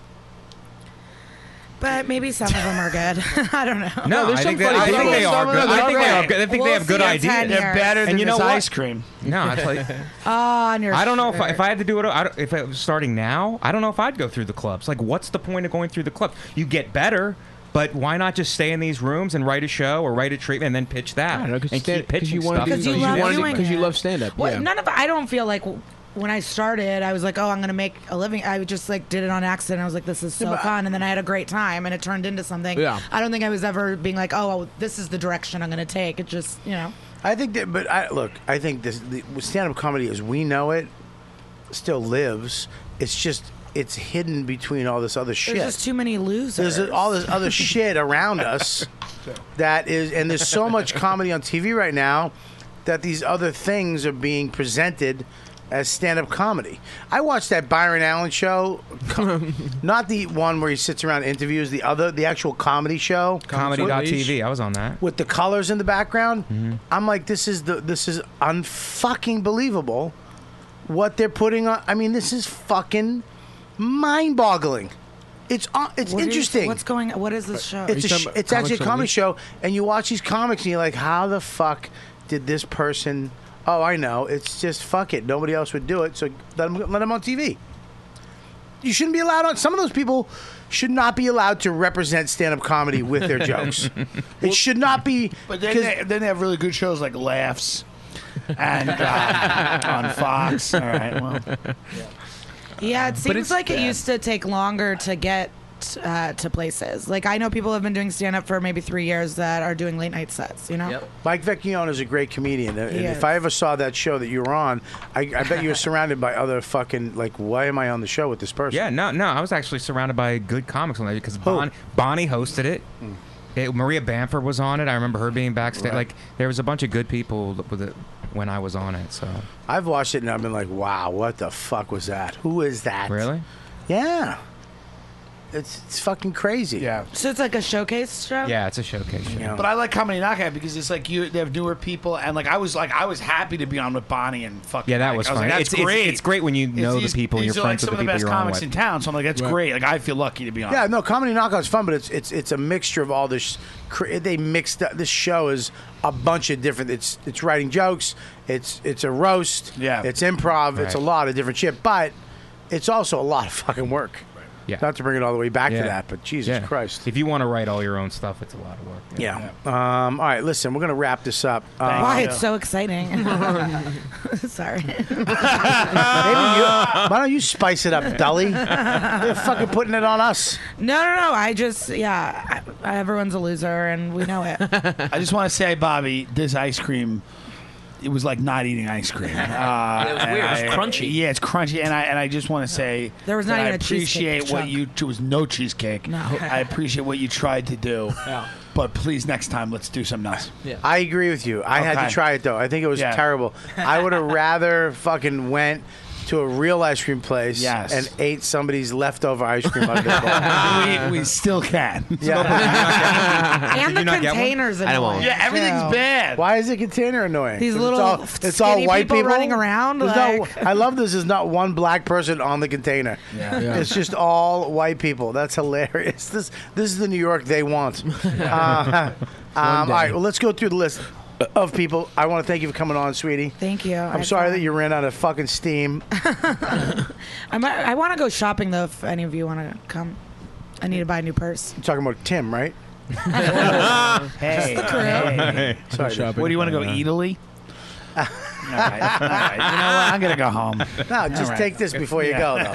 But maybe some of them are good. I don't know. No, I think, they, I think they are good. I think they are good. I think they have good ideas. They're better than and you know this what? ice cream. No, it's like Oh, on your I don't know if I, shirt. if I had to do it. I don't, if I was starting now, I don't know if I'd go through the clubs. Like, what's the point of going through the clubs? You get better, but why not just stay in these rooms and write a show or write a treatment and then pitch that I don't know, 'cause and stand- keep 'cause pitching you wanna stuff? do- Because you you love wanna do- doing 'cause you it. love stand-up, Well, yeah. None of I don't feel like when I started, I was like, oh, I'm gonna make a living. I just like did it on accident. I was like, this is so Yeah, but- fun, and then I had a great time, and it turned into something. Yeah. I don't think I was ever being like, oh, well, this is the direction I'm gonna take. It just, you know. I think that, but I look. I think this the, stand-up comedy as we know it still lives. It's just it's hidden between all this other shit. There's just too many losers. There's all this other shit around us that is, and there's so much comedy on T V right now that these other things are being presented as stand-up comedy. I watched that Byron Allen show, co- not the one where he sits around and interviews, the other, the actual comedy show, Comedy dot T V. I was on that. with the colors in the background. I'm like, this is the this is unfucking believable. What they're putting on. I mean, this is fucking mind-boggling. It's uh, it's What are you- interesting. what's going? What is this show? It's a sh- it's actually a comedy show, and you watch these comics, and you're like, how the fuck did this person? Oh, I know. It's just fuck it. Nobody else would do it, so let them let them on T V. You shouldn't be allowed on. Some of those people should not be allowed to represent stand-up comedy with their jokes. It should not be. But then 'cause- they, then they have really good shows like Laughs and uh, on Fox. All right, well. Yeah, it But seems it's like it bad. used to take longer to get uh, to places. Like I know people have been doing stand up for maybe three years that are doing late night sets. You know. Mike Vecchione is a great comedian, and He if is. I ever saw that show that you were on, I, I bet you were surrounded by other fucking like. Why am I on the show with this person? Yeah, no, no. I was actually surrounded by good comics on that because Bon, Bonnie hosted it. It- Maria Bamford was on it. I remember her being backstage. Right. Like there was a bunch of good people with it when I was on it. So I've watched it and I've been like, wow, what the fuck was that? Who is that? Really? Yeah. It's it's fucking crazy. Yeah. So it's like a showcase show. yeah, it's a showcase show. But I like Comedy Knockout because it's like you they have newer people and like I was like I was happy to be on with Bonnie and fucking Yeah, that Mike. was I was funny. like, that's It's- it's- great. it's great when you know the these- people and these you're are like friends with some the of the people best you're on comics with. in town. So I'm like, that's Right. great. Like I feel lucky to be on. Yeah, no, Comedy Knockout's fun, but it's it's it's a mixture of all this. cr- They mixed up. This show is a bunch of different. It's it's writing jokes. It's it's a roast. Yeah. It's improv. It's a Right. lot of different shit, but it's also a lot of fucking work. Yeah. Not to bring it all the way back Yeah. to that, but Jesus Yeah. Christ. If you want to write all your own stuff, it's a lot of work. Yeah. Um, all right, listen, we're gonna wrap this up. Um, Why it's so exciting. Sorry. Maybe you, why don't you spice it up, Dully? They're fucking putting it on us. No, no, no. I just, yeah, I, everyone's a loser, and we know it. I just want to say, Bobby, this ice cream. It was like not eating ice cream. Uh, It was weird. It was and I- crunchy. Yeah, it's crunchy, and I and I just want to say There was that not I even a cheesecake appreciate what chunk. you. There was no cheesecake. No. I appreciate what you tried to do. Yeah. But please, next time, let's do something else. Yeah. I agree with you. I had Okay. to try it though. I think it was Yeah. terrible. I would have rather fucking went to a real ice cream place Yes. and ate somebody's leftover ice cream out of their bowl. we, we still can. And the containers I don't annoying. want Yeah, everything's too. bad. Why is the container annoying? These 'Cause little it's all, it's all skinny white people people running around, There's like- no, I love this. There's not one black person on the container. Yeah. Yeah. It's just all white people. That's hilarious. This this is the New York they want. Uh, um, all right, well, let's go through the list of people. I want to thank you for coming on, sweetie. Thank you. I'm I sorry thought- that you ran out of fucking steam. I might, I want to go shopping though. If any of you want to come, I need to buy a new purse. I'm talking about Tim, right? Hey, the crew. hey. Sorry, What do you want to go, Italy? all right, all right. You know what? I'm gonna go home. No, just All right. take this before you Yeah. go,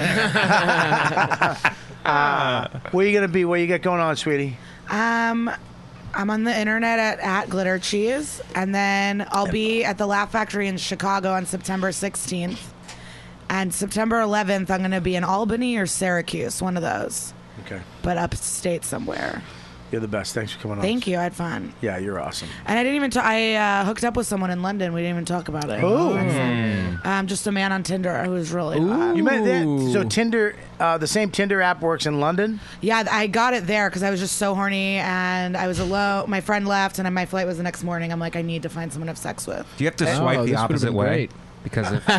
though. uh, where you gonna be? What you got going on, sweetie? Um, I'm on the internet at, at Glitter Cheese, and then I'll be at the Laugh Factory in Chicago on September sixteenth. And September eleventh, I'm going to be in Albany or Syracuse, one of those, Okay, but upstate somewhere. you're the best. Thanks for coming on. Thank you. I had fun. Yeah, you're awesome. And I didn't even. T- I uh, hooked up with someone in London. We didn't even talk about it. Who? Um, just a man on Tinder who was really hot. You met that? So Tinder, uh, the same Tinder app works in London. Yeah, I got it there because I was just so horny and I was alone. My friend left, and then my flight was the next morning. I'm like, I need to find someone to have sex with. Do you have to Oh, swipe this the would've opposite been way? great. Because if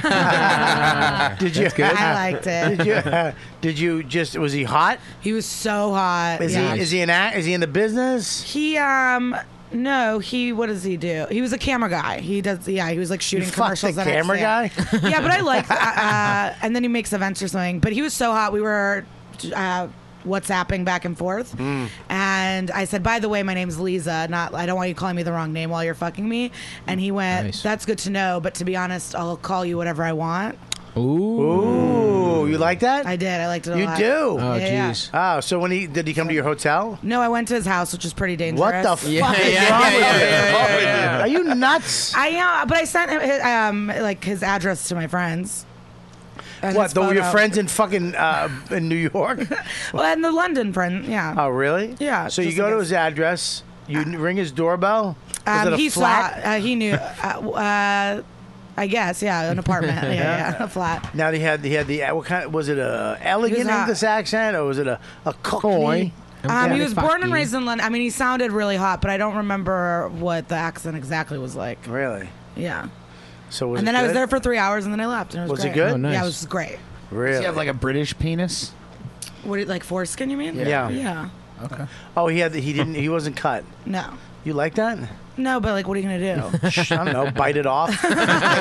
Did you? That's good. I liked it. Did you? Uh, did you just? Was he hot? He was so hot. Is yeah. he? Is he an act? Is he in the business? He um no he what does he do? He was a camera guy. He does yeah he was like shooting You fucked commercials. the on camera X M. guy? Yeah, but I like uh, uh, and then he makes events or something. But he was so hot. We were uh, WhatsApping back and forth, Mm. and I said, by the way, my name's Lisa. Not I don't want you calling me the wrong name while you're fucking me. And he went, Nice. that's good to know. But to be honest, I'll call you whatever I want. Ooh. Ooh, you like that? I did. I liked it a You lot. do? Oh, Yeah, yeah. jeez. Oh, so when he did he come to your hotel? No, I went to his house, which is pretty dangerous. What the fuck Yeah, is yeah, wrong yeah, with yeah, you? yeah, yeah, yeah. Are you nuts? I am, but I sent him his, um like his address to my friends. And What? his Though your photo. friends in fucking uh, in New York? Well, and the London friend, yeah. Oh, really? Yeah, So you just go in to case. his address. You ring his doorbell. Was Um, it a he flat? saw, uh, he knew. Uh, uh, I guess, yeah, an apartment, yeah, yeah, a flat. Now he had he had the what kind? Was it a elegant hot. English accent or was it a a cockney? Um, he was born and raised in London. I mean, he sounded really hot, but I don't remember what the accent exactly was like. Really? Yeah. So was and it then I was good? there for three hours, and then I left. And it was, Was it great. good? Oh, nice. Yeah, it was great. Really? Does he have like a British penis? What, do you- like foreskin? You mean? Yeah. Yeah. Okay. Oh, he had the, he didn't he wasn't cut. No. You like that? No, but like, what are you gonna do? Shh, I don't know. Bite it off. Fix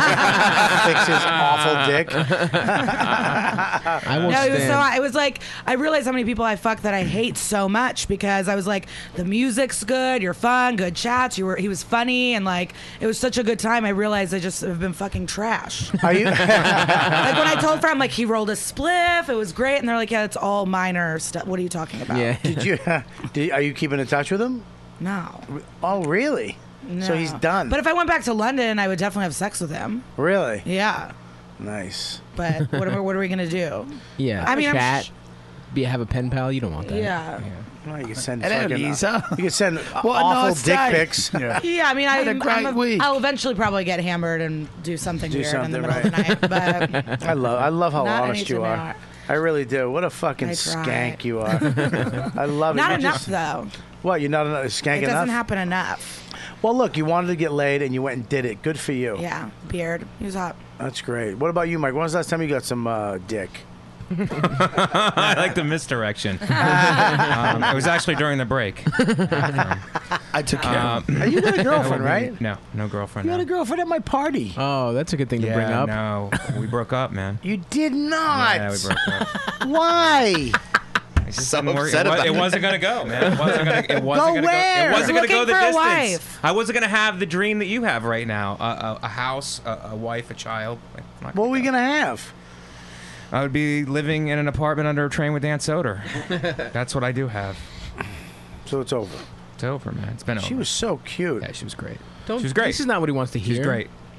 his awful dick. I won't No, it was so stand. hot. It was like I realized how many people I fucked that I hate so much because I was like, the music's good, you're fun, good chats. You were, he was funny, and like it was such a good time. I realized I just have been fucking trash. Are you? Like when I told friend, like he rolled a spliff, it was great, and they're like, yeah, it's all minor stuff. What are you talking about? Yeah. Did you? Did, are you keeping in touch with him? No. Oh, really? So No. he's done. But if I went back to London, I would definitely have sex with him. Really? Yeah. Nice. But what are, we- what are we gonna do? Yeah. I mean, I'm chat. sh- Be have a pen pal. You don't want that. Yeah. Well, you can send Hello, fucking, uh, Lisa. you can send What a awful nice dick day. pics. Yeah. Yeah, I mean, I, Had a great I'm a, week. I'll eventually probably get hammered and do something Do weird in the something, middle right. of the night. But I love I love how Not honest you anything are. art. I really do. What a fucking I try. skank you are. I love it. not You're enough just- though. What? You're not enough, skank It doesn't enough? happen enough. Well, look, you wanted to get laid and you went and did it. Good for you. Yeah, beard. He was hot. That's great. What about you, Mike? When was the last time you got some uh, dick? I like the misdirection. um, it was actually during the break. I took care Um, of him. Uh, You got a girlfriend, I right? wouldn't- No, no girlfriend. You no. had a girlfriend at my party. Oh, that's a good thing to yeah, bring up. No, we broke up, man. You did not. Yeah, we broke up. Why? It just So didn't work. upset It, wa- about it it. wasn't gonna go, man. It wasn't gonna. It wasn't Go gonna where? go. It wasn't gonna go Looking the for a distance. wife. I wasn't gonna have the dream that you have right now: a, a, a house, a, a wife, a child. It's not What gonna were we go. gonna have? I would be living in an apartment under a train with Dan Soder. That's what I do have. So it's over. It's over, man. It's been over. She was so cute. Yeah, she was great. Don't, She was great. This is not what he wants to hear. She's great.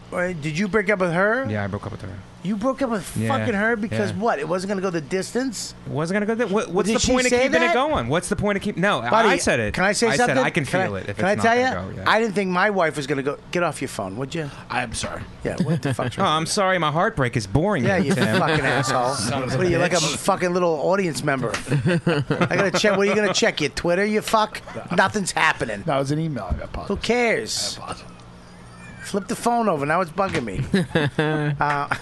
Wait, did you break up with her? Yeah, I broke up with her. You broke up with Yeah, fucking her because yeah. what? It wasn't gonna go the distance. It wasn't gonna go. Th- what, what's Did the she point of say keeping that? it going? What's the point of keeping? No, Buddy, I said it. Can I say I something? Said I can Can feel I, it. If can it's I tell you? not gonna go, yeah. I didn't think my wife was gonna go. Get off your phone, would you? I'm sorry. Yeah. What the fuck's Oh, wrong? I'm sorry. My heartbreak is boring. Yeah, you Tim. fucking asshole. Son of a What are you like a bitch. fucking little audience member? I gotta check. What are you gonna check? Your Twitter? You fuck. Nothing's happening. That was an email. I got paused. Who cares? Flip the phone over. Now it's bugging me. uh,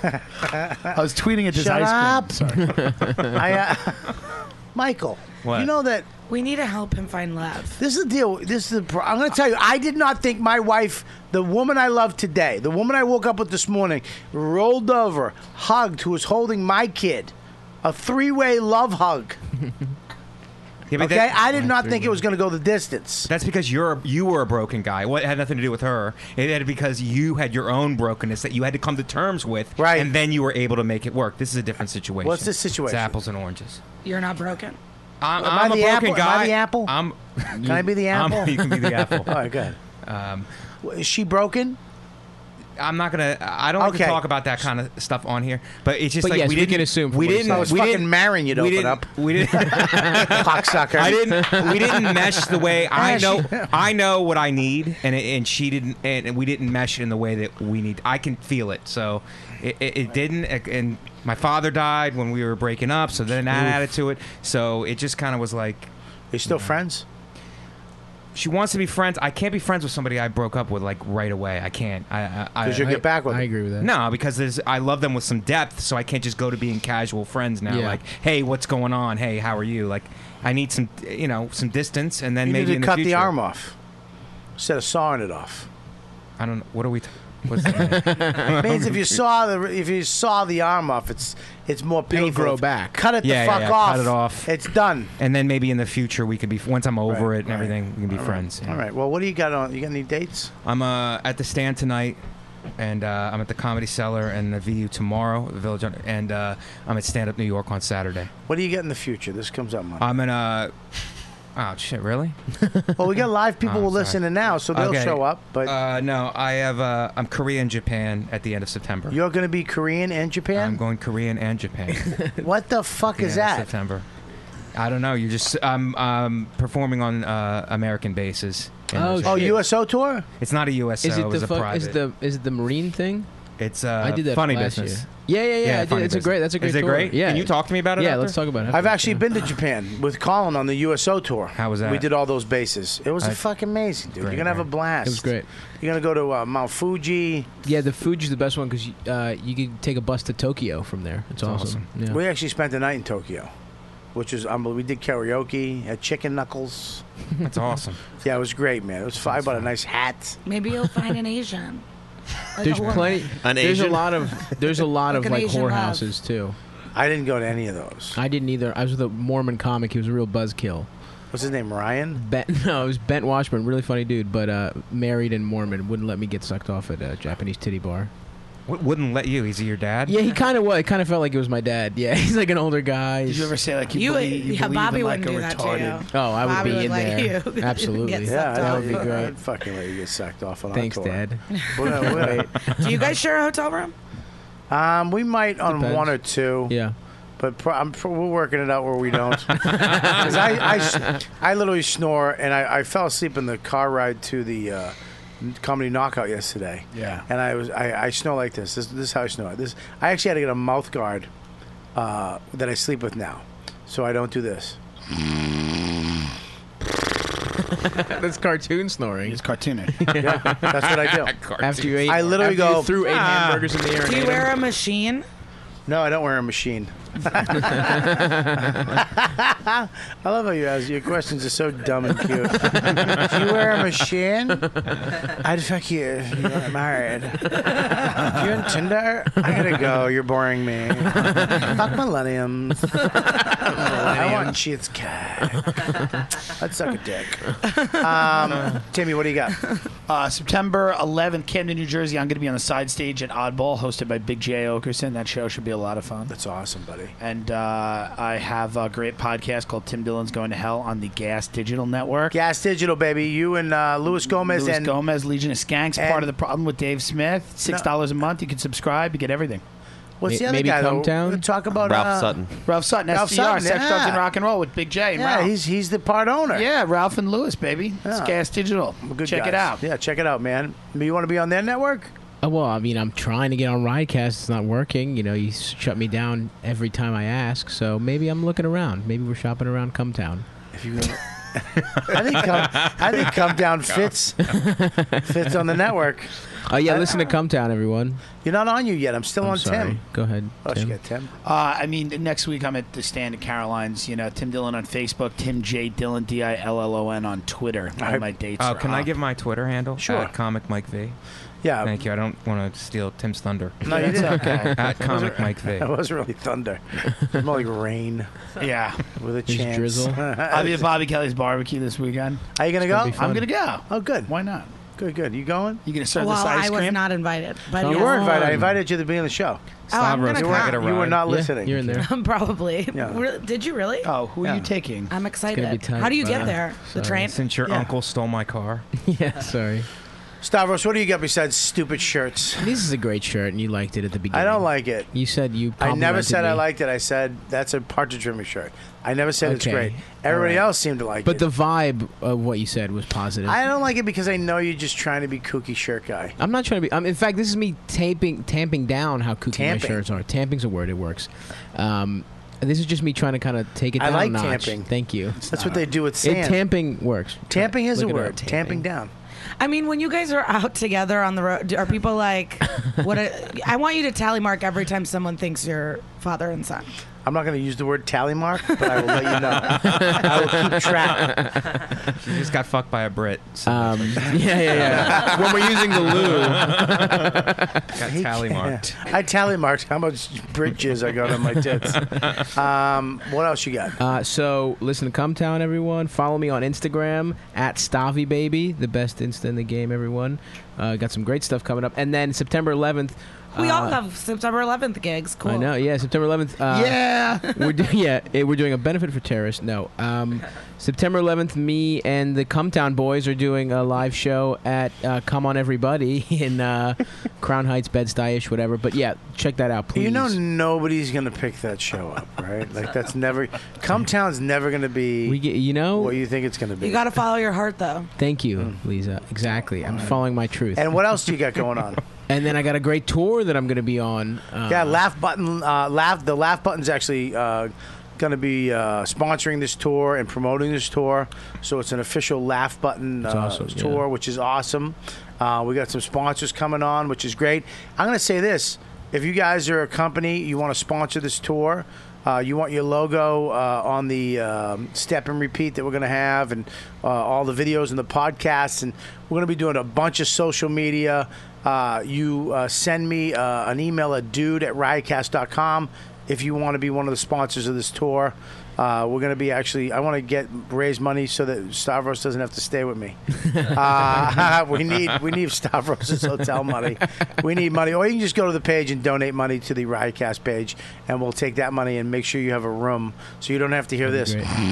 I was tweeting at this Shut ice up. cream. Sorry. I, uh, Michael, What? you know that we need to help him find love. this is the deal. This is the. Pro- I'm going to tell you. I did not think my wife, the woman I love today, the woman I woke up with this morning, rolled over, hugged, who was holding my kid, a three-way love hug. Yeah, but Okay, that- I did not think it was going to go the distance. That's because you're a, you were a broken guy. What it had nothing to do with her. It had because you had your own brokenness that you had to come to terms with, right? And then you were able to make it work. This is a different situation. What's this situation? It's apples and oranges. You're not broken. I'm, Am I'm I a the broken apple? Am guy. I the apple? I'm. Can I be the I'm- apple? you can be the apple. All right, good. Um, Is she broken? I'm not gonna. I don't like Okay. to talk about that kind of stuff on here. But it's just But like yes, we we didn't. can assume from we what you didn't. said. I was we fucking didn't, marrying you'd we open didn't, up. We didn't. Cocksucker. I didn't. We didn't mesh the way I Yeah, know. she- I know what I need, and it, and she didn't, and we didn't mesh in the way that we need. I can feel it, so it, it, it didn't. And my father died when we were breaking up, so then that Oof. added to it. So it just kind of was like. Are you still friends? She wants to be friends. I can't be friends with somebody I broke up with like right away. I can't. I I 'Cause you'll I- get back with I them. agree with that. No, because there's I love them with some depth, so I can't just go to being casual friends now. Yeah. Like, hey, what's going on? Hey, how are you? Like, I need some, you know, some distance, and then You maybe need in to the cut the future- arm off instead of sawing it off. I don't. What are we? T- what's that It means if you saw the if you saw the arm off, it's it's more painful. grow back. Cut it yeah, the fuck yeah, yeah, off. Cut it off. It's done. And then maybe in the future we could be once I'm over Right, it and right. everything, we can be All right. friends. yeah. All right. Well, what do you got on? You got any dates? I'm uh, at the Stand tonight, and uh, I'm at the Comedy Cellar and the V U tomorrow, the Village, and uh, I'm at Stand Up New York on Saturday. What do you get in the future? This comes up Monday. I'm in uh Oh shit! Really? well, we got live people Oh, who sorry. listening now, so they'll Okay. show up. But uh, no, I have. Uh, I'm Korea and Japan at the end of September. you're going to be Korean and I'm Japan. going Korean and Japan. What the fuck is Yeah, that? September. I don't know. You just I'm um, performing on uh, American bases. in Oh, those- Oh, shit. U S O tour. It's not a U S O. Is it it's the a fu- private. is the is it the marine thing? It's uh, I did that funny last business. year. Yeah, yeah, yeah. I did. funny It's a business. great. That's a great Is it tour. great? Yeah. Can you talk to me about it? Yeah, after? let's talk about it. I've actually been to Japan with Colin on the U S O tour. How was that? We did all those bases. It was I- fucking amazing, dude. Great, You're gonna have a man. blast. It was great. You're gonna go to uh, Mount Fuji. Yeah, the Fuji's the best one because uh, you could take a bus to Tokyo from there. It's That's awesome. Yeah. We actually spent the night in Tokyo, which was unbelievable. We did karaoke at Chicken Knuckles. That's awesome. Yeah, it was great, man. It was fun. I bought a nice hat. Maybe you'll find an Asian. Like There's a woman. plenty. An there's a Asian? lot of there's a lot Like of an like Asian love. whorehouses too. I didn't go to any of those. I didn't either. I was with a Mormon comic. He was a real buzzkill. What's his name? Ryan? Bent, no, it was Bent Washburn, really funny dude, but uh, married and Mormon. Wouldn't let me get sucked off at a Japanese titty bar. W- wouldn't let you. Is he your dad? Yeah, he kind of was. It kind of felt like it was my dad. Yeah, he's like an older guy. Did you ever say like you, You, believe, you yeah, believe Bobby in like wouldn't a do that to you. retarded? Oh, I would Bobby be would in let there. you Absolutely. get Yeah, sucked that off. would be great. I'd fucking let you get sacked off on Thanks, our tour. Dad. Well, well, Do you guys share a hotel room? Um, we might on Depends. one or two. Yeah. But pro- I'm pro- we're working it out where we don't. 'Cause I, I, s- I literally snore, and I, I fell asleep in the car ride to the uh, comedy knockout yesterday. Yeah. And I was I, I snore like this. This this is how I snore. This I actually had to get a mouth guard uh, that I sleep with now, so I don't do this. That's cartoon snoring. It's cartoonish. Yeah, that's what I do. After you ate, I literally after go you threw eight "Ah." hamburgers in the air. and Do you ate wear them. a machine? No, I don't wear a machine. I love how you ask. Your questions are so dumb and cute. Do you wear a machine? I'd fuck you if you weren't married. You on Tinder? I gotta go. You're boring me. Fuck millenniums. I want and she's I'd suck a dick. Um, Timmy, what do you got? Uh, September eleventh, Camden, New Jersey. I'm going to be on the side stage at Oddball, hosted by Big J Okerson. That show should be a lot of fun. That's awesome, buddy. And uh, I have a great podcast called Tim Dillon's Going to Hell on the Gas Digital Network. Gas Digital, baby. You and uh, Luis Gomez Luis and Gomez, Legion of Skanks, and- part of the problem with Dave Smith. Six dollars a month. You can subscribe. You get everything. What's the other guy? though? We'll talk about Ralph uh, Sutton. Ralph Sutton, Ralph S D R, Sutton, Sex, Drugs, yeah. and Rock and Roll with Big J and Yeah, Ralph. he's he's the part owner. Yeah, Ralph and Lewis, baby. It's Yeah. Gas Digital. Good Check guys. it out. Yeah, check it out, man. You want to be on their network? Uh, well, I mean, I'm trying to get on Riotcast. It's not working. You know, you s- shut me down every time I ask. So maybe I'm looking around. Maybe we're shopping around Come Town. If you, I think come, I think Come Down fits fits on the network. Oh yeah, listen to Come Town, everyone. You're not on you yet. I'm still I'm on sorry. Tim. Go ahead, Oh, Tim. she got Tim. Uh, I mean, next week I'm at the stand at Caroline's. You know, Tim Dillon on Facebook, Tim J Dillon D I L L O N on Twitter. All my dates. Oh, are can I up. give my Twitter handle? Sure. At Comic Mike V. Yeah. Thank you. I don't want to steal Tim's thunder. No, you didn't. okay. At Comic Mike V. That wasn't really thunder. It was more like rain. Yeah. With a Just chance. drizzle. I'll be at Bobby Kelly's barbecue this weekend. Are you gonna It's gonna go? be fun. I'm gonna go. Oh, good. Why not? Good, good. You going? You gonna serve Well, this ice I cream? was not invited, but You yes. were invited. I invited you to be on the show. Oh, I'm gonna Stavros, come. can I get a You were ride? not Yeah, listening. you're in there. Probably. Yeah. Re- Did you really? Oh, who are Yeah. you taking? I'm excited. gonna be tight, How do you but, get uh, there? The sorry. train? Since your Yeah. uncle stole my car. Yeah, sorry. Stavros, what do you got besides stupid shirts? This is a great shirt, and you liked it at the beginning. I don't like it. You said you. I never complimented said I me. liked it. I said that's a Partridge Family shirt. I never said it's Okay. great. Everybody All right. else seemed to like But it. the vibe of what you said was positive. I don't like it because I know you're just trying to be kooky shirt guy. I'm not trying to be. Um, in fact, this is me taping, tamping down how kooky Tamping. my shirts are. Tamping's a word; it works. Um, and this is just me trying to kind of take it I down like a notch. tamping. Thank you. That's what they do with It, sand. tamping works. Tamping is Look a it word. up. Tamping down. I mean, when you guys are out together on the road, are people like, what? A, I want you to tally mark every time someone thinks you're father and son. I'm not going to use the word tally mark, but I will let you know. I will keep track. She just got fucked by a Brit. So Um, yeah, yeah, yeah. When we're using the loo, got tally marked. I tally marked how much bridges I got on my tits. Um, what else you got? Uh, so listen to Come Town, everyone. Follow me on Instagram at Stavi Baby, the best Insta in the game, everyone. Uh, got some great stuff coming up, and then September eleventh. We uh, all have September eleventh gigs. Cool. I know, yeah, September eleventh. Uh, Yeah. we're do- yeah, eh, we're doing a benefit for terrorists. No, um, September eleventh, me and the Come Town boys are doing a live show at uh, Come On Everybody in uh, Crown Heights, Bed-Stuy-ish, whatever. But yeah, check that out, please. You know nobody's going to pick that show up, right? Like that's never. Come Town's never going to be we get, you know, what you think it's going to be. You got to follow your heart, though. thank you, Lisa. Exactly, I'm following my truth. and what else do you got going on? And then I got a great tour that I'm going to be on. Uh, Yeah, Laugh Button. Uh, Laugh. The Laugh Button's actually uh, going to be uh, sponsoring this tour and promoting this tour. So it's an official Laugh Button uh, That's awesome, tour, yeah. which is awesome. Uh, we got some sponsors coming on, which is great. I'm going to say this: if you guys are a company, you want to sponsor this tour. Uh, you want your logo uh, on the um, step and repeat that we're going to have, and uh, all the videos and the podcasts, and we're going to be doing a bunch of social media. Uh, you uh, send me uh, an email at dude at riotcast dot com if you want to be one of the sponsors of this tour. Uh, we're going to be actually, I want to get raise money so that Stavros doesn't have to stay with me. Uh, we need we need Stavros' hotel money. We need money. Or you can just go to the page and donate money to the Riotcast page, and we'll take that money and make sure you have a room so you don't have to hear this.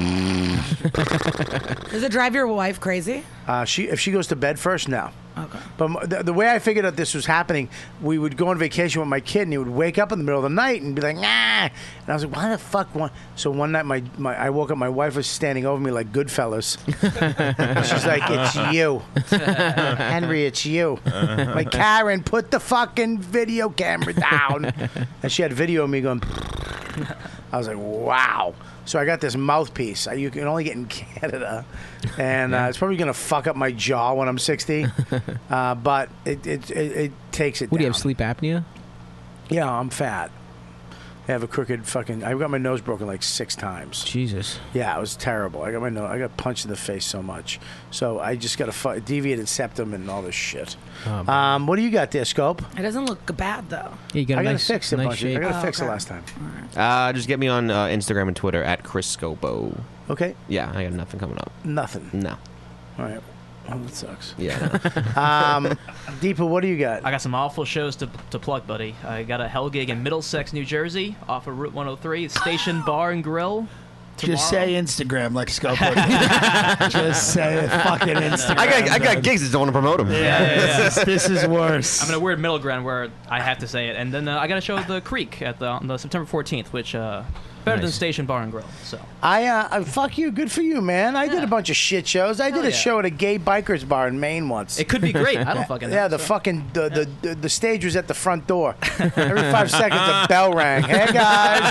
Does it drive your wife crazy? Uh, she if she goes to bed first, no. Okay. But m- the, the way I figured out this was happening, we would go on vacation with my kid, and he would wake up in the middle of the night and be like, nah. And I was like, why the fuck? One? So one night, my, my I woke up, my wife was standing over me like Goodfellas. She's like, it's you. Henry, it's you. Like, Karen, put the fucking video camera down. And she had video of me going, I was like, wow. So I got this mouthpiece. I- You can only get in Canada, and uh, it's probably gonna fuck up my jaw when I'm sixty. Uh, but it, it it it takes it. What do you down. have, sleep apnea? Yeah, I'm fat. I have a crooked fucking. I got my nose broken like six times. Jesus. Yeah, it was terrible. I got my nose. I got punched in the face so much. So I just got a fu- deviated septum and all this shit. Oh, um, what do you got there, Scope? It doesn't look bad though. Yeah, you got a I gotta nice- fix it. a nice bunch of- I shape. gotta Oh, fix okay. it last time. Uh, just get me on uh, Instagram and Twitter at Chris Scopo. Okay. Yeah, I got nothing coming up. Nothing. No. All right. Oh, that sucks. Yeah. um, Deepa, what do you got? I got some awful shows to, to plug, buddy. I got a hell gig in Middlesex, New Jersey, off of Route one oh three, Station Bar and Grill. Just tomorrow. say Instagram like Scopo. Just say fucking Instagram. I got I got gigs that don't want to promote them. Yeah, yeah, yeah. This is- this is worse. I'm in a weird middle ground where I have to say it, and then uh, I got a show at the Creek at the on the September fourteenth, which uh, better than Nice. Station Bar and Grill. So I, uh, uh, fuck you. Good for you, man. I did a bunch of shit shows. I did a yeah. show at a gay bikers bar in Maine once. It could be great. I don't fucking know, Yeah, the so. fucking the, the, the the stage was at the front door. Every five seconds, a bell rang. Hey guys.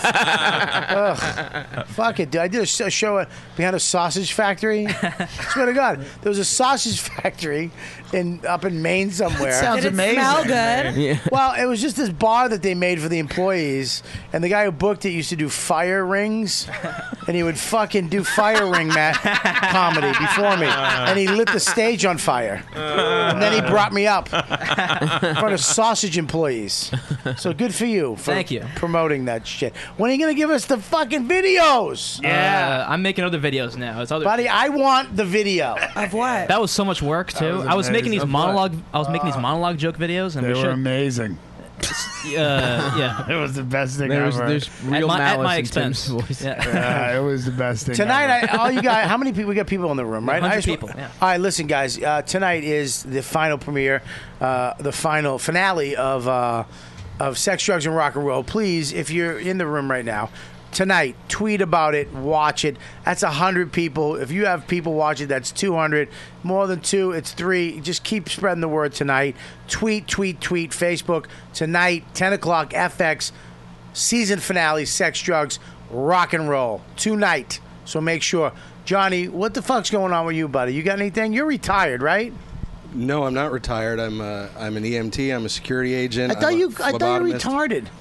Ugh. Fuck it, dude. I did a s- a show at- behind a sausage factory. Swear to God, there was a sausage factory in up in Maine somewhere. That sounds Did it amazing. smell good? Yeah. Well, it was just this bar that they made for the employees, and the guy who booked it used to do fire rings, and he would fucking do fire ring ma- comedy before me, and he lit the stage on fire, and then he brought me up in front of sausage employees. So good for you for Thank you. promoting that shit. When are you gonna give us the fucking videos? Yeah, I'm making other videos now. It's other. Buddy, I want the video. Of what? That was so much work too. was I was making amazing. these Of what? monologue. I was making these monologue joke videos, and They we were should. amazing. Uh, yeah, It was the best thing There's, ever. there's at real my, at malice my in expense. Tim's voice. Yeah. Yeah, it was the best thing Tonight, ever. I, all you guys, how many people? We got people in the room, right? one hundred I just- people, yeah. All right, listen, guys. Uh, tonight is the final premiere, uh, the final finale of uh, of Sex, Drugs, and Rock and Roll. Please, if you're in the room right now, tonight, tweet about it, watch it. That's a hundred people. If you have people watch it, that's two hundred. More than two, it's three. Just keep spreading the word tonight. Tweet, tweet, tweet. Facebook tonight, ten o'clock. F X season finale. Sex, Drugs, Rock and Roll tonight. So make sure, Johnny. What the fuck's going on with you, buddy? You got anything? You're retired, right? No, I'm not retired. I'm uh, I'm an E M T. I'm a security agent. I thought I'm a you. I thought you were phlebotomist. retarded.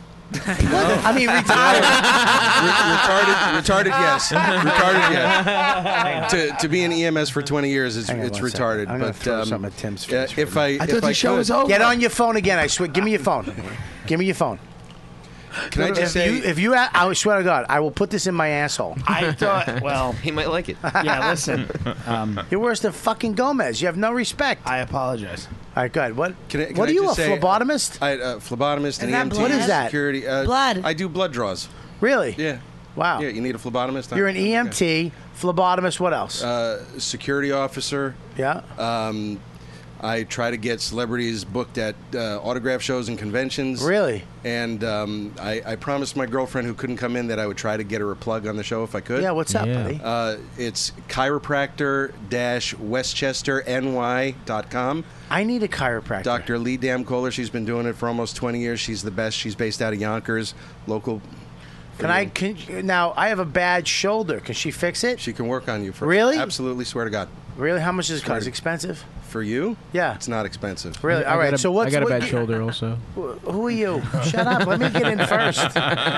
I mean, retired. Re- retarded, retarded, yes, retarded, yes. to to be in E M S for twenty years, it's, Hang on it's one second. retarded. I'm gonna but throw um, something at Tim's uh, face if right I now. if I could, Get on your phone again. I swear. Give me your phone. Give me your phone. Can I just if say- you, if you, I swear to God, I will put this in my asshole. I thought, well, he might like it. Yeah, listen. Um, You're worse than fucking Gomez. You have no respect. I apologize. All right, good. What? Can I, can what I are you, just a say, phlebotomist? I, uh, phlebotomist and that E M T. blood? What is that? Security. Uh, Blood. I do blood draws. Really? Yeah. Wow. Yeah. You need a phlebotomist. You're an E M T, phlebotomist. What else? Uh, security officer. yeah. Um, I try to get celebrities booked at uh, autograph shows and conventions. Really? And um, I, I promised my girlfriend who couldn't come in that I would try to get her a plug on the show if I could. Yeah. What's up, Yeah. buddy? Uh, it's chiropractor westchester N Y dot com. I need a chiropractor. Doctor Lee Damkohler, she's been doing it for almost twenty years. She's the best. She's based out of Yonkers, local. Can I? Can, now I have a bad shoulder. Can she fix it? She can work on you. For, Really? Absolutely, swear to God. Really? How much does it Swear cost? to- Expensive? For you? Yeah. It's not expensive. Really? I All right. got a- So what's I got a what bad you- shoulder also. Wh- Who are you? Shut up. Let me get in first.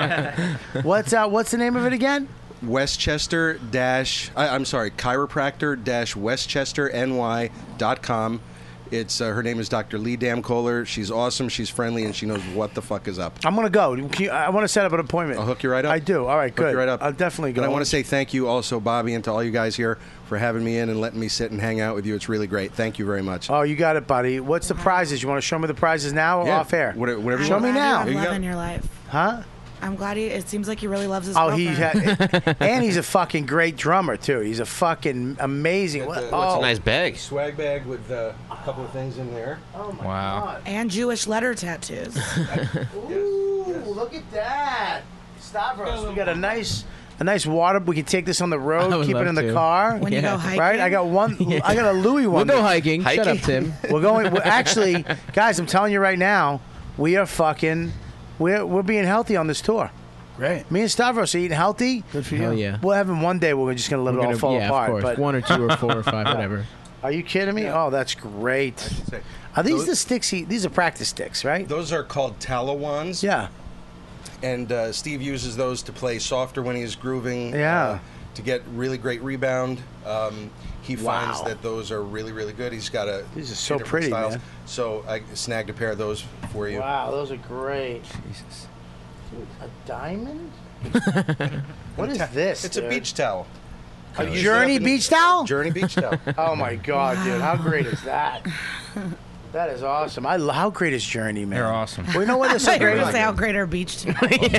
What's uh, What's the name of it again? Westchester dash. I, I'm sorry, chiropractor dash Westchester N Y dot com. It's uh, her name is Doctor Lee Damkohler. She's awesome. She's friendly, and she knows what the fuck is up. I'm gonna go. Can you- I want to set up an appointment. I'll hook you right up. I do. All right. Hook Good. you right up. I'll definitely go. And I want to say thank you also, Bobby, and to all you guys here for having me in and letting me sit and hang out with you. It's really great. Thank you very much. Oh, you got it, buddy. What's the prizes? You want to show me the prizes now or Yeah, off air? whatever- whatever you Show want. me I'm glad now. you have Here you love go. in your life. Huh? I'm glad he. It seems like he really loves his Oh, he girlfriend. had, and he's a fucking great drummer too. He's a fucking amazing. What, What's oh. a nice bag? Swag bag with uh, a couple of things in there. Oh my Wow. God. And Jewish letter tattoos. Ooh, look at that. Stavros, we got a nice a nice water. We can take this on the I road, would keep it love in the to. car. When you go hiking. Right? I got one. I got a Louis one. We'll go hiking. Shut up, Hiking? Tim. We're going. We're actually, guys, I'm telling you right now, we are fucking. We're we're being healthy on this tour. Great. Me and Stavros are eating healthy. Good for Hell you. yeah. We'll have him one day. We're just gonna let We're it all gonna- fall yeah, apart. of course. But One or two or four or five, whatever. are you kidding me? Oh, that's great. Are these Those- the sticks? He, these are practice sticks, right? Those are called Talawans. Yeah. and uh, Steve uses those to play softer when he's grooving. Yeah. Uh, to get really great rebound. Um, he finds Wow. that those are really, really good. He's got a These are two so different pretty, styles. man. So I snagged a pair of those for you. Wow, those are great. Jesus. Dude, a diamond? What is this? It's a dude? beach towel. A I use Journey it up in- beach towel? Journey beach towel. Oh my God, dude! How great is that? That is awesome. I lo- how great is Journey, man? They're awesome. Well, you know what? I It's thought so you were great. gonna say how great our beach team. Look at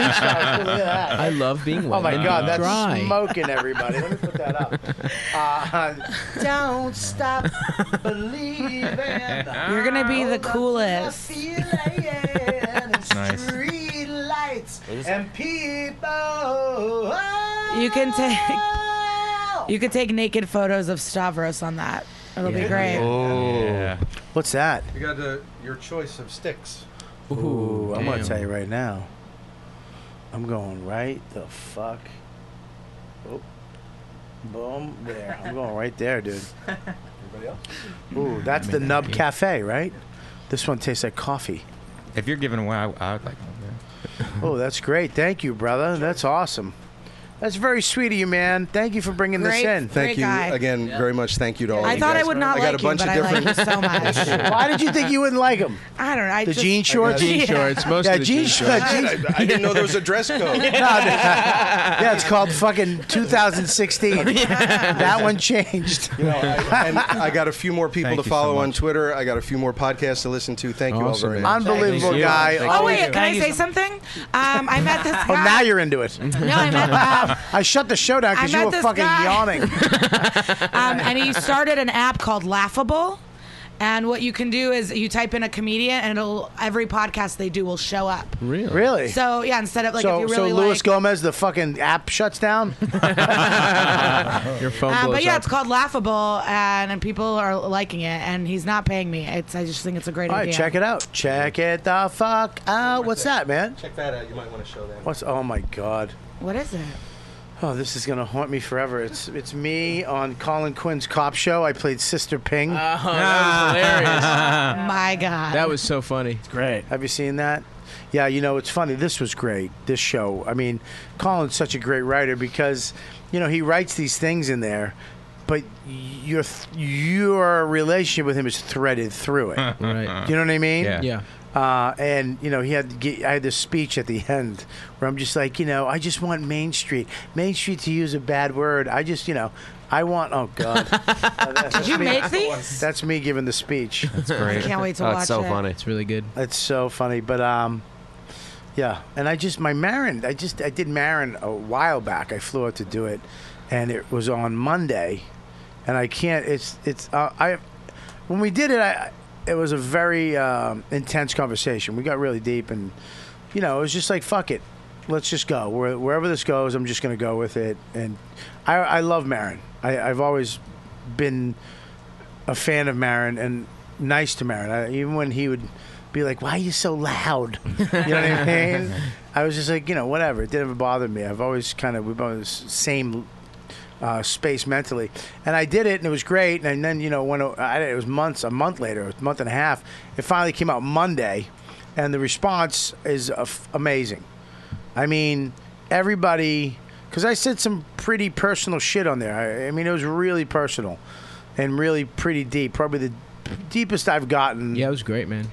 that. I love being wet. Oh my and God, that's dry. smoking, everybody. Let me put that up. Uh, don't stop believing. You're gonna be the coolest. Nice. Street lights and people. You can take you can take naked photos of Stavros on that. It'll be great. Oh, what's that? You got the, your choice of sticks. Ooh, I'm gonna damn. tell you right now. I'm going right the fuck. Oh, boom, there. I'm going right there, dude. Everybody else? Ooh, that's the Nub Cafe, right? This one tastes like coffee. If you're giving away, I, I would like one. Oh, that's great. Thank you, brother. That's awesome. That's very sweet of you, man. Thank you for bringing Great- this in. Thank you again very much. Thank you to all I of you thought I guys. would not I got like a bunch you, but of I like different. you so much. Why did you think you wouldn't like him? I don't know. I The just, jean shorts? Jean Yeah. shorts. Most Yeah, of the jean jean shorts. shorts. I, I didn't know there was a dress code. No, no. Yeah, it's called fucking two thousand sixteen. That one changed. You know, I, and I got a few more people Thank to you so follow on much. Twitter. I got a few more podcasts to listen to. Thank you all Awesome, very man. much. Unbelievable Thank you. guy. Thank Oh Oh, wait, you. can I say something? Um, I met this Oh, guy. now you're into it. No, I met. Um, I shut the show down because I you met were this fucking guy. yawning. um, and he started an app called Laughable. And what you can do is you type in a comedian, and it'll every podcast they do will show up. Really? Really? So yeah, instead of like so, if you really so Luis like, Gomez, the fucking app shuts down. Your phone uh, blows but yeah, up. it's called Laughable, and and people are liking it, and he's not paying me. It's I just think it's a great All right, idea. check it out. Check it the fuck out. What's that, man? Check that out. You might want to show that. What's? Oh my God. What is it? Oh, this is gonna haunt me forever. It's it's me on Colin Quinn's Cop Show. I played Sister Ping. Oh, that was hilarious. My God. That was so funny. It's great. Have you seen that? Yeah, you know, it's funny. This was great, this show. I mean, Colin's such a great writer because, you know, he writes these things in there, but your your relationship with him is threaded through it. Right. You know what I mean? Yeah. Yeah. Uh, and you know, he had to get, I had this speech at the end where I'm just like, you know, I just want Main Street, Main Street to use a bad word. I just, you know, I want. Oh God. Uh, that's Did you me. make these? That's me giving the speech. That's great. I can't wait to Oh, watch it's so it. funny. It's really good. It's so funny, but um, yeah. And I just my Marin, I just I did Marin a while back. I flew out to do it, and it was on Monday, and I can't. It's it's uh, I when we did it, I it was a very um, intense conversation. We got really deep, and you know, it was just like fuck it, let's just go Where, wherever this goes. I'm just gonna go with it, and I I love Marin. I, I've always been a fan of Marin and nice to Marin. I, even when he would be like, "Why are you so loud?" You know what I mean? I was just like, you know, whatever. It didn't bother me. I've always kind of we've been in the same uh, space mentally, and I did it, and it was great. And then you know, when it, I, it was months, a month later, a month and a half, it finally came out Monday, and the response is uh, f- amazing. I mean, everybody, because I said some pretty personal shit on there. I, I mean, it was really personal and really pretty deep. Probably the deepest I've gotten. Yeah, it was great, man.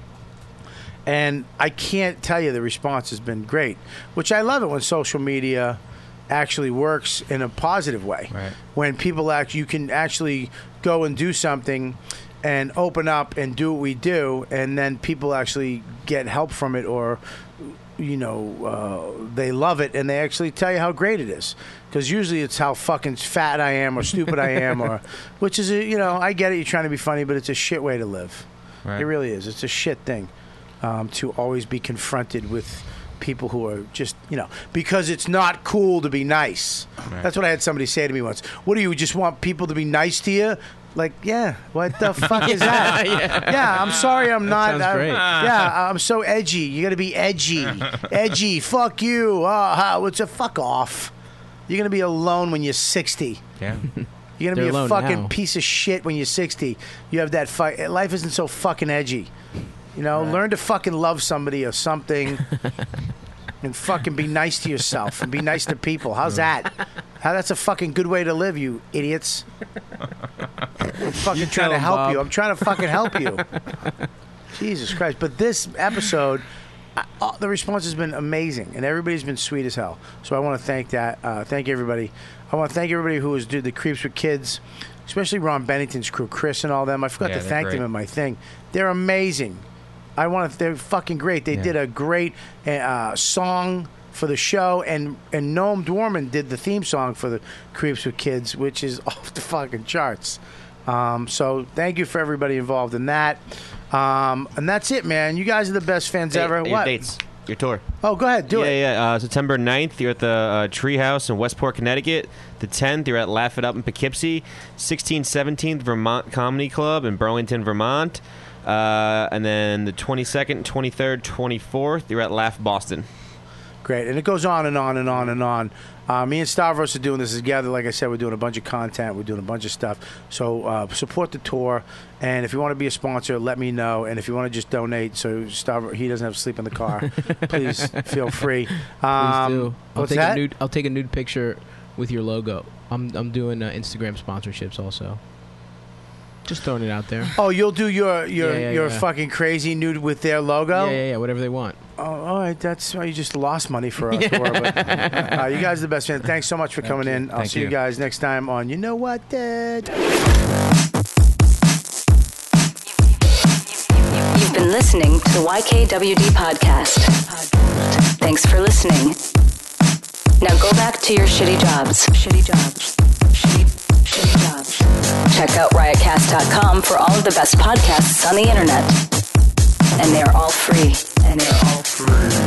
And I can't tell you the response has been great, which I love it when social media actually works in a positive way. Right. When people act, you can actually go and do something and open up and do what we do, and then people actually get help from it, or you know, uh, they love it, and they actually tell you how great it is. Because usually it's how fucking fat I am or stupid I am, or which is a, you know, I get it. You're trying to be funny, but it's a shit way to live. Right. It really is. It's a shit thing um, to always be confronted with people who are just, you know, because it's not cool to be nice. Right. That's what I had somebody say to me once. What do you just want people to be nice to you? Like, yeah, what the fuck is that? Yeah. Yeah, I'm sorry, I'm not. sounds I'm- great. Yeah, I'm so edgy. You got to be edgy, edgy. Fuck you. Uh, what's a fuck off? You're gonna be alone when you're sixty. Yeah. You're gonna They're be a alone fucking now. piece of shit when you're sixty. You have that fight. Life isn't so fucking edgy. You know, learn to fucking love somebody or something. and fucking be nice to yourself and be nice to people. How's that? How that's a fucking good way to live, you idiots. I'm fucking You trying tell to him, help Bob. you. I'm trying to fucking help you. Jesus Christ. But this episode, I, uh, the response has been amazing, and everybody's been sweet as hell. So I want to thank that. Uh, thank everybody. I want to thank everybody who was doing the Creeps with Kids, especially Ron Bennington's crew, Chris and all them. I forgot Yeah, to they're thank great. them in my thing. They're amazing. I want to. They're fucking great. They Yeah. did a great uh, song for the show, and and Noam Dworman did the theme song for the Creeps with Kids, which is off the fucking charts. Um, so thank you for everybody involved in that. Um, and that's it, man. You guys are the best fans Hey, ever. your What? dates. Your tour. Oh, go ahead. Do yeah, it. Yeah, uh, September ninth, you're at the uh, Treehouse in Westport, Connecticut. The tenth, you're at Laugh It Up in Poughkeepsie. sixteenth, seventeenth, Vermont Comedy Club in Burlington, Vermont. Uh, and then the twenty-second, twenty-third, twenty-fourth, you're at Laugh Boston. Great. And it goes on and on and on and on. Uh, me and Stavros are doing this together. Like I said, we're doing a bunch of content. We're doing a bunch of stuff. So uh, support the tour. And if you want to be a sponsor, let me know. And if you want to just donate so Stavros, he doesn't have to sleep in the car, please feel free. Um, Please do. I'll what's take that? a nude. I'll take a nude picture with your logo. I'm I'm doing uh, Instagram sponsorships also. Just throwing it out there. Oh, you'll do your your Yeah, yeah, your yeah. fucking crazy nude with their logo? Yeah, yeah, yeah. Whatever they want. Oh, all right. That's why you just lost money for our tour. But, uh, you guys are the best fans. Thanks so much for coming in. I'll Thank see you. you. guys next time on You Know What, Dad. You've been listening to the Y K W D podcast. Thanks for listening. Now go back to your shitty jobs. Shitty jobs. Shitty, shitty jobs. Check out riot cast dot com for all of the best podcasts on the internet. And they are all free. And they're all free.